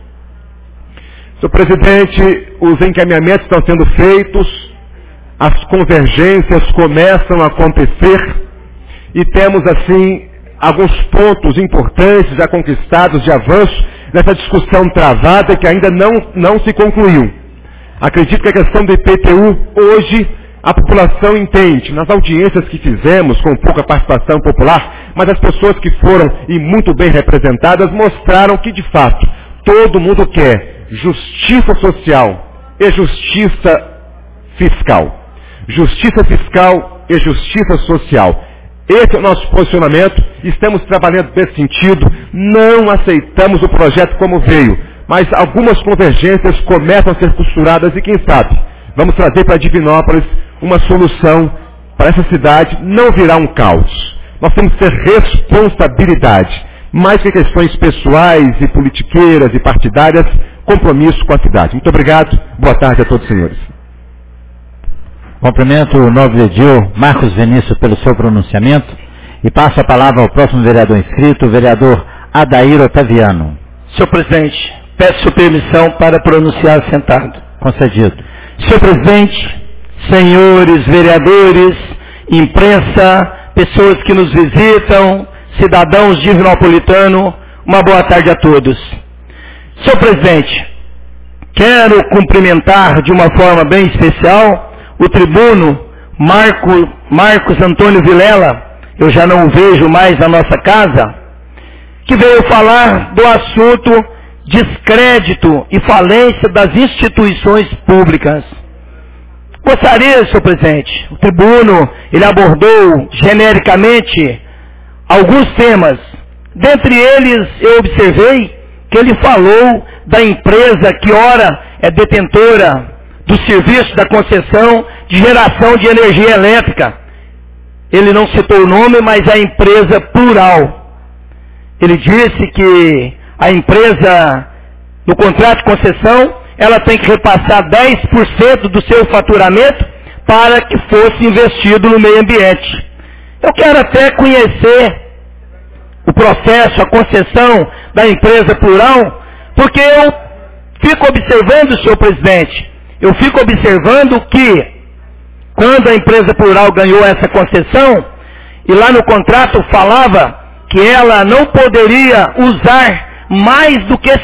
Senhor presidente, os encaminhamentos estão sendo feitos, as convergências começam a acontecer e temos assim alguns pontos importantes já conquistados de avanço nessa discussão travada que ainda não se concluiu. Acredito que a questão do IPTU hoje a população entende, nas audiências que fizemos com pouca participação popular, mas as pessoas que foram e muito bem representadas mostraram que de fato todo mundo quer justiça social e justiça fiscal. Justiça fiscal e justiça social. Esse é o nosso posicionamento, estamos trabalhando nesse sentido, não aceitamos o projeto como veio, mas algumas convergências começam a ser costuradas e quem sabe, vamos trazer para Divinópolis uma solução para essa cidade, não virar um caos. Nós temos que ter responsabilidade, mais que questões pessoais e politiqueiras e partidárias, compromisso com a cidade. Muito obrigado, boa tarde a todos os senhores. Cumprimento o nobre edil Marcos Vinícius pelo seu pronunciamento e passo a palavra ao próximo vereador inscrito, o vereador Adair Otaviano. Senhor presidente, peço permissão para pronunciar sentado. Concedido. Senhor presidente, senhores vereadores, imprensa, pessoas que nos visitam, cidadãos de Divinopolitano, uma boa tarde a todos. Senhor presidente, quero cumprimentar de uma forma bem especial o tribuno Marcos Antônio Vilela, eu já não o vejo mais na nossa casa, que veio falar do assunto descrédito e falência das instituições públicas. Gostaria, senhor presidente, o tribuno, ele abordou genericamente alguns temas. Dentre eles, eu observei que ele falou da empresa que ora é detentora do serviço da concessão de geração de energia elétrica. Ele não citou o nome, mas a empresa plural. Ele disse que a empresa, no contrato de concessão, ela tem que repassar 10% do seu faturamento para que fosse investido no meio ambiente. Eu quero até conhecer o processo, a concessão da empresa plural, porque eu fico observando, senhor presidente, eu fico observando que quando a empresa plural ganhou essa concessão, e lá no contrato falava que ela não poderia usar mais do que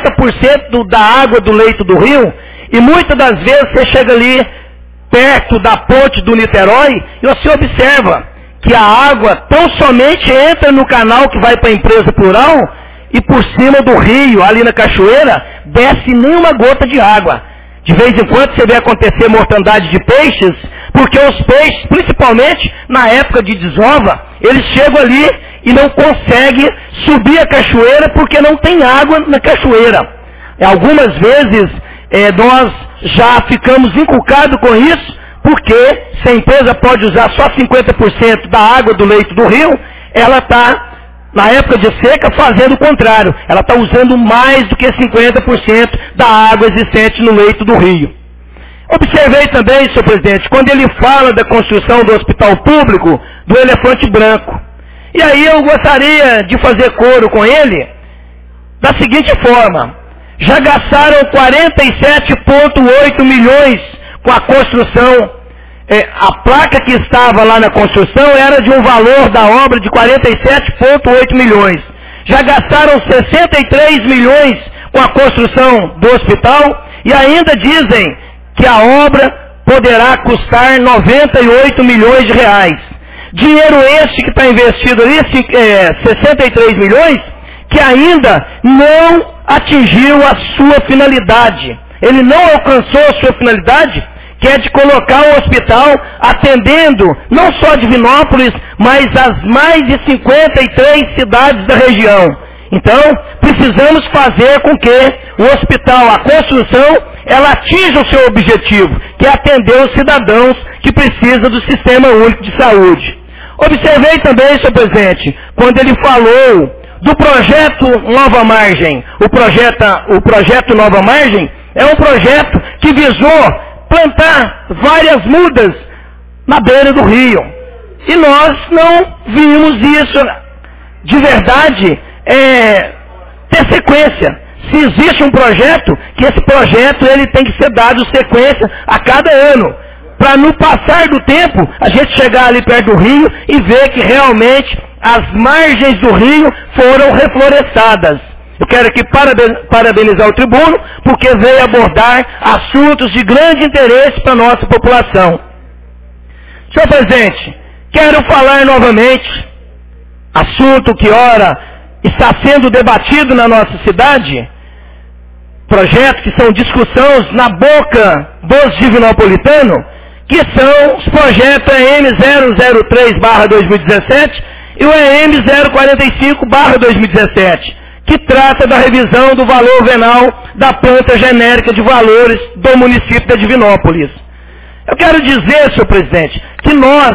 50% da água do leito do rio, e muitas das vezes você chega ali perto da ponte do Niterói e você observa que a água tão somente entra no canal que vai para a empresa plural e por cima do rio, ali na cachoeira, desce nenhuma gota de água. De vez em quando você vê acontecer mortandade de peixes, porque os peixes, principalmente na época de desova, eles chegam ali e não conseguem subir a cachoeira porque não tem água na cachoeira. Algumas vezes nós já ficamos inculcados com isso, porque se a empresa pode usar só 50% da água do leito do rio, ela está, na época de seca, fazendo o contrário. Ela está usando mais do que 50% da água existente no leito do rio. Observei também, senhor presidente, quando ele fala da construção do hospital público do Elefante Branco. E aí eu gostaria de fazer coro com ele da seguinte forma: já gastaram 47,8 milhões com a construção. A placa que estava lá na construção era de um valor da obra de 47,8 milhões. Já gastaram 63 milhões com a construção do hospital e ainda dizem que a obra poderá custar 98 milhões de reais. Dinheiro este que está investido ali, 63 milhões, que ainda não atingiu a sua finalidade. Ele não alcançou a sua finalidade, que é de colocar o hospital atendendo não só Divinópolis, mas as mais de 53 cidades da região. Então, precisamos fazer com que o hospital, a construção, ela atinja o seu objetivo, que é atender os cidadãos que precisam do Sistema Único de Saúde. Observei também, senhor presidente, quando ele falou do projeto Nova Margem. O projeto Nova Margem é um projeto que visou plantar várias mudas na beira do rio. E nós não vimos isso de verdade ter sequência. Se existe um projeto, que esse projeto ele tem que ser dado sequência a cada ano. Para no passar do tempo, a gente chegar ali perto do rio e ver que realmente as margens do rio foram reflorestadas. Eu quero aqui parabenizar o tribuno, porque veio abordar assuntos de grande interesse para a nossa população. Senhor presidente, quero falar novamente, assunto que ora está sendo debatido na nossa cidade, projetos que são discussões na boca dos divinopolitanos, que são os projetos EM 003/2017 e o EM 045/2017, que trata da revisão do valor venal da planta genérica de valores do município de Divinópolis. Eu quero dizer, senhor presidente, que nós,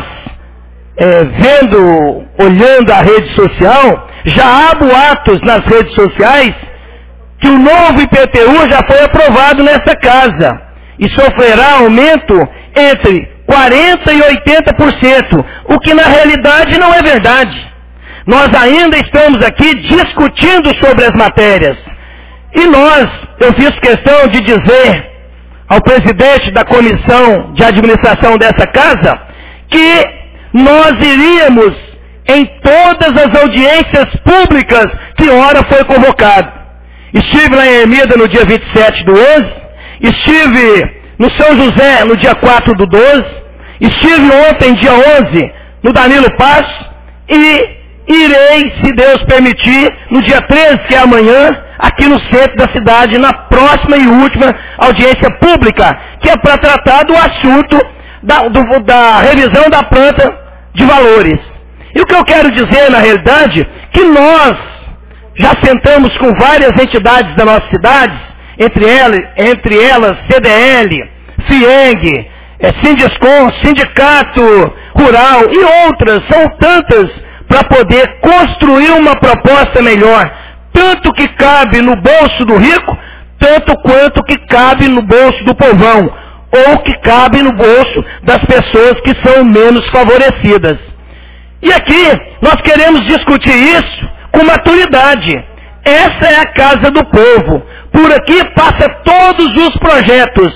olhando a rede social, já há boatos nas redes sociais que o novo IPTU já foi aprovado nessa casa e sofrerá aumento entre 40% e 80%, o que na realidade não é verdade. Nós ainda estamos aqui discutindo sobre as matérias. E eu fiz questão de dizer ao presidente da comissão de administração dessa casa que nós iríamos em todas as audiências públicas que ora foi convocado. Estive lá em Ermida no dia 27/11, estive no São José no dia 4/12, estive ontem, dia 11, no Danilo Paz, e irei, se Deus permitir, no dia 13, que é amanhã, aqui no centro da cidade, na próxima e última audiência pública, que é para tratar do assunto da revisão da planta de valores. E o que eu quero dizer, na realidade, que nós já sentamos com várias entidades da nossa cidade, entre elas CDL, FIENG, Sindiscom, Sindicato Rural e outras, são tantas, para poder construir uma proposta melhor, tanto que cabe no bolso do rico, tanto quanto que cabe no bolso do povão, ou que cabe no bolso das pessoas que são menos favorecidas. E aqui nós queremos discutir isso com maturidade. Essa é a casa do povo. Por aqui passa todos os projetos,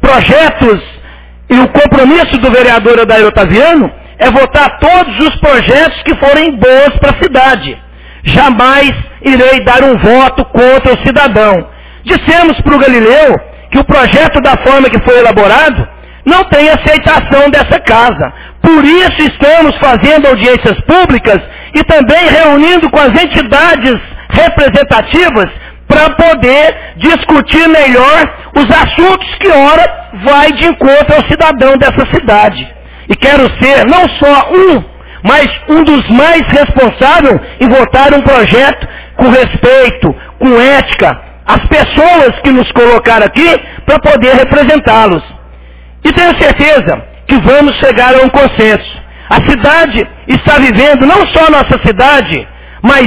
e o compromisso do vereador Adair Otaviano é votar todos os projetos que forem bons para a cidade. Jamais irei dar um voto contra o cidadão. Dissemos para o Galileu que o projeto da forma que foi elaborado não tem aceitação dessa casa. Por isso estamos fazendo audiências públicas e também reunindo com as entidades representativas para poder discutir melhor os assuntos que ora vai de encontro ao cidadão dessa cidade. E quero ser não só mas um dos mais responsáveis em votar um projeto com respeito, com ética, às pessoas que nos colocaram aqui para poder representá-los. E tenho certeza que vamos chegar a um consenso. A cidade está vivendo, não só a nossa cidade, mas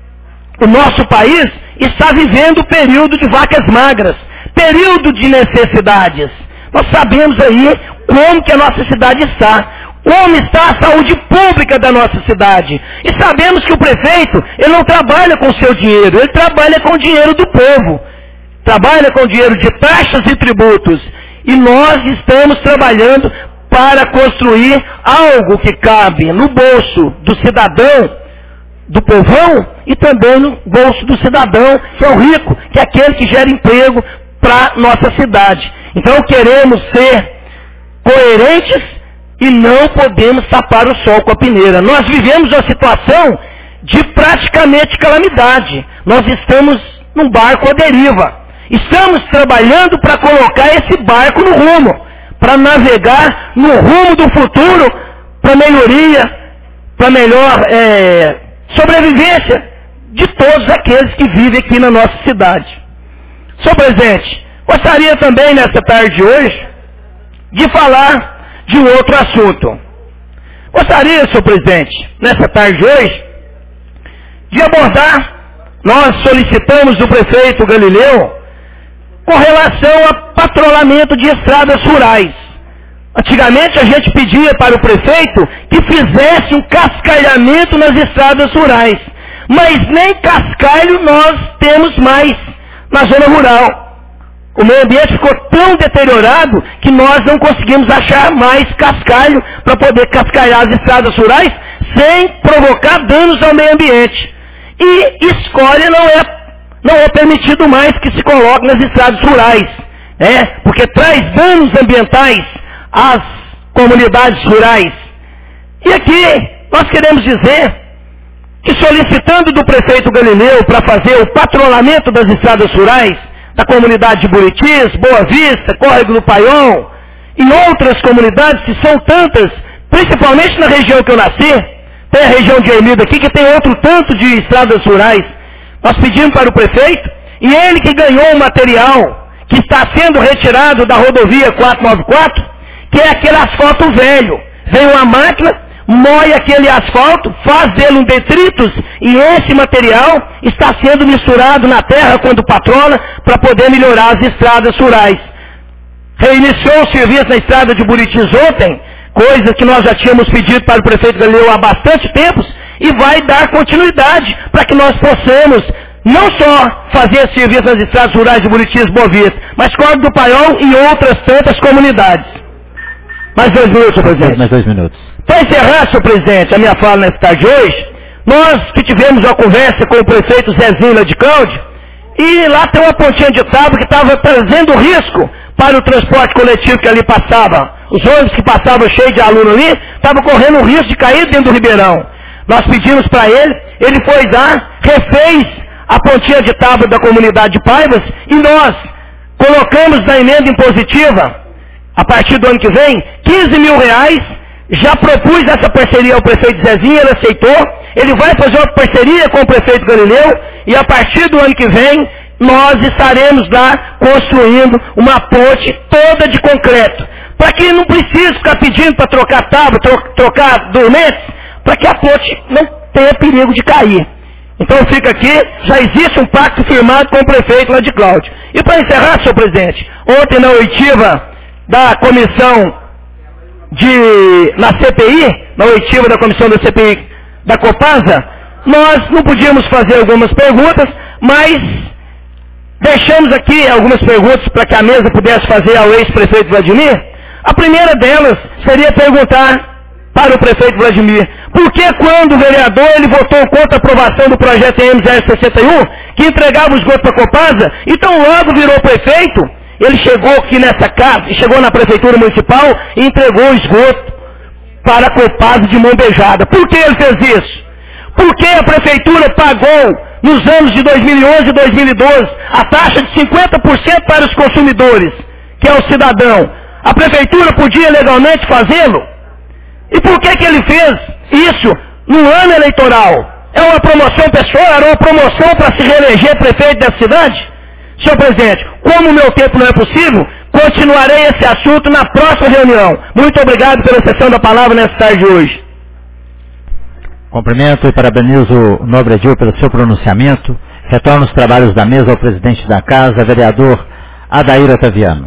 o nosso país está vivendo o período de vacas magras, período de necessidades. Nós sabemos aí como que a nossa cidade está, como está a saúde pública da nossa cidade. E sabemos que o prefeito, ele não trabalha com o seu dinheiro, ele trabalha com o dinheiro do povo. Trabalha com o dinheiro de taxas e tributos. E nós estamos trabalhando para construir algo que cabe no bolso do cidadão, do povão, e também no bolso do cidadão, que é o rico, que é aquele que gera emprego para nossa cidade. Então queremos ser coerentes e não podemos tapar o sol com a peneira. Nós vivemos uma situação de praticamente calamidade. Nós estamos num barco à deriva. Estamos trabalhando para colocar esse barco no rumo, para navegar no rumo do futuro, para melhoria, para melhor sobrevivência de todos aqueles que vivem aqui na nossa cidade. Senhor presidente, gostaria também nessa tarde de hoje de falar de um outro assunto. Gostaria, senhor presidente, nessa tarde de hoje, de abordar, nós solicitamos do prefeito Galileu com relação a patrulhamento de estradas rurais. Antigamente a gente pedia para o prefeito que fizesse um cascalhamento nas estradas rurais, mas nem cascalho nós temos mais na zona rural. O meio ambiente ficou tão deteriorado que nós não conseguimos achar mais cascalho para poder cascalhar as estradas rurais sem provocar danos ao meio ambiente. E escória não é permitido mais que se coloque nas estradas rurais, porque traz danos ambientais às comunidades rurais. E aqui nós queremos dizer que, solicitando do prefeito Galileu para fazer o patrulhamento das estradas rurais, da comunidade de Buritis, Boa Vista, Córrego do Paiol e outras comunidades que são tantas, principalmente na região que eu nasci, tem a região de Ermida aqui que tem outro tanto de estradas rurais. Nós pedimos para o prefeito, e ele que ganhou o material que está sendo retirado da rodovia 494, que é aquele asfalto velho. Vem uma máquina, moe aquele asfalto, faz dele um detritus, e esse material está sendo misturado na terra quando patrona, para poder melhorar as estradas rurais. Reiniciou o serviço na estrada de Buritis ontem, coisa que nós já tínhamos pedido para o prefeito Galileu há bastante tempo, e vai dar continuidade para que nós possamos não só fazer serviço nas estradas rurais de Buritis, Boa Vista, mas Córrego do Paiol e outras tantas comunidades. Mais 2 minutos, senhor presidente. Mais 2 minutos. Para encerrar, senhor presidente, a minha fala nessa tarde de hoje, nós que tivemos uma conversa com o prefeito Zezinho lá de Cláudio, e lá tem uma pontinha de tábua que estava trazendo risco para o transporte coletivo que ali passava. Os ônibus que passavam cheios de aluno ali, estavam correndo o risco de cair dentro do Ribeirão. Nós pedimos para ele foi lá, refez a pontinha de tábua da comunidade de Paivas, e nós colocamos na emenda impositiva, a partir do ano que vem, 15 mil reais, já propus essa parceria ao prefeito Zezinho, ele aceitou, ele vai fazer uma parceria com o prefeito Galileu, e a partir do ano que vem, nós estaremos lá construindo uma ponte toda de concreto, para que não precise ficar pedindo para trocar tábua, trocar dormentes, para que a ponte não tenha perigo de cair. Então fica aqui, já existe um pacto firmado com o prefeito lá de Cláudio. E para encerrar, senhor presidente, ontem na oitiva da comissão na CPI, na oitiva da comissão da CPI da Copasa, nós não podíamos fazer algumas perguntas, mas deixamos aqui algumas perguntas para que a mesa pudesse fazer ao ex-prefeito Vladimir. A primeira delas seria perguntar para o prefeito Vladimir, por que quando o vereador ele votou contra a aprovação do projeto M061, que entregava o esgoto para a Copasa, então logo virou prefeito, ele chegou aqui nessa casa, chegou na prefeitura municipal e entregou o esgoto para a Copasa de mão beijada. Por que ele fez isso? Porque a prefeitura pagou nos anos de 2011 e 2012 a taxa de 50% para os consumidores, que é o cidadão. A prefeitura podia legalmente fazê-lo? E por que ele fez isso no ano eleitoral? É uma promoção pessoal? Era uma promoção para se reeleger prefeito da cidade? Senhor presidente, como o meu tempo não é possível, continuarei esse assunto na próxima reunião. Muito obrigado pela cessão da palavra nessa tarde de hoje. Cumprimento e parabenizo o nobre Edil pelo seu pronunciamento. Retorno os trabalhos da mesa ao presidente da casa, vereador Adair Otaviano.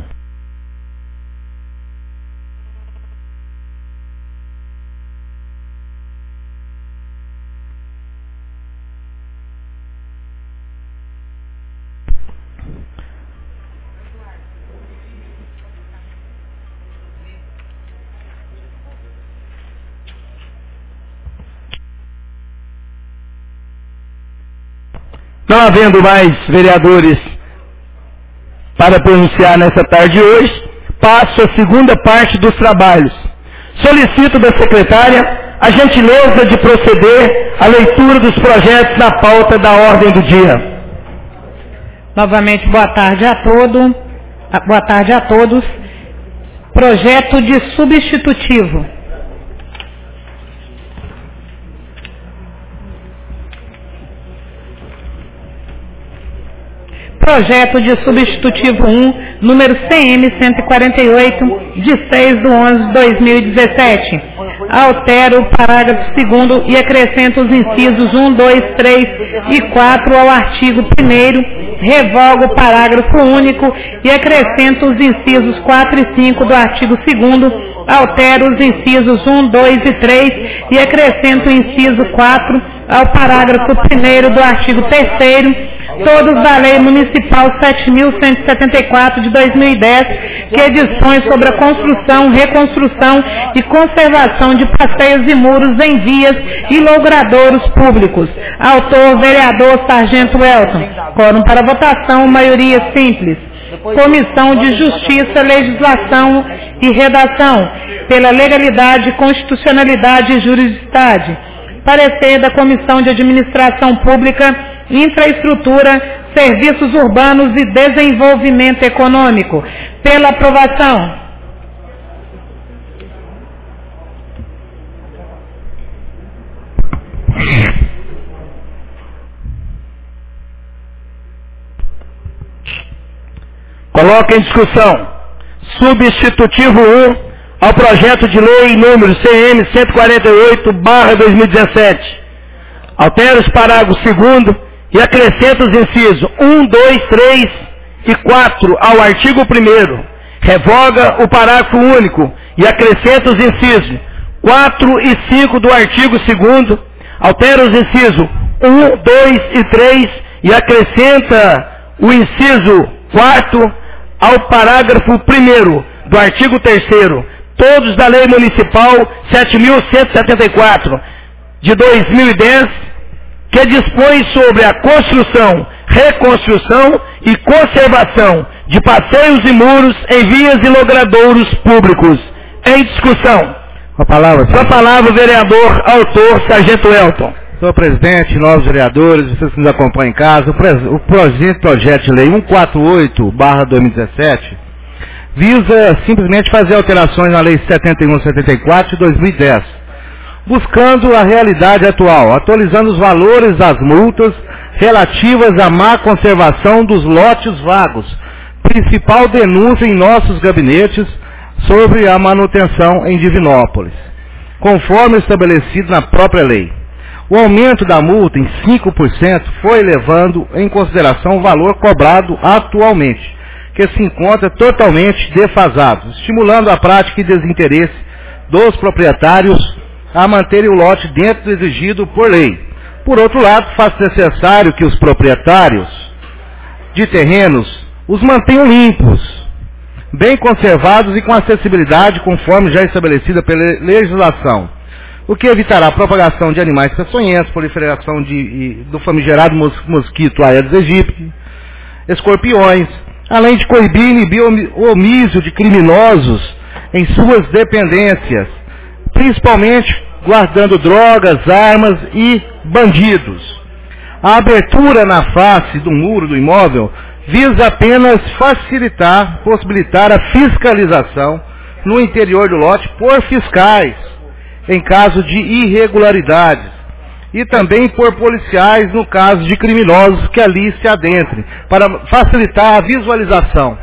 Não havendo mais vereadores para pronunciar nessa tarde de hoje, passo a segunda parte dos trabalhos. Solicito da secretária a gentileza de proceder à leitura dos projetos na pauta da ordem do dia. Novamente, boa tarde a todos. Projeto de substitutivo. Projeto de substitutivo 1, número CM 148, de 6/11/2017. Altera o parágrafo 2º e acrescenta os incisos 1, 2, 3 e 4 ao artigo 1º, revoga o parágrafo único e acrescenta os incisos 4 e 5 do artigo 2º, altera os incisos 1, 2 e 3 e acrescenta o inciso 4 ao parágrafo 1º do artigo 3º, todos da Lei Municipal 7.174 de 2010, que dispõe sobre a construção, reconstrução e conservação de passeios e muros em vias e logradouros públicos. Autor, vereador Sargento Elton. Quórum para votação, maioria simples. Comissão de Justiça, Legislação e Redação, pela legalidade, constitucionalidade e juridicidade. Parecer da Comissão de Administração Pública, Infraestrutura, Serviços Urbanos e Desenvolvimento Econômico. Pela aprovação. Coloca em discussão substitutivo 1 ao projeto de lei número CM 148/2017. Altera os parágrafos 2º e acrescenta os incisos 1, 2, 3 e 4 ao artigo 1º. Revoga o parágrafo único e acrescenta os incisos 4 e 5 do artigo 2º. Altera os incisos 1, 2 e 3 e acrescenta o inciso 4 ao parágrafo 1º do artigo 3º. todos da Lei Municipal 7.174, de 2010, que dispõe sobre a construção, reconstrução e conservação de passeios e muros em vias e logradouros públicos. Em discussão. Com a palavra, o vereador, autor, Sargento Elton. Senhor presidente, novos vereadores, vocês que nos acompanham em casa, o projeto de lei 148/2017 visa simplesmente fazer alterações na lei 71/74 de 2010, buscando a realidade atual, atualizando os valores das multas relativas à má conservação dos lotes vagos, principal denúncia em nossos gabinetes sobre a manutenção em Divinópolis, conforme estabelecido na própria lei. O aumento da multa em 5% foi levando em consideração o valor cobrado atualmente, que se encontra totalmente defasado, estimulando a prática e desinteresse dos proprietários a manterem o lote dentro do exigido por lei. Por outro lado, faz necessário que os proprietários de terrenos os mantenham limpos, bem conservados e com acessibilidade conforme já estabelecida pela legislação, o que evitará a propagação de animais peçonhentos, proliferação do famigerado mosquito Aedes aegypti, escorpiões, além de coibir e inibir o omísio de criminosos em suas dependências, principalmente guardando drogas, armas e bandidos. A abertura na face do muro do imóvel visa apenas possibilitar a fiscalização no interior do lote por fiscais, em caso de irregularidades, e também por policiais no caso de criminosos que ali se adentrem, para facilitar a visualização.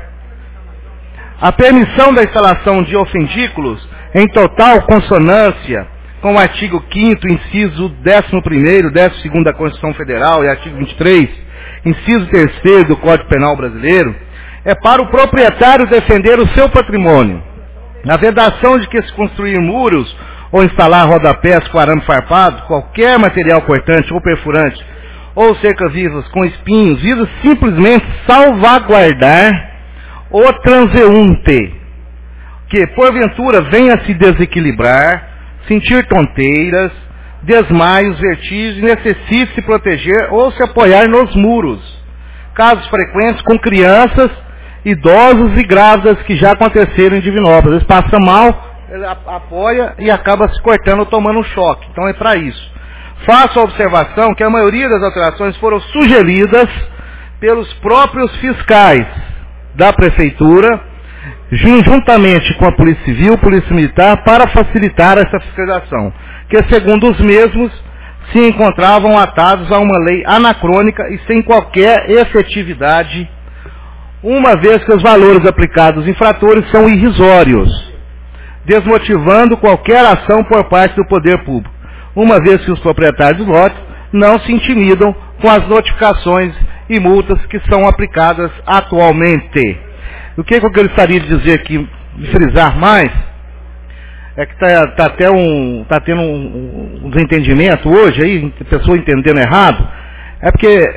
A permissão da instalação de ofendículos em total consonância com o artigo 5º, inciso 11º, 12º da Constituição Federal e artigo 23, inciso 3º do Código Penal Brasileiro, é para o proprietário defender o seu patrimônio. Na vedação de que se construir muros ou instalar rodapés com arame farpado, qualquer material cortante ou perfurante, ou cercas vivas com espinhos, visa simplesmente salvaguardar o transeunte, que porventura venha a se desequilibrar, sentir tonteiras, desmaios, vertigens, necessite se proteger ou se apoiar nos muros. Casos frequentes com crianças, idosos e grávidas que já aconteceram em Divinópolis. Eles passam mal, ele apoia e acaba se cortando ou tomando um choque. Então é para isso. Faço a observação que a maioria das alterações foram sugeridas pelos próprios fiscais da Prefeitura, juntamente com a Polícia Civil, Polícia Militar, para facilitar essa fiscalização, que segundo os mesmos se encontravam atados a uma lei anacrônica e sem qualquer efetividade, uma vez que os valores aplicados aos infratores são irrisórios, desmotivando qualquer ação por parte do poder público, uma vez que os proprietários dos lotes não se intimidam com as notificações e multas que são aplicadas atualmente. O que eu gostaria de dizer aqui, de frisar mais, é que está tendo um desentendimento hoje, aí, pessoa entendendo errado, é porque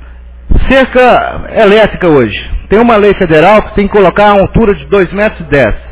cerca elétrica hoje, tem uma lei federal que tem que colocar a altura de 2,10 metros.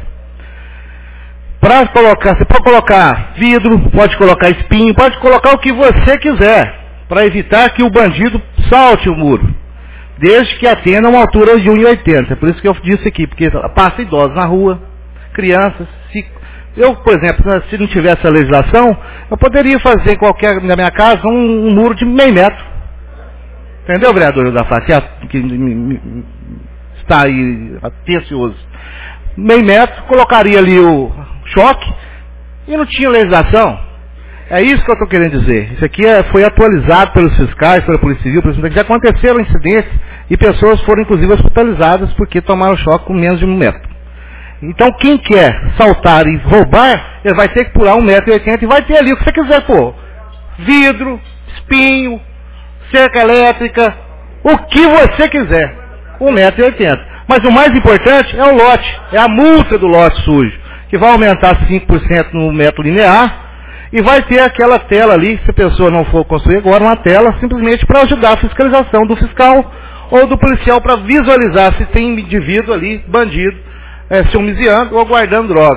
Você pode colocar vidro, pode colocar espinho, pode colocar o que você quiser, para evitar que o bandido salte o muro, desde que atenda uma altura de 1,80. Por isso que eu disse aqui, porque passa idosos na rua, crianças. Eu, por exemplo, se não tivesse a legislação, eu poderia fazer na minha casa um muro de meio metro. Entendeu, vereador da face, que está aí atencioso? Meio metro, colocaria ali o choque e não tinha legislação. É isso que eu estou querendo dizer. Isso aqui foi atualizado pelos fiscais, pela Polícia Civil, já aconteceram incidentes e pessoas foram inclusive hospitalizadas porque tomaram choque com menos de 1 metro. Então quem quer saltar e roubar, ele vai ter que pular 1,80 m e vai ter ali o que você quiser pôr. Vidro, espinho, cerca elétrica, o que você quiser. 1,80 m. Mas o mais importante é o lote, é a multa do lote sujo, que vai aumentar 5% no metro linear, e vai ter aquela tela ali, se a pessoa não for construir agora, uma tela simplesmente para ajudar a fiscalização do fiscal ou do policial para visualizar se tem indivíduo ali, bandido, se homiciando ou guardando drogas.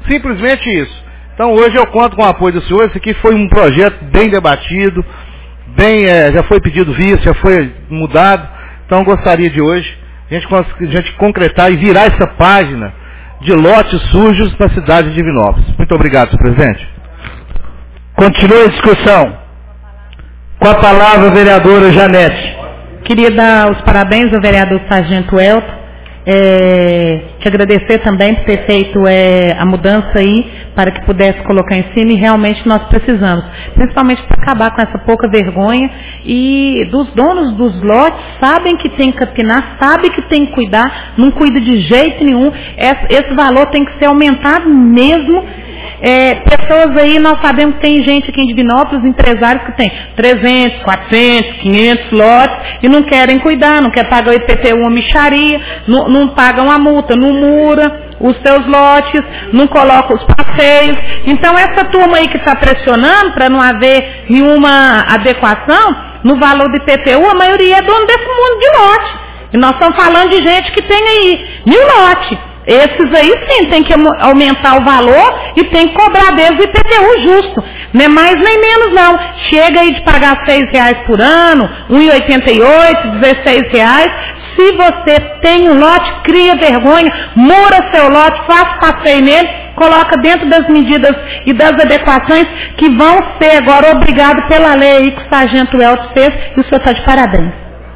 Simplesmente isso. Então hoje eu conto com o apoio do senhor. Esse aqui foi um projeto bem debatido, já foi pedido visto, já foi mudado. Então gostaria de hoje a gente concretar e virar essa página de lotes sujos na cidade de Divinópolis. Muito obrigado, senhor presidente. Continua a discussão. Com a palavra, a vereadora Janete. Queria dar os parabéns ao vereador Sargento Elton. Te agradecer também por ter feito a mudança aí para que pudesse colocar em cima, e realmente nós precisamos, principalmente para acabar com essa pouca vergonha, e dos donos dos lotes sabem que tem que capinar, sabem que tem que cuidar, não cuida de jeito nenhum. Esse valor tem que ser aumentado mesmo. Pessoas aí, nós sabemos que tem gente aqui em Divinópolis, empresários que tem 300, 400, 500 lotes e não querem cuidar, não quer pagar o IPTU, uma mixaria, não pagam a multa, não mura os seus lotes, não coloca os passeios. Então essa turma aí que está pressionando para não haver nenhuma adequação no valor do IPTU, a maioria é dono desse mundo de lote. E nós estamos falando de gente que tem aí 1000 lotes. Esses aí sim tem que aumentar o valor e tem que cobrar deles o IPTU justo. Não é mais nem menos não. Chega aí de pagar R$6 por ano, R$1,88, R$16. Se você tem um lote, cria vergonha, mura seu lote, faz passeio nele, coloca dentro das medidas e das adequações que vão ser agora obrigado pela lei aí que o Sargento Elton fez, e o senhor está de parabéns.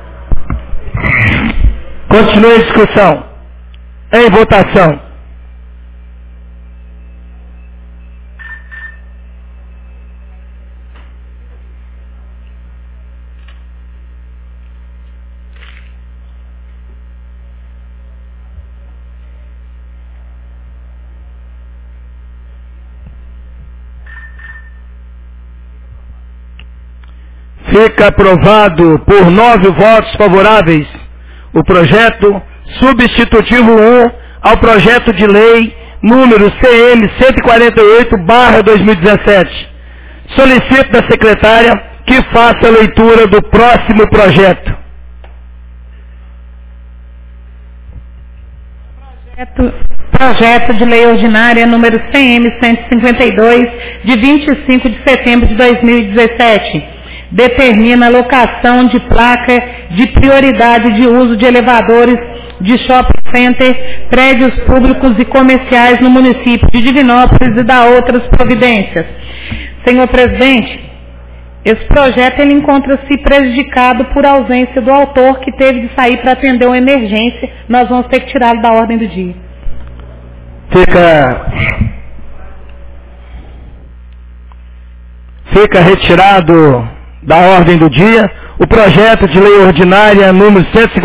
Continue a discussão. Em votação. Fica aprovado por 9 votos favoráveis o projeto substitutivo 1 ao projeto de lei número CM 148/2017. Solicito da secretária que faça a leitura do próximo projeto. Projeto de lei ordinária número CM 152 de 25 de setembro de 2017. Determina a locação de placa de prioridade de uso de elevadores de shopping center, prédios públicos e comerciais no município de Divinópolis e dá outras providências. Senhor presidente, esse projeto ele encontra-se prejudicado por ausência do autor, que teve de sair para atender uma emergência. Nós vamos ter que tirá-lo da ordem do dia. Fica retirado da ordem do dia o projeto de lei ordinária número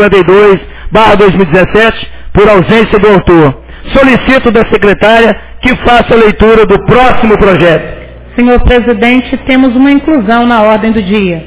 152/2017 por ausência do autor. Solicito da secretária que faça a leitura do próximo projeto. Senhor presidente, temos uma inclusão na ordem do dia.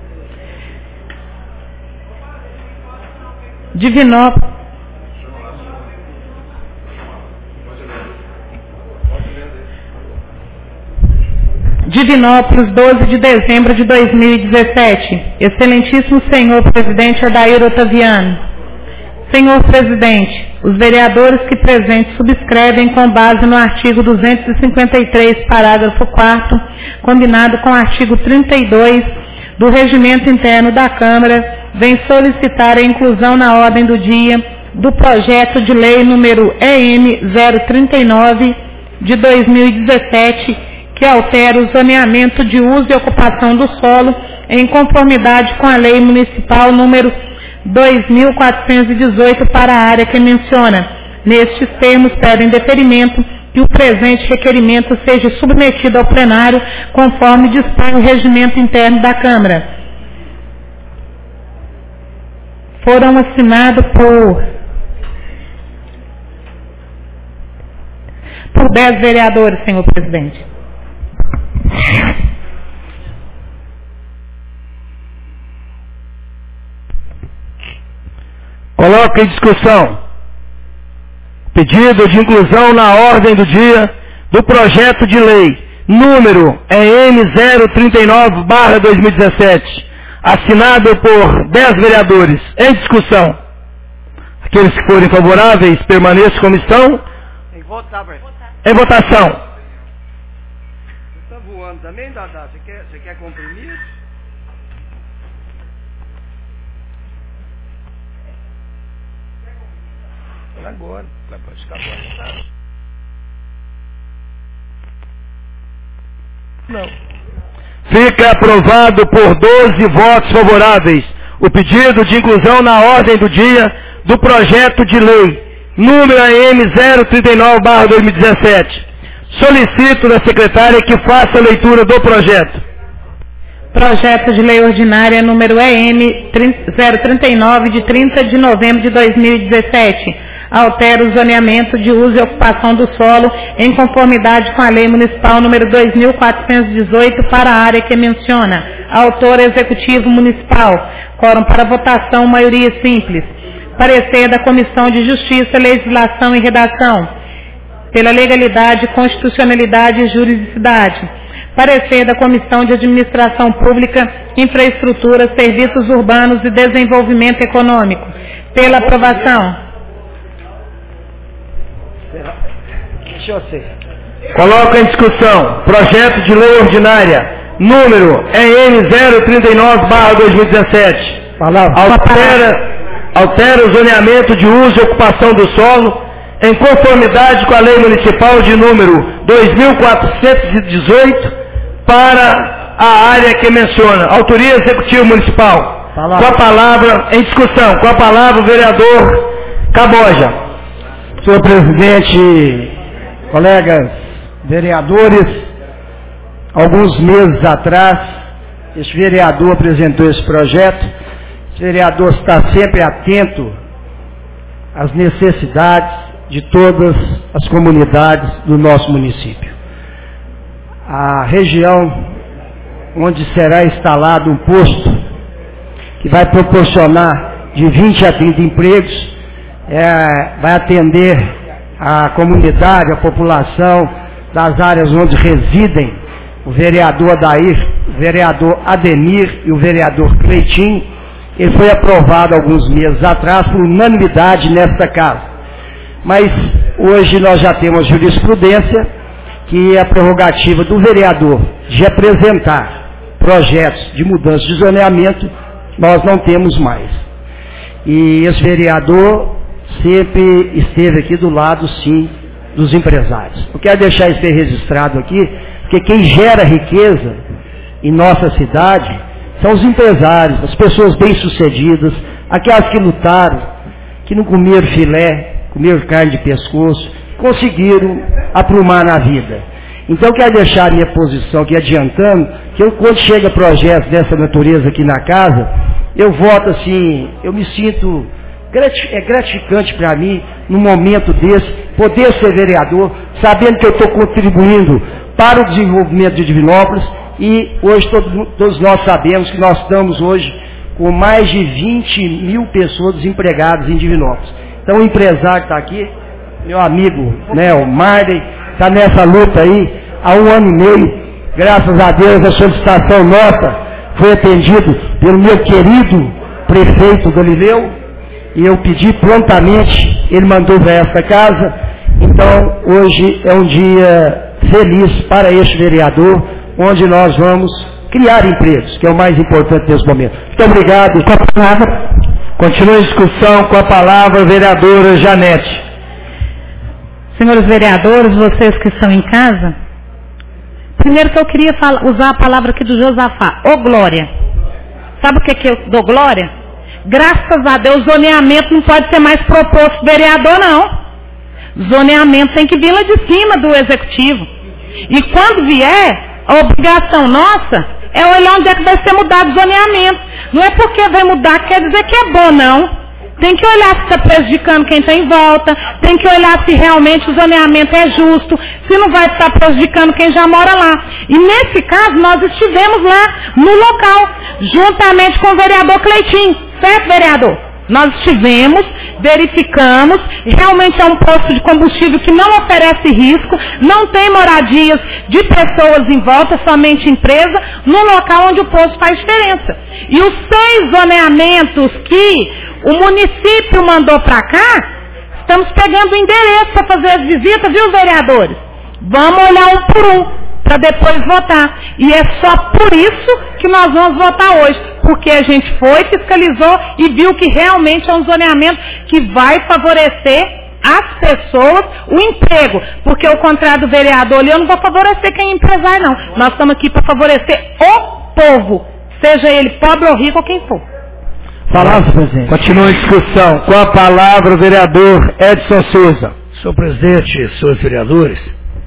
Divinópolis, 12 de dezembro de 2017. Excelentíssimo senhor presidente Adair Otaviano. Senhor presidente, os vereadores que presentes subscrevem com base no artigo 253, parágrafo 4º, combinado com o artigo 32 do Regimento Interno da Câmara, vem solicitar a inclusão na ordem do dia do projeto de lei número EM 039 de 2017, que altera o zoneamento de uso e ocupação do solo em conformidade com a lei municipal número 2.418 para a área que menciona. Nestes termos, pedem deferimento que o presente requerimento seja submetido ao plenário conforme dispõe o regimento interno da Câmara. Foram assinados por 10 vereadores, senhor presidente. Coloca em discussão pedido de inclusão na ordem do dia do projeto de lei número EM 039/2017, assinado por 10 vereadores. Em discussão. Aqueles que forem favoráveis permaneçam como estão. Em votação. Você está voando também, Dadá? Você quer comprimir? Agora. Pode ficar agora. Não. Fica aprovado por 12 votos favoráveis o pedido de inclusão na ordem do dia do projeto de lei número AM 039/2017. Solicito da secretária que faça a leitura do projeto. Projeto de lei ordinária número EM 039 de 30 de novembro de 2017. Altera o zoneamento de uso e ocupação do solo em conformidade com a lei municipal número 2418 para a área que menciona. Autor executivo municipal. Quórum para votação, maioria simples. Parecer da Comissão de Justiça, Legislação e Redação. Pela legalidade, constitucionalidade e juridicidade. Parecer da Comissão de Administração Pública, Infraestrutura, Serviços Urbanos e Desenvolvimento Econômico. Pela aprovação. Deixa eu ser. Coloca em discussão projeto de lei ordinária número EN 039/2017. Altera o zoneamento de uso e ocupação do solo em conformidade com a lei municipal de número 2418 para a área que menciona. Autoria Executivo Municipal. Com a palavra, em discussão, com a palavra o vereador Caboja. Senhor presidente, colegas vereadores, alguns meses atrás, este vereador apresentou esse projeto. Esse vereador está sempre atento às necessidades de todas as comunidades do nosso município. A região onde será instalado um posto que vai proporcionar de 20 a 30 empregos, vai atender a comunidade, a população das áreas onde residem o vereador Adair, o vereador Ademir e o vereador Cleitinho. Ele foi aprovado alguns meses atrás por unanimidade nesta casa. Mas hoje nós já temos jurisprudência que é a prerrogativa do vereador de apresentar projetos de mudança de zoneamento, nós não temos mais. E esse vereador sempre esteve aqui do lado, sim, dos empresários. Eu quero deixar isso bem registrado aqui, porque quem gera riqueza em nossa cidade são os empresários, as pessoas bem-sucedidas, aquelas que lutaram, que não comeram filé, comeram carne de pescoço, conseguiram aprumar na vida. Então, quero deixar a minha posição aqui adiantando, que eu, quando chega projetos dessa natureza aqui na casa, eu voto assim, eu me sinto... É gratificante para mim, num momento desse, poder ser vereador, sabendo que eu estou contribuindo para o desenvolvimento de Divinópolis, e hoje todos nós sabemos que nós estamos hoje com mais de 20 mil pessoas desempregadas em Divinópolis. Então o empresário está aqui, meu amigo, né, o Marley, está nessa luta aí há 1 ano e meio, graças a Deus a solicitação nossa foi atendida pelo meu querido prefeito Galileu, e eu pedi prontamente, ele mandou para esta casa. Então hoje é um dia feliz para este vereador, onde nós vamos criar empregos, que é o mais importante nesse momento. Muito obrigado. Com a palavra, continua a discussão com a palavra a vereadora Janete. Senhores vereadores, vocês que estão em casa, primeiro que eu queria usar a palavra aqui do Josafá, ô glória. Sabe o que eu dou glória? Graças a Deus, zoneamento não pode ser mais proposto vereador, não. Zoneamento tem que vir lá de cima do executivo. E quando vier, a obrigação nossa é olhar onde é que vai ser mudado o zoneamento. Não é porque vai mudar que quer dizer que é bom, não. Tem que olhar se está prejudicando quem está em volta, tem que olhar se realmente o zoneamento é justo, se não vai estar prejudicando quem já mora lá. E nesse caso, nós estivemos lá no local, juntamente com o vereador Cleitinho. Certo, vereador? Nós estivemos, verificamos, realmente é um posto de combustível que não oferece risco, não tem moradias de pessoas em volta, somente empresa, no local onde o posto faz diferença. E os 6 zoneamentos que o município mandou para cá, estamos pegando o endereço para fazer as visitas, viu, vereadores? Vamos olhar um por um, para depois votar. E é só por isso que nós vamos votar hoje. Porque a gente foi, fiscalizou e viu que realmente é um zoneamento que vai favorecer as pessoas, o emprego. Porque ao contrário do vereador, eu não vou favorecer quem é empresário, não. Nós estamos aqui para favorecer o povo. Seja ele pobre ou rico ou quem for. Palavra, presidente. Continua a discussão. Com a palavra o vereador Edson Souza. Senhor presidente, senhores vereadores,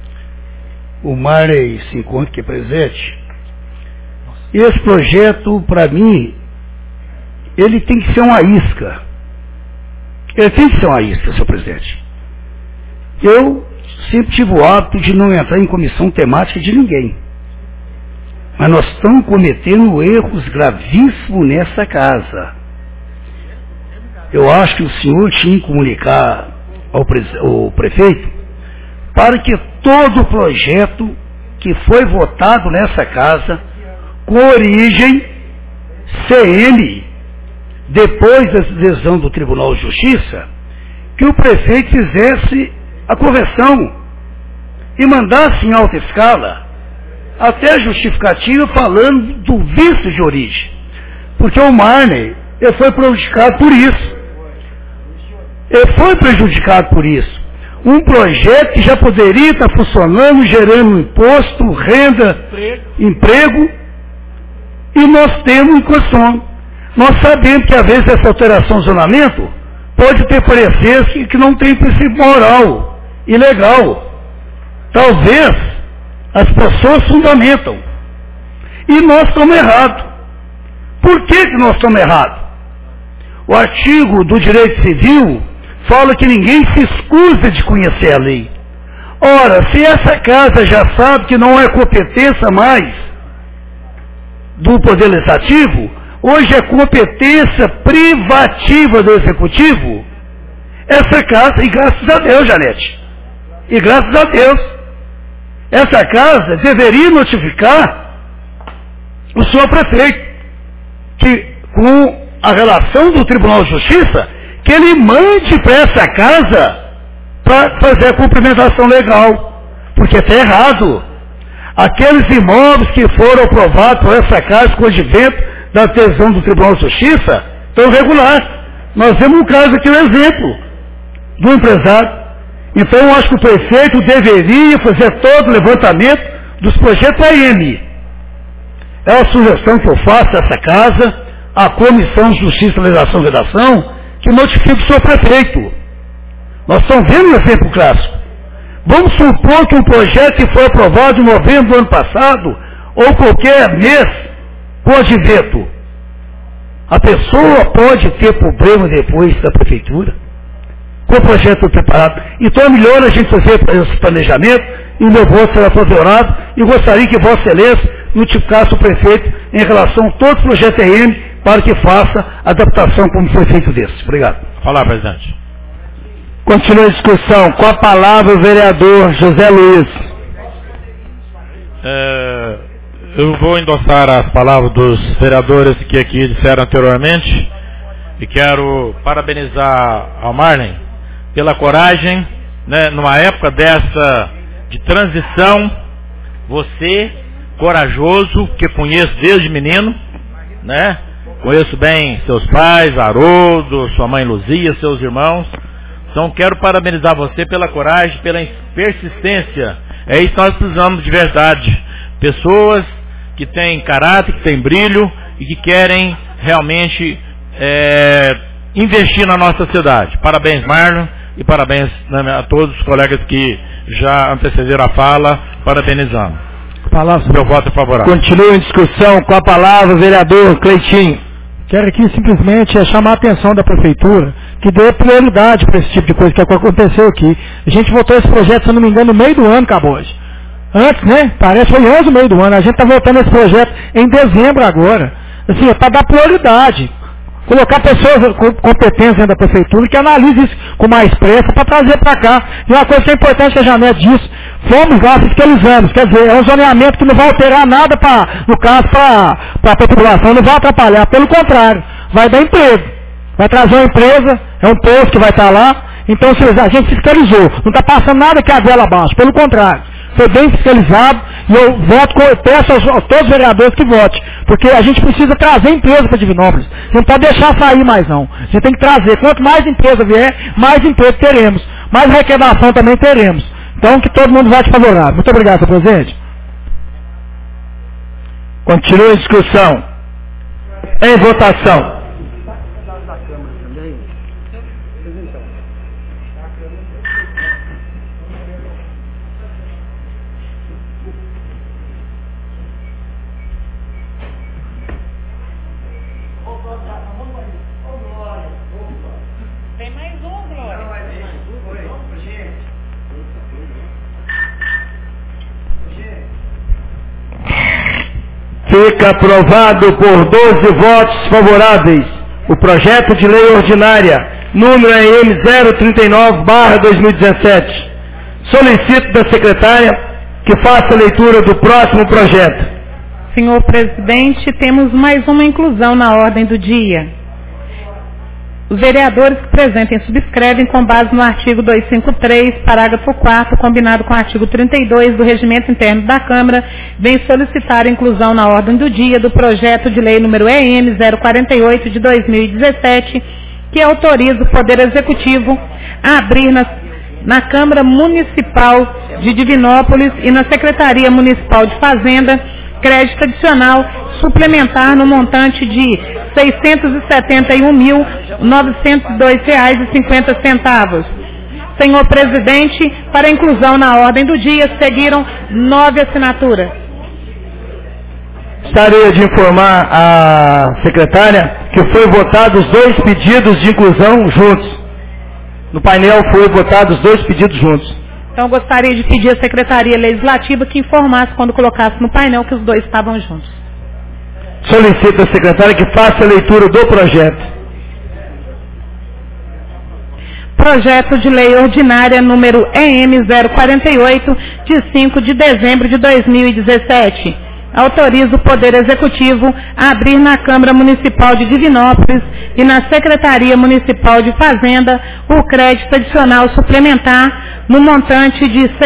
o Marney se encontra aqui presente. Esse projeto, para mim, ele tem que ser uma isca. Ele tem que ser uma isca, senhor presidente. Eu sempre tive o hábito de não entrar em comissão temática de ninguém. Mas nós estamos cometendo erros gravíssimos nessa casa. Eu acho que o senhor tinha que comunicar ao prefeito para que todo o projeto que foi votado nessa casa, com origem CM, depois da decisão do Tribunal de Justiça, que o prefeito fizesse a correção e mandasse em alta escala até justificativa falando do vício de origem. Porque o Marney, ele foi prejudicado por isso. Ele foi prejudicado por isso. Um projeto que já poderia estar funcionando, gerando imposto, renda, emprego, e nós temos incondição. Nós sabemos que às vezes essa alteração do zonamento pode ter pareceres que não tem princípio moral e legal. Talvez as pessoas fundamentam. E nós estamos errados. Por que nós estamos errados? O artigo do direito civil fala que ninguém se excusa de conhecer a lei. Ora, se essa casa já sabe que não é competência mais do Poder Legislativo, hoje é competência privativa do Executivo, essa casa, e graças a Deus, Janete, e graças a Deus, essa casa deveria notificar o senhor prefeito, que com a relação do Tribunal de Justiça, que ele mande para essa casa para fazer a cumprimentação legal, porque está errado. Aqueles imóveis que foram aprovados por essa casa com o advento da decisão do Tribunal de Justiça estão regulares. Nós temos um caso aqui, um exemplo do empresário. Então eu acho que o prefeito deveria fazer todo o levantamento dos projetos AM. É uma sugestão que eu faço a essa casa, a Comissão de Justiça, Legislação e Redação, que notifique o senhor prefeito. Nós estamos vendo um exemplo clássico. Vamos supor que um projeto que foi aprovado em novembro do ano passado, ou qualquer mês, com advento, a pessoa pode ter problema depois da prefeitura, com o projeto preparado. Então é melhor a gente fazer esse planejamento, e meu voto será favorável, e gostaria que Vossa Excelência notificasse o prefeito em relação a todo o projeto EM, para que faça a adaptação como foi feito desse. Obrigado. Fala, presidente. Continua a discussão. Com a palavra o vereador José Luiz. Eu vou endossar as palavras dos vereadores que aqui disseram anteriormente e quero parabenizar ao Marney pela coragem, né, numa época dessa de transição, você, corajoso, que conheço desde menino, né? Conheço bem seus pais, Haroldo, sua mãe Luzia, seus irmãos. Então quero parabenizar você pela coragem, pela persistência. É isso que nós precisamos de verdade. Pessoas que têm caráter, que têm brilho e que querem realmente investir na nossa cidade. Parabéns, Marlon, e parabéns a todos os colegas que já antecederam a fala, parabenizando. Meu voto é favorável. Continua em discussão. Com a palavra o vereador Cleitinho. Quero aqui simplesmente chamar a atenção da prefeitura, que dê prioridade para esse tipo de coisa que aconteceu aqui. A gente votou esse projeto, se eu não me engano, no meio do ano, acabou hoje. Antes, né? Parece que foi 11 no meio do ano. A gente está votando esse projeto em dezembro agora. Assim, é para dar prioridade. Colocar pessoas com competência dentro da prefeitura que analisem isso com mais pressa para trazer para cá. E uma coisa que é importante que a Janete disse, fomos lá, fiscalizamos. Quer dizer, é um zoneamento que não vai alterar nada, no caso, para a população, não vai atrapalhar. Pelo contrário, vai dar emprego. Vai trazer uma empresa, é um posto que vai estar lá. Então, a gente fiscalizou. Não está passando nada que a goela abaixo. Pelo contrário. foi bem fiscalizado, e eu peço a todos os vereadores que votem, porque a gente precisa trazer empresa para Divinópolis. A gente não pode deixar sair mais não. A gente tem que trazer. Quanto mais empresa vier, mais emprego teremos. Mais arrecadação também teremos. Então, que todo mundo vote favorável. Muito obrigado, senhor presidente. Continua a discussão. Em votação. Fica aprovado por 12 votos favoráveis o projeto de lei ordinária, número AM 039/2017. Solicito da secretária que faça a leitura do próximo projeto. Senhor presidente, temos mais uma inclusão na ordem do dia. Os vereadores que presentem subscrevem com base no artigo 253, parágrafo 4º, combinado com o artigo 32 do Regimento Interno da Câmara, vem solicitar a inclusão na ordem do dia do projeto de lei número EM 048 de 2017, que autoriza o Poder Executivo a abrir na Câmara Municipal de Divinópolis e na Secretaria Municipal de Fazenda crédito adicional suplementar no montante de R$ 671.902,50. Senhor presidente, para inclusão na ordem do dia, seguiram 9 assinaturas. Gostaria de informar a secretária que foi votados 2 pedidos de inclusão juntos. No painel foi votados 2 pedidos juntos. Então, eu gostaria de pedir à Secretaria Legislativa que informasse quando colocasse no painel que os 2 estavam juntos. Solicito à secretária que faça a leitura do projeto. Projeto de lei ordinária número EM 048, de 5 de dezembro de 2017. Autoriza o Poder Executivo a abrir na Câmara Municipal de Divinópolis e na Secretaria Municipal de Fazenda o crédito adicional suplementar no montante de R$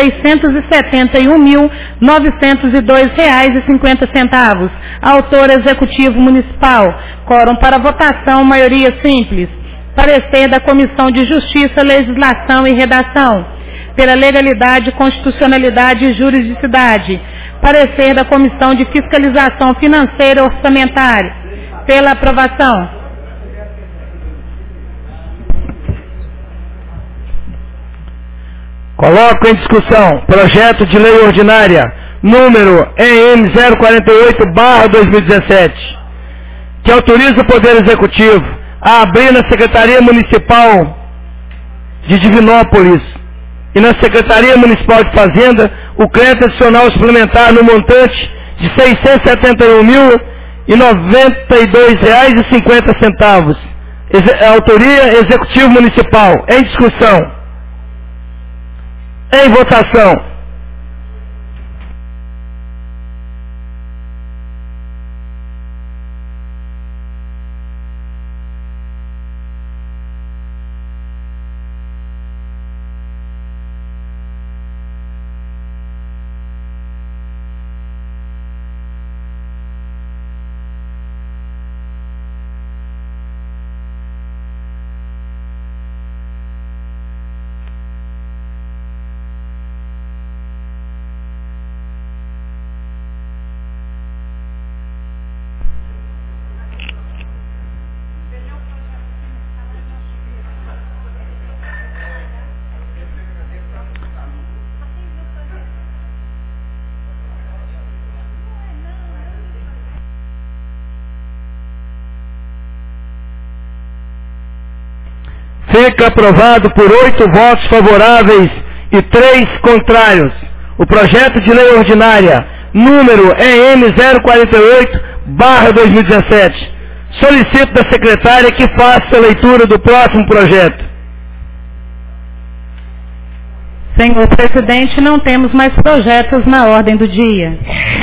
671.902,50. Autor Executivo Municipal. Quórum para votação, maioria simples. Parecer da Comissão de Justiça, Legislação e Redação. Pela legalidade, constitucionalidade e juridicidade. Parecer da Comissão de Fiscalização Financeira e Orçamentária. Pela aprovação. Coloco em discussão projeto de lei ordinária, número EM 048/2017, que autoriza o Poder Executivo a abrir na Secretaria Municipal de Divinópolis e na Secretaria Municipal de Fazenda o crédito adicional suplementar no montante de R$ 671.092,50. Autoria Executivo Municipal. Em discussão. Em votação. Fica aprovado por 8 votos favoráveis e 3 contrários. O projeto de lei ordinária, número EM 048/2017. Solicito da secretária que faça a leitura do próximo projeto. Senhor presidente, não temos mais projetos na ordem do dia.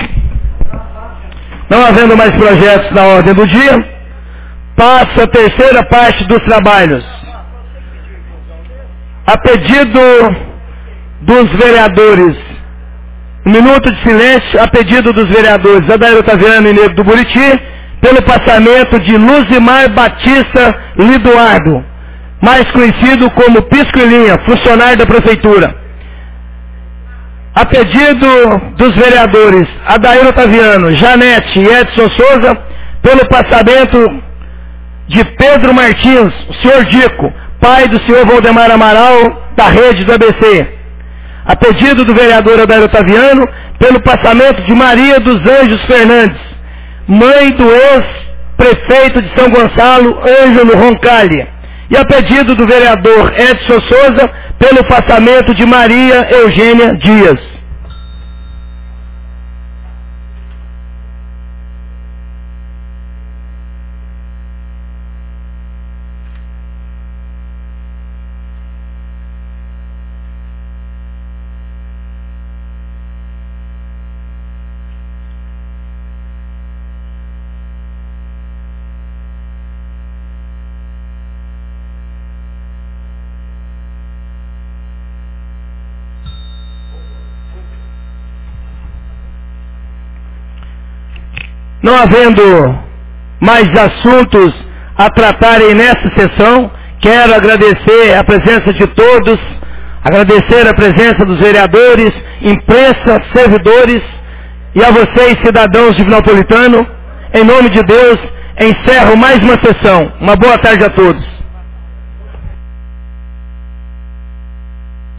Não havendo mais projetos na ordem do dia, passo a terceira parte dos trabalhos. A pedido dos vereadores Um minuto de silêncio a pedido dos vereadores Adair Otaviano e Negro do Buriti, pelo passamento de Luzimar Batista Liduardo, mais conhecido como Pisco e Linha, funcionário da Prefeitura. A pedido dos vereadores Adair Otaviano, Janete e Edson Souza, pelo passamento de Pedro Martins, o senhor Dico, pai do senhor Valdemar Amaral, da rede do ABC. A pedido do vereador Adair Otaviano, pelo passamento de Maria dos Anjos Fernandes, mãe do ex-prefeito de São Gonçalo, Ângelo Roncalli. E a pedido do vereador Edson Souza, pelo passamento de Maria Eugênia Dias. Não havendo mais assuntos a tratarem nessa sessão, quero agradecer a presença de todos, agradecer a presença dos vereadores, imprensa, servidores e a vocês, cidadãos de Vila Napolitano. Em nome de Deus, encerro mais uma sessão. Uma boa tarde a todos.